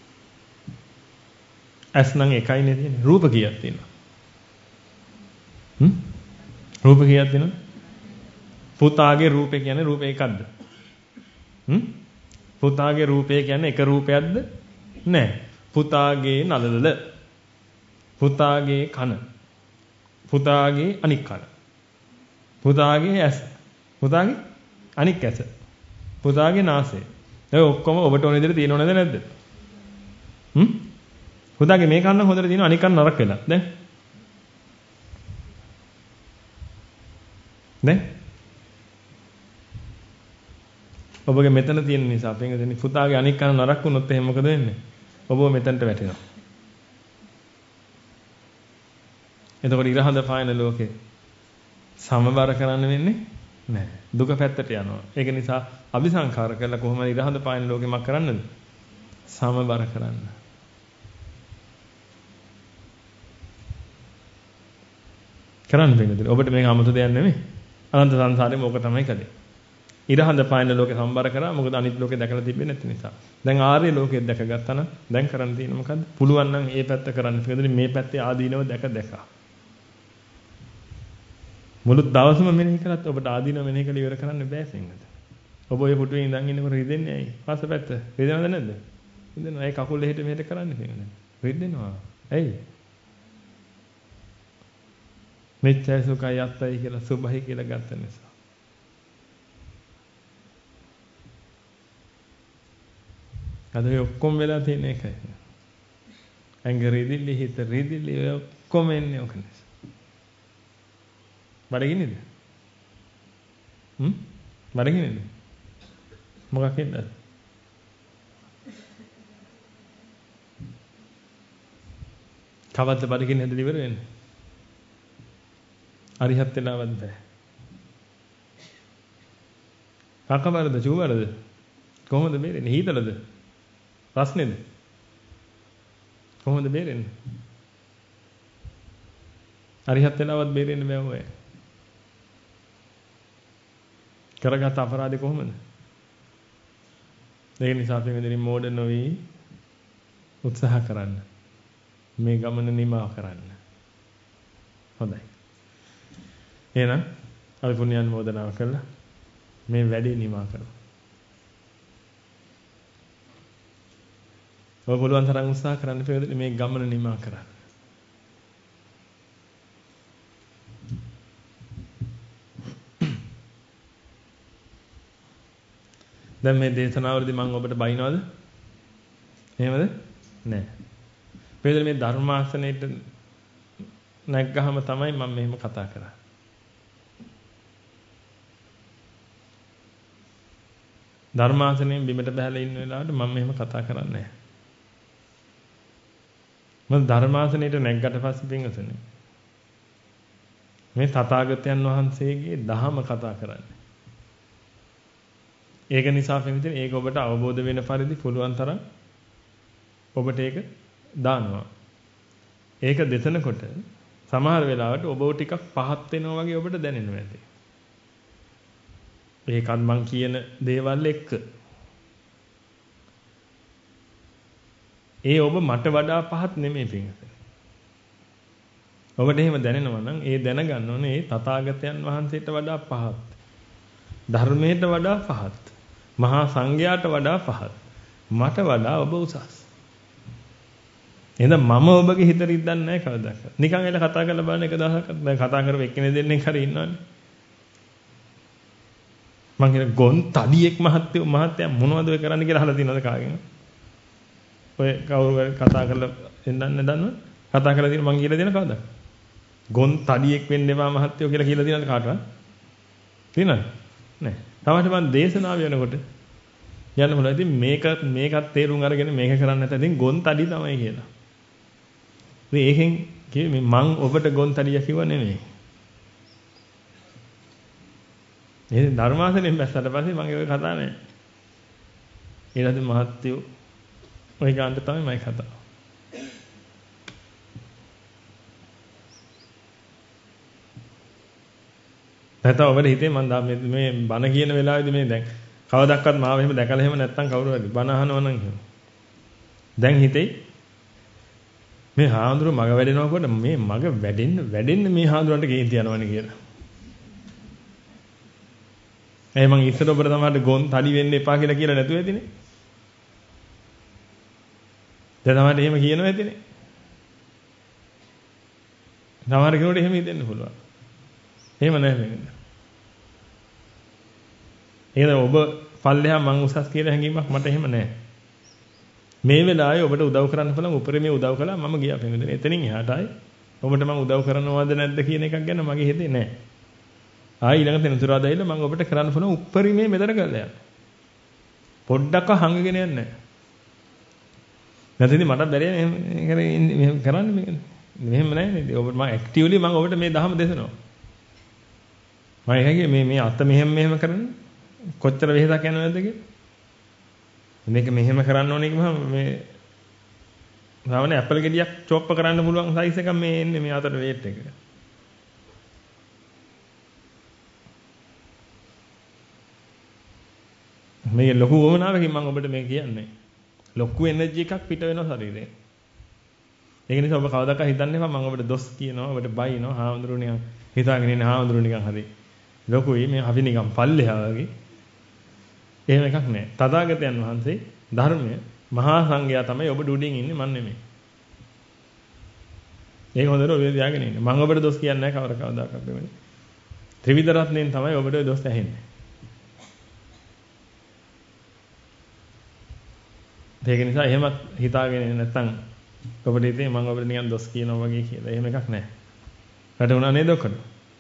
ඇස් නම් එකයි නේ තියෙන්නේ. රූප කීයක් තියෙනවා? හ්ම්? රූප කීයක් තියෙනවද? පුතාගේ රූපේ කියන්නේ රූපේ එකක්ද? හ්ම්? පුතාගේ රූපය කියන්නේ එක රූපයක්ද? නෑ. පුතාගේ නළල. පුතාගේ කන. පුතාගේ අනික් කන. පුතාගේ ඇස්. පුතාගේ අනික් ඇස. පුතාගේ නාසය. ඒ ඔක්කොම ඔබට ඕන විදිහට තියෙනව නේද නැද්ද? හ්ම්? පුතාගේ මේ කන්න හොඳට තියෙනවා අනික් කන්න නරක වෙලා. දැන් දැන් ඔබගේ මෙතන තියෙන නිසා අපෙන් පුතාගේ අනික් කන නරක වුණොත් එහෙනම් මොකද වෙන්නේ? ඔබව මෙතනට වැටෙනවා. එතකොට ඉරහඳ පායන ලෝකේ සමබර කරන්න වෙන්නේ නැහැ. දුක පැත්තට යනවා. ඒක නිසා අபிසංකාර කරලා කොහොමද ඉරහඳ පායන ලෝකෙ මක් කරන්නද? සමබර කරන්න. කරන්න බැහැ. ඔබට මේක 아무ත දෙයක් නෙමෙයි. අනන්ත සංසාරේ මොක තමයි කලේ. ඉරහඳ පායන ලෝකේ සම්බර කරා. මොකද අනිත් ලෝකේ දැකලා තිබෙන්නේ නැති නිසා. දැන් ආර්ය ලෝකේ දැකගත්තා නම් දැන් කරන්න තියෙන්නේ මොකද්ද? පුළුවන් නම් මේ පැත්ත කරන්න. මොකද මේ පැත්තේ ආදීනව දැක දැක. මුළු දවසම මෙනෙහි කළත් ඔබට ආදීනව මෙනෙහි කළ ඉවර කරන්න බෑ සිංහද. ඔබ ඔය පුටුවේ ඉඳන් ඉන්නකොට රිදෙන්නේ ඇයි? පස්සපැත්ත. රිදෙනවද නැද්ද? රිදෙනවා. ඒ කකුල් එහෙට මෙහෙට කරන්නේ සිංහද. රිදෙනවා. ඇයි? මෙච්චයි සුඛයි අත්තයි කියලා සුභයි කියලා ගත්ත නිසා. අද ඔය ඔක්කොම වෙලා තියෙන එකයි. ඇඟ රිදිලි හිත රිදිලි ඔක්කොම එන්නේ ඔක නිසා. බඩගින්නේද? හ්ම්? බඩගින්නේද? මොකක්ද? කවද්ද බඩගින්න හැදලා ඉවර වෙන්නේ? අරිහත් වෙලාවත් බෑ. කකබරද චූබරද? කොහොමද බේරෙන්නේ? හීතලද? රස්නේද? කොහොමද බේරෙන්නේ? අරිහත් වෙලාවත් බේරෙන්න බෑ ඔය. කරගත් අපරාධේ කොහොමද? ඒ නිසා අපි මෙතනින් මෝඩ නොවි උත්සාහ කරන්න. මේ ගමන නිමා කරන්න. හොඳයි. එහෙනම් අපි පුණ්‍යයන් මොදනාව කළා. මේ වැඩේ නිමා කරමු. ඔය පුළුවන් තරම් උත්සාහ කරන්න පිළිවෙල මේ ගමන නිමා කරන්න. දැන් මේ දේශනාවලදී මම ඔබට බයිනවද? එහෙමද? නෑ. පෙරේද මේ ධර්මාසනයේට නැග්ගහම තමයි මම මෙහෙම කතා කරන්නේ. ධර්මාසනයෙන් බිමට බහලා ඉන්න වෙලාවට මම මෙහෙම කතා කරන්නේ නෑ. මම ධර්මාසනයේට නැග්ගට පස්සේ පින්වතුනි මේ තථාගතයන් වහන්සේගේ දහම කතා කරන්නේ. ඒක නිසා පින්වතුනි ඒක ඔබට අවබෝධ වෙන පරිදි පුළුවන් තරම් ඔබට ඒක දානවා. ඒක දෙතනකොට සමහර වෙලාවට ඔබව ටිකක් පහත් වෙනවා වගේ ඔබට දැනෙනවා ඇති. ඒකත් මං කියන දේවල් එක්ක. ඒ ඔබ මට වඩා පහත් නෙමෙයි පින්වතුනි. ඔබට එහෙම දැනෙනවා නම් ඒ දැනගන්න ඕනේ ඒ තථාගතයන් වහන්සේට වඩා පහත්. ධර්මයට වඩා පහත්. මහා සංඝයාට වඩා පහත්. මට වඩා ඔබ උසස්. එහෙනම් මම ඔබගේ හිත රිද්දන්නේ නැහැ කවදාවත්. නිකන් එල කතා කරලා බලන්න එක දවසක් දැන් කතා කරව එක්කෙනෙක් දෙන්නෙක් හරි ඉන්නවනේ. මං කියන ගොන් තඩියෙක් මහත්තයෝ මහත්තයා මොනවද ඔය කරන්න කියලා අහලා තියෙනවද කාගෙන්? ඔය කවුරු කතා කරලා එන්නන්නේ දන්නවද? කතා කරලා තියෙන මං කියලා දෙන කවදාද? ගොන් තඩියෙක් වෙන්න එපා මහත්තයෝ කියලා කියලා දෙනවද කාටවත්? තියෙනවද? නැහැ. තවට මං දේශනාව වෙනකොට යන්න මොනවද? ඉතින් මේක මේකත් තේරුම් අරගෙන මේක කරන්න නැත්නම් ඉතින් ගොන් තඩි තමයි කියලා. ඉතින් ඒකෙන් කිව්වේ මං ඔබට ගොන් තඩිය කිව්ව නෙමෙයි. ඒ ධර්මාසනෙන් බැස්සට පස්සේ මම ඒක කතා නැහැ. ඊළඟ මහත්යෝ ඔය ගානට තමයි මම කතා. නැත්නම් ඔබට හිතේ මම මේ බණ කියන වෙලාවේදී මේ දැන් කවදාවත් මාව එහෙම දැකලා එහෙම නැත්නම් කවුරු හරි බණ අහනවා නම් එහෙම. දැන් හිතේ මේ හාමුදුරුව මග වැඩෙනකොට මේ මග වැඩෙන්න වැඩෙන්න මේ හාමුදුරන්ට කේන්ති යනවනේ කියලා. ඒ මං ඉස්සර ඔබට තමයි ගොන් තඩි වෙන්න එපා කියලා කියලා නැතුව ඇතිනේ. දැන් තමයි එහෙම කියනවා ඇතිනේ. සමහර කෙනෙකුට එහෙම හිතෙන්න පුළුවන්. එහෙම නැහැ මේක. එහෙනම් ඔබ පල්ලෙහා මං උසස් කියලා හැඟීමක් මට එහෙම නැහැ. මේ වෙලාවේ ඔබට උදව් කරන්න පුළුවන් උපරිමයේ උදව් කළා මම ගියා පෙඟදෙන. එතනින් එහාට ආයි ඔබට මං උදව් කරනවද නැද්ද කියන එකක් ගැන මගේ හිතේ නැහැ. ආයි ඊළඟ තෙනතුරාදා ඇවිල්ලා මං ඔබට කරන්න පුළුවන් උපරිමයේ මෙතන කරලා යන්න. පොඩ්ඩක්ව හංගගෙන යන්නේ නැහැ. නැත්නම් මට බැරි මෙහෙම කරන්න මේක. මෙහෙම නැහැ නේද? ඔබට මම ඇක්ටිව්ලි මම ඔබට මේ දහම දෙසනවා. මම එකගේ මේ මේ අත මෙහෙම මෙහෙම කරන්නේ කොච්චර වෙහෙසක් යනවද කියලා. මේක මෙහෙම කරන්න ඕනේ කිව්වම මේ සාමාන්‍ය ඇපල් ගෙඩියක් චොප් කරන්න පුළුවන් සයිස් එකක් මේ එන්නේ මේ අතට වේට් එක. මේ ලොකු වමනාවකින් මම ඔබට මේ කියන්නේ. ලොකු එනර්ජි එකක් පිට වෙනවා ශරීරයෙන්. ඒක නිසා ඔබ කවදාකවත් හිතන්න එපා මම ඔබට දොස් කියනවා ඔබට බයිනවා හාමුදුරුවෝ නිකන් හිතාගෙන ඉන්න හාමුදුරුවෝ නිකන් හරි ලොකුයි මේ අපි නිකන් පල්ලෙහා වගේ. එහෙම එකක් නැහැ. තථාගතයන් වහන්සේ ධර්මය මහා සංඝයා තමයි ඔබ ඩුඩින් ඉන්නේ මන් නෙමෙයි. ඒක හොඳට ඔබ තියාගෙන ඉන්න. මම ඔබට දොස් කියන්නේ නැහැ කවර කවදාකවත් වෙන්නේ. ත්‍රිවිධ රත්නයෙන් තමයි ඔබට දොස් ඇහෙන්නේ. ඒක නිසා එහෙම හිතාගෙන නැත්තම් ඔබට ඉතින් මම ඔබට නිකන් දොස් කියනවා වගේ කියලා. එහෙම එකක් නැහැ. වැටුණා නේද ඔකට?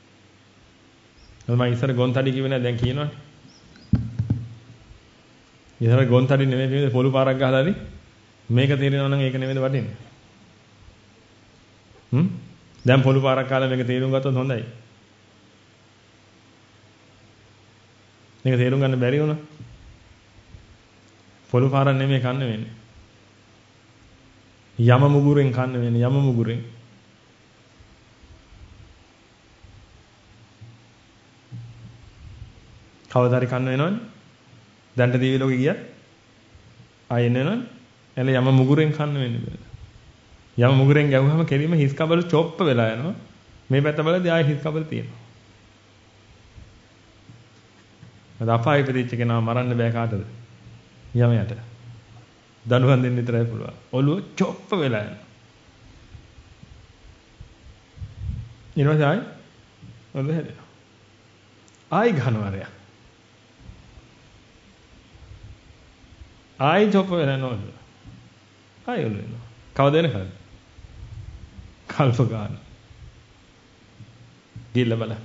මම ඉස්සර ගොන්තඩි කිව්වේ නැහැ දැන් කියනවනේ. ඉස්සර ගොන්තඩි නෙමෙයි මේ පොළු පාරක් ගහලා හරි මේක තේරෙනවා නම් ඒක නෙමෙයිද වටින්නේ. හ්ම්? දැන් පොළු පාරක් කාලා මේක තේරුම් ගත්තොත් හොඳයි. මේක තේරුම් ගන්න බැරි වුණා. පොළු පාරක් නෙමෙයි කන්න වෙන්නේ. යම මුගුරෙන් කන්න වෙන්නේ යම මුගුරෙන්. කවදා හරි කන්න වෙනවනේ. දැන්ට දිවි ලෝකෙ ගියා. ආයෙ එන්නවනේ. එළ යම මුගුරෙන් කන්න වෙන්නේ බෑ. යම මුගුරෙන් ගැවුවම කෙලිම හිස් කබල චොප්ප වෙලා යනවා. මේ පැත්ත බලද්දී ආයෙ හිස් කබල තියෙනවා. අද අපායෙ ඉපදිච්ච කෙනා මරන්න බෑ කාටද? යමයට. දනුවන් දෙන්න විතරයි පුළුවන්. ඔළුව චොප්ප වෙලා යනවා. ඊළඟට ආයි ඔළුව හැදෙනවා. ආයි ගන්නවරයා. ආයි චොප්ප වෙලා යනවා. ආයි ඔළුව එනවා. කවද වෙනකද? කල්ප ගන්න. ගිල්ල බලන්න.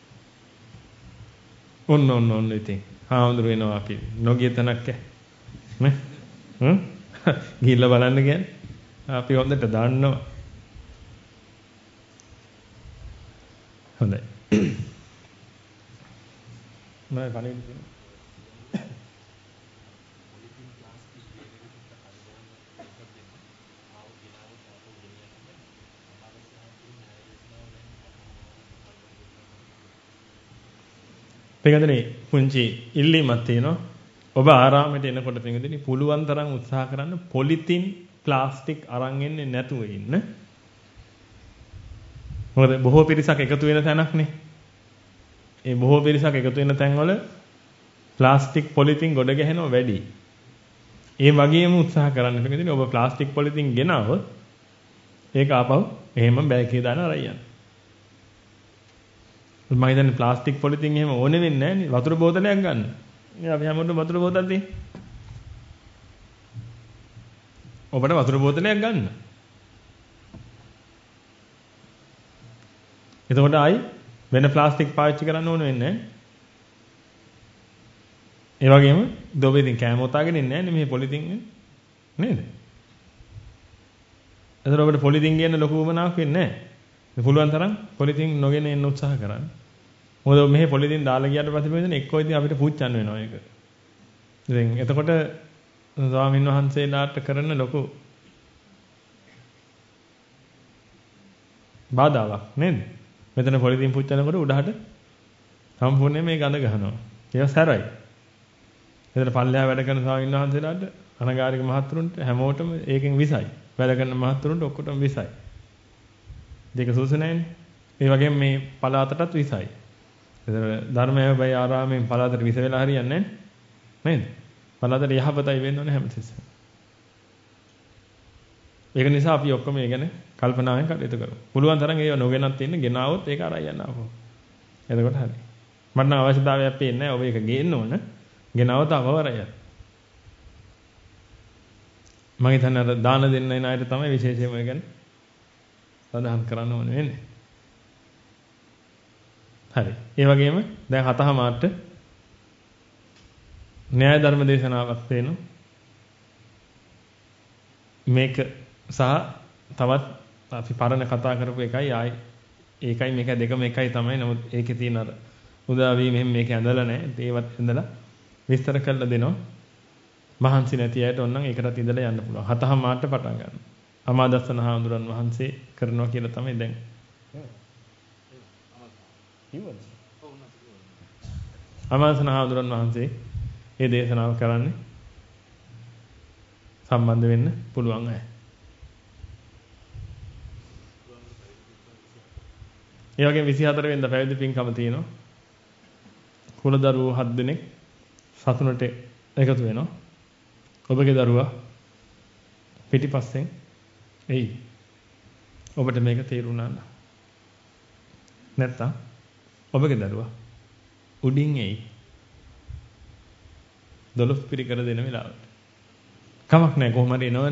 ඔන්න ඔන්න ඔන්න ඉතින්. හාමුදුරු වෙනවා අපි. නොගිය තැනක් ඈ. නේ? හ්ම්? ගිහිල්ලා බලන්න කියන්නේ අපි හොඳට දන්නවා. හොඳයි. මම කලින් පෙඟදෙනේ පුංචි ඉල්ලීමක් තියෙනවා. ඔබ ආරාමයට එනකොට පෙඟදෙනේ පුළුවන් තරම් උත්සාහ කරන්න පොලිතින් ප්ලාස්ටික් අරන් එන්නේ නැතුව ඉන්න. මොකද බොහෝ පිරිසක් එකතු වෙන තැනක්නේ. ඒ බොහෝ පිරිසක් එකතු වෙන තැන්වල ප්ලාස්ටික් පොලිතින් ගොඩ ගැහෙනවා වැඩි. ඒ වගේම උත්සාහ කරන්න පෙඟදෙනේ ඔබ ප්ලාස්ටික් පොලිතින් ගෙනාවොත් ඒක ආපහු එහෙම බෑග් එකේ දාලා අරන් යන්න. මම හිතන්නේ ප්ලාස්ටික් පොලිතින් එහෙම ඕනෙ වෙන්නේ නැහැ නේ. වතුර බෝතලයක් ගන්න. මේ අපි හැමෝටම වතුර බෝතල් තියෙන්නේ. ඔබට වතුර බෝතලයක් ගන්න. එතකොට ආයි වෙන ප්ලාස්ටික් පාවිච්චි කරන්න ඕන වෙන්නේ නැහැ. ඒ වගේම දොබේ ඉතින් කෑම උතාගෙන ඉන්නේ නැහැ නේ මේ පොලිතින් නේද? එතකොට ඔබට පොලිතින් ගන්න ලොකු වමනාවක් වෙන්නේ නැහැ. පුළුවන් තරම් පොලිතින් නොගෙන එන්න උත්සාහ කරන්න. මොකද මෙහි පොලිතින් දාලා ගියාට පස්සේ වෙන එක්කෝ ඉතින් අපිට පුච්චන්න වෙනවා ඒක. ඉතින් එතකොට ස්වාමීන් වහන්සේලාට කරන ලොකු බාධාවක් නේද? මෙතන පොලිතින් පුච්චනකොට උඩහට සම්පූර්ණයෙන් මේ ගඳ ගහනවා. ඒක සැරයි. එතන පල්ලෙහා වැඩ කරන ස්වාමීන් වහන්සේලාට අනගාരിക මහත්තුරුන්ට හැමෝටම ඒකෙන් විසයි. වැඩ කරන මහත්තුරුන්ට ඔක්කොටම විසයි. දෙක සුසු නැන්නේ. ඒ වගේම මේ පළාතටත් විසයි. ඒතර ධර්මය බයි ආරාමයෙන් පළාතට විස වෙලා හරියන්නේ නැහැ නේද? පළාතට යහපතයි වෙන්න ඕනේ හැමතිස්සෙම. ඒක නිසා අපි ඔක්කොම මේ ගැන කල්පනාවෙන් කටයුතු කරමු. පුළුවන් තරම් ඒව නොගෙනත් ඉන්න ගෙනාවොත් ඒක අරයි යන්න ආපහු. එතකොට හරි. මට නම් අවශ්‍යතාවයක් පේන්නේ නැහැ. ඔබ ඒක ගේන්න ඕන. ගෙනාවොත් අවවරය. මම හිතන්නේ අර දාන දෙන්න එන අයට තමයි විශේෂයෙන්ම ඒ ගැන සඳහන් කරන්න ඕනේ වෙන්නේ. හරි. ඒ වගේම දැන් හතහ මාට න්‍යාය ධර්ම දේශනාවක් තියෙනවා. මේක සහ තවත් අපි පරණ කතා කරපු එකයි ආයි ඒකයි මේක දෙකම එකයි තමයි. නමුත් ඒකේ තියෙන අර උදාවි මෙහෙම මේක ඇඳලා නැහැ. ඒවත් ඇඳලා විස්තර කරලා දෙනවා. මහන්සි නැති අයට ඕනනම් ඒකටත් ඉඳලා යන්න පුළුවන්. හතහ මාට පටන් ගන්න. අමාදස්සන හාමුදුරන් වහන්සේ කරනවා කියලා තමයි දැන්. අමාදස්සන හාමුදුරන් වහන්සේ මේ දේශනාව කරන්නේ සම්බන්ධ වෙන්න පුළුවන් අය. ඒ වගේම විසිහතර වෙනිදා පැවිදි පින්කම තියෙනවා. කුලදරුවෝ හත් දෙනෙක් සතුනට එකතු වෙනවා. ඔබගේ දරුවා පිටිපස්සෙන් එයි. ඔබට මේක තේරුණා නම්. නැත්තම් ඔබගේ දරුවා උඩින් එයි. දොළොස් පිරිකර දෙන වෙලාවට. කමක් නැහැ කොහොම හරි එනවනේ.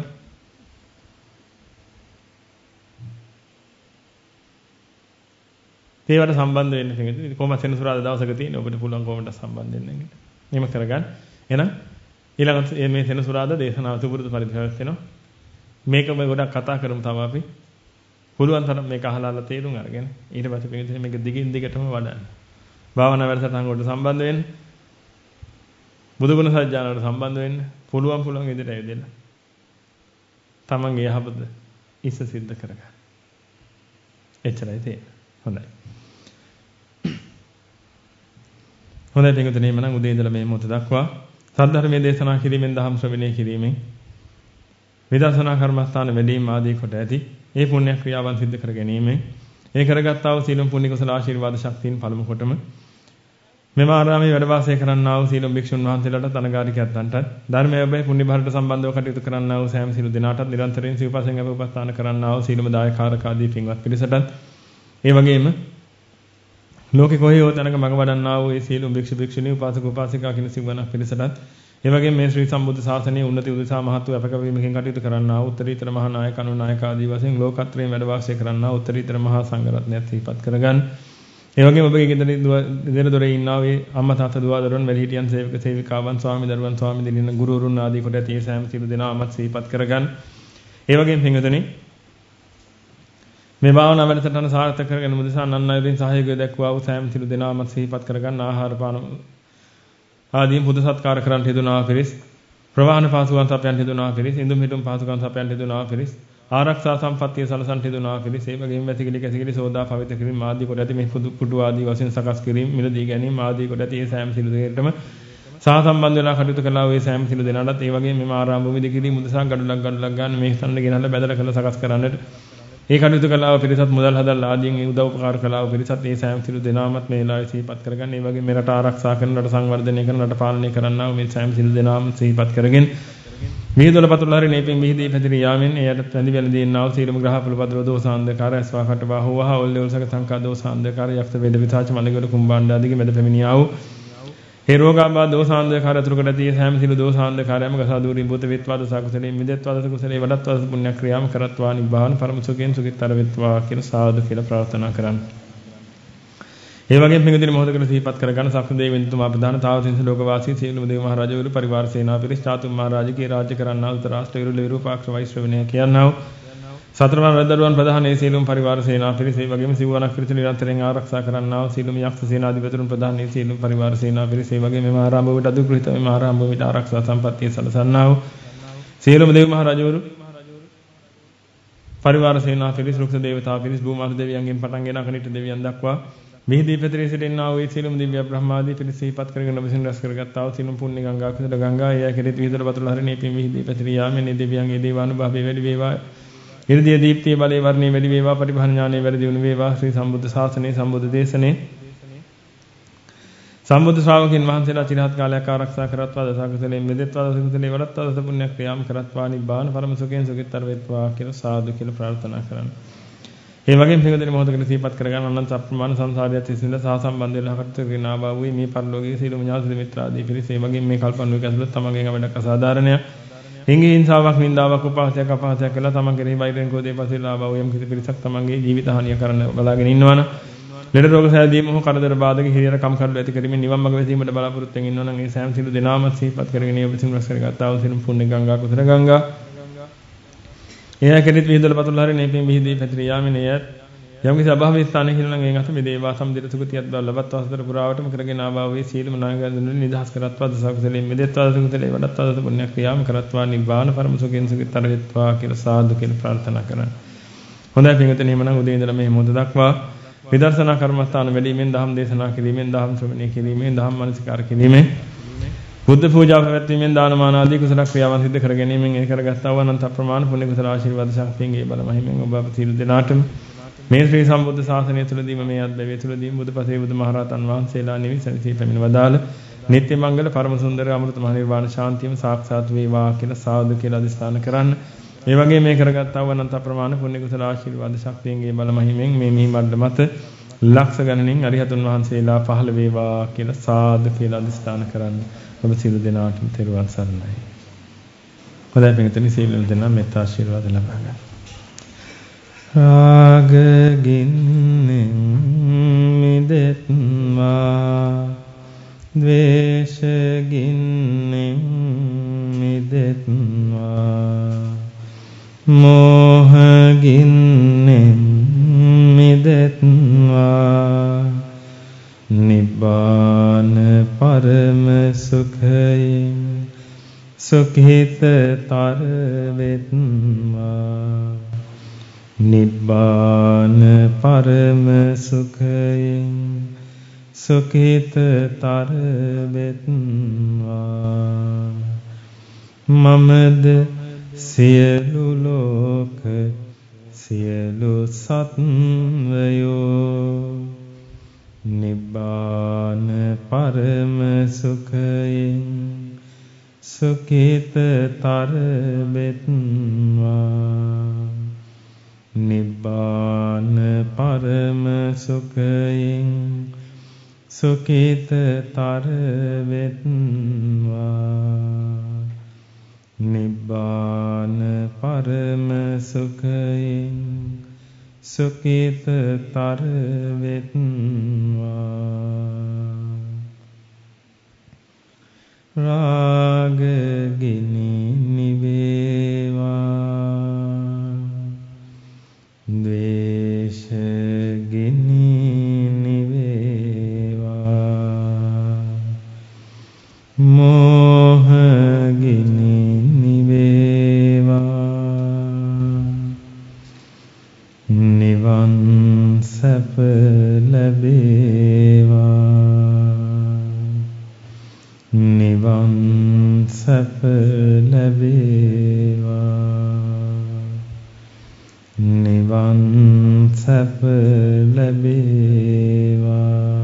ඒවට සම්බන්ධ වෙන්න කෙනෙක් කොහොමද සෙනසුරාදා දවසක තියෙන ඔබට පුළුවන් කොහොමද සම්බන්ධ වෙන්න කියලා. එහෙම කරගන්න. එහෙනම් ඊළඟ මේ සෙනසුරාදා දේශනාව සුපුරුදු පරිදි පැවැත්වෙනවා. මේක මේ ගොඩක් කතා කරමු තව අපි. පුළුවන් තරම් මේක අහලා තේරුම් අරගෙන ඊට පස්සේ පිටින් මේක දිගින් දිගටම වඩන්න. භාවනා වැඩසටහන් වලට සම්බන්ධ වෙන්න. බුදුගුණ සත්‍යඥානවලට සම්බන්ධ වෙන්න. පුළුවන් පුළුවන් විදිහට ඇවිදෙන්න. තමන්ගේ යහපත ඉස්ස සිද්ධ කරගන්න. එච්චරයි තියෙන්නේ. හොඳයි. හොඳයි පිටුතුනේ මම උදේ ඉඳලා මේ මොහොත දක්වා සද්ධර්මයේ දේශනා කිරීමෙන් දහම් ශ්‍රවණය කිරීමෙන් විදර්ශනා කර්මස්ථාන වැඩිම ආදී කොට ඇති ඒ පුණ්‍ය ක්‍රියාවන් සිද්ධ කර ගැනීමෙන් ඒ කරගත්තා වූ සීලම් පුණ්‍ය කුසල ආශිර්වාද ශක්තියින් පළමු කොටම මෙම ආරාමයේ වැඩ වාසය කරන්නා වූ සීලම් භික්ෂුන් වහන්සේලාට අනගාരികයන්ටත් ධර්මයේ ඔබේ පුණ්‍ය භාරයට සම්බන්ධව කටයුතු කරන්නා වූ සෑම සීල දිනාටත් නිරන්තරයෙන් සිව්පසෙන් අප උපස්ථාන කරන්නා වූ සීලම දායකාරක ආදී පින්වත් පිරිසටත් ඒ වගේම ලෝකේ කොහේ හෝ තැනක මඟ වඩන්නා වූ ඒ සීලම් භික්ෂු භික්ෂුණී උපාසක උපාසිකා කින සිවණක් පිරිසටත් ඒ වගේම මේ ශ්‍රී සම්බුද්ධ ශාසනයේ උන්නති උදෙසා මහත් වූ අපකවීමකින් කටයුතු කරන්නා වූ උත්තරීතර මහා නායක අනු නායක ආදී වශයෙන් ලෝකත්‍රයෙන් වැඩ වාසය කරන්නා වූ උත්තරීතර මහා සංඝ රත්නයත් සිහිපත් කරගන්න. ඒ වගේම ඔබගේ ගෙදර දොරේ ඉන්නා වූ අම්මා තාත්තා දුව දරුවන් වැඩිහිටියන් සේවක සේවිකාවන් ස්වාමි දරුවන් ස්වාමි දිනින ගුරුවරුන් ආදී කොට ඇති සෑම සිළු දෙනාමත් සිහිපත් කරගන්න. ඒ වගේම පින්වතුනි මේ භාවනා වැඩසටහන සාර්ථක කරගෙන මුදසා නන් අයුරින් සහයෝගය දක්වා වූ සෑම සිළු දෙනාමත් සිහිපත් කරගන්න. ආහාර පාන ආදී බුදු සත්කාර කරන්ට යෙදුනා පිරිස් ප්‍රවාහන පාසුකම් සපයන්ට යෙදුනා පිරිස් ඉඳුම් හිටුම් පාසුකම් සපයන්ට යෙදුනා පිරිස් ආරක්ෂා සම්පත්තිය සලසන්ට යෙදුනා පිරිස් ඒ වගේම වැසිකිලි කැසිකිලි සෝදා පවිත්‍ර කිරීම ආදී කොට ඇති මේ පුටු ආදී වශයෙන් සකස් කිරීම මිලදී ගැනීම ආදී කොට ඇති ඒ සෑම සිළු දෙයකටම සහ සම්බන්ධ වෙලා කටයුතු කළා වූ සෑම සිළු දෙනාටත් ඒ වගේම මෙම ආරාම භූමි දෙකදී මුදසා ගඩොලක් ගඩොලක් ගන්න මේ ස්ථාන ගෙනල්ලා බැදලා කළ සකස් කරන්නට ඒ කටයුතු කළා වූ පිරිසත් මුදල් හදලා ආදීන් ඒ උදව් උපකාර කළා වූ පිරිසත් ඒ සෑම සිළු දෙනාමත් මේ වෙලාවේ සිහිපත් කරගන්න. ඒ වගේම මේ රට ආරක්ෂා කරන රට සංවර්ධනය කරන රට පාලනය කරන්නා වූ මේ සෑම සිළු දෙනාම සිහිපත් කරගෙන මිහිදොල පතුල හරි නේපින් මිහිදී පැතිරී යාමෙන් එයට පැඳි වැළඳී ඉන්නා වූ සීලම ග්‍රහ පුලපද්‍රව දෝසාන්දකාර ඇස්වා කට බාහුව වහ ඔල්ලේ උල්සක සංකා දෝසාන්දකාර යක්ෂ වේද විසාච මලගල කුම්බාණ්ඩ ආදී මෙද පැමිණියා වූ ඒ රෝගාබා දෝසාන්දකාර අතුරුකට ඇති සෑම සිළු දෝසාන්දකාරයම ගසා දූරින් භූත වේත්වාද සාකුසලේ මිදෙත්වාද කුසලේ වඩත්වාද පුණ්‍ය ක්‍රියාම කරත්වා නිබ්බාන පරම සුඛෙන් සුඛිතර වෙත්වා කියලා සාදු කියලා ප්‍රාර්ථනා කරන්න. ඒ වගේම පින්වදින මොහොතකට සිහිපත් කරගන්න සක්‍ර දෙවියන්තුමා ප්‍රධාන තාවතින්ස ලෝකවාසී සියලුම දේව මහරජවරු පරිවාර සේනා පිරිස් චාතුම් මහරජකේ රාජ්‍ය කරන්නා උත්තර රාෂ්ට්‍ර විරුල විරූපාක්ෂ වෛශ්‍රවණය කියනවා. සතරවන් රජදරුවන් ප්‍රධාන ඒ සියලුම පරිවාර සේනා පිරිස් ඒ වගේම සිවණක් පිරිස නිරන්තරයෙන් ආරක්ෂා කරන්නා වූ සියලුම යක්ෂ සේනාධිපතිතුන් ප්‍රධාන ඒ සියලුම පරිවාර සේනා පිරිස් ඒ වගේම මේ ආරම්භවට අදුග්‍රහිත මේ ආරම්භවට ආරක්ෂා සම්පත්තිය සලසන්නා වූ සියලුම දේව මහරජවරු පරිවාර සේනා පිරිස් රුක්ෂ දේවතා පිරිස් භූමාතු දෙවියන්ගෙන් පටන් ගෙන අකනිට දෙවියන් දක්වා මිහිදී පැතිරී සිටින්නා වූ සියලුම දිව්‍ය බ්‍රහ්මාදී පිරිස සිහිපත් කරගෙන විසින් රැස් කරගත්තා වූ සියලුම පුණ්‍ය ගංගා කුසල ගංගා එය කෙරෙහි විහිදල පතුල හරිනේ පින් මිහිදී පැතිරී යාමෙන් ඒ දෙවියන්ගේ දේවානුභාවය වැඩි වේවා. ඉර්ධිය දීප්තිය බලේ වර්ණේ වැඩි වේවා. පරිභාන ඥානෙ වැඩි දියුණු වේවා. ශ්‍රී සම්බුද්ධ ශාසනයේ සම්බුද්ධ දේශනේ සම්බුද්ධ ශ්‍රාවකින් වහන්සේලා චිරහත් කාලයක් ආරක්ෂා කරත්වා දසකුසලයෙන් මෙදෙත්වා දසකුසලේ වඩත්වා දස පුණ්‍ය ක්‍රියාම් කරත්වා නිබ්බාන පරම සුඛයෙන් සුඛිතතර වෙත්වා කියලා සාදු කියලා ප්‍රාර්ථනා කරන්න. ඒ වගේම පින්වතුනි මොහොතකට සිහිපත් කරගන්න අනන්ත අප්‍රමාණ සංසාරයත් සිසින්ද සහ සම්බන්ධ වෙලා කටයුතු කරන ආභාවුයි මේ පරිලෝකයේ සීලම ඥාති මිත්‍රාදී පිරිස ඒ වගේම මේ කල්පණුවේ ඇතුළත තමන්ගෙන් වැඩක් අසාධාරණයක් හිංගි හිංසාවක් නින්දාවක් උපහාසයක් අපහාසයක් කළා තමන් කෙරෙහි වෛරයෙන් ක්‍රෝධයෙන් පසුලා ආභාවු යම් කිසි පිරිසක් තමන්ගේ ජීවිත හානිය කරන්න බලාගෙන ඉන්නවනම් ලෙඩ රෝග සෑදීම මොහ කරදර බාධක හිරියර කම් කඩළු ඇති කරමින් නිවන් මඟ වැසීමට බලාපොරොත්තු වෙන ඉන්නවනම් ඒ සෑම සිළු දෙනාම සිහිපත් කරගෙන ඒ විසින් රැස් කරගත්තා වූ සිළු පුණ්‍ය ගංගා කුසල ගංගා එයා කෙරෙහි විහිදල පතුල් හරින මේ පින් විහිදී පැතිර යාමින එයත් යම් කිසි අභාවී ස්ථානයක ඉන්නනම් එයන් අත මෙදේවා සම්දිත සුගතියත් බව ලබත්වා සතර පුරාවටම කරගෙන ආභාවයේ සීලම නායකයන් නිදහස් කරත්වා දසකුසලයෙන් මෙදෙත්වා දසකුසලේ වඩත්වා දස පුණ්‍ය ක්‍රියාම කරත්වා නිබ්බාන පරම සුඛයෙන් සුඛිතතර වෙත්වා කියලා සාදු කියලා ප්‍රාර්ථනා කරන්න. හොඳයි පින්වතුනි එහෙමනම් උදේ ඉඳලා මේ මොහොත දක්වා විදර්ශනා කර්මස්ථාන වැඩිමෙන් දහම් දේශනා කිරීමෙන් දහම් ශ්‍රවණය කිරීමෙන් දහම් මනසිකාර කිරීමෙන් බුද්ධ පූජා පැවැත්වීමෙන් දානමාන ආදී කුසල ක්‍රියාවන් සිදු කර ගැනීමෙන් ඒ කරගත්තා වූ අනන්ත අප්‍රමාණ පුණ්‍ය කුසල ආශිර්වාද ශක්තියෙන් ඒ බල මහිමෙන් ඔබ අප සියලු දෙනාටම මේ ශ්‍රී සම්බුද්ධ ශාසනය තුළදීම මේ අත්බැවිය තුළදීම බුදුපසේ බුදුමහරහතන් වහන්සේලා නිවිසනසී පැමිණ වදාළ නිත්‍ය මංගල පරම සුන්දර අමෘත මහ නිර්වාණ ශාන්තියම සාක්ෂාත් වේවා කියලා සාදු කියලා අදිස්ථාන කරන්න. ඒ වගේ මේ කරගත්තා වූ අනන්ත අප්‍රමාණ පුණ්‍ය කුසල ආශිර්වාද ශක්තියෙන් ඒ බල මහිමෙන් මේ මිහි මණ්ඩල මත ලක්ෂ ගණනින් අරිහතුන් වහන්සේලා පහළ වේවා කියලා සාදු කියලා අදිස්ථාන කරන්න. ඔබ සියලු දෙනාටම තෙරුවන් සරණයි. හොඳයි පින්වතුනි සියලු දෙනා මෙත් ආශිර්වාද ලබා ගන්න. රාග ගින්නෙන් මිදෙත්වා ද්වේෂ ගින්නෙන් මිදෙත්වා මෝහ ගින්නෙන් මිදෙත්වා නිබ්බාන පරම සුඛයෙන් සුඛිතතර වෙත්වා නිබ්බාන පරම සුඛයෙන් සුඛිතතර වෙත්වා මමද සියලු ලෝක සියලු සත්වයෝ නිබ්බාන පරම සුඛයෙන් සුඛිතතර වෙත්වා නිබ්බාන පරම සුඛයෙන් සුඛිතතර වෙත්වා නිබ්බාන පරම සුඛයෙන් සුඛිතතර වෙත්වා රාග ගිනි නිවේවා ද්වේෂ ගිනි නිවේවා මෝහ ගිනි නිවේවා නිවන් සැප ලැබේවා නිවන් සැප ලැබේවා නිවන් සැප ලැබේවා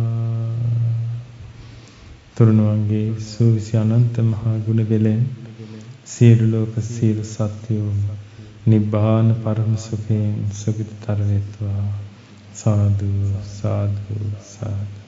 තුරුණුවන්ගේ සූවිසි අනන්ත මහා ගුණ වෙලෙන් සියලු ලෝක සියලු සත්වයෝ නිබ්බාන පරම සුඛයෙන් සුඛිතතර වෙත්වා සාදු සාදු සාදු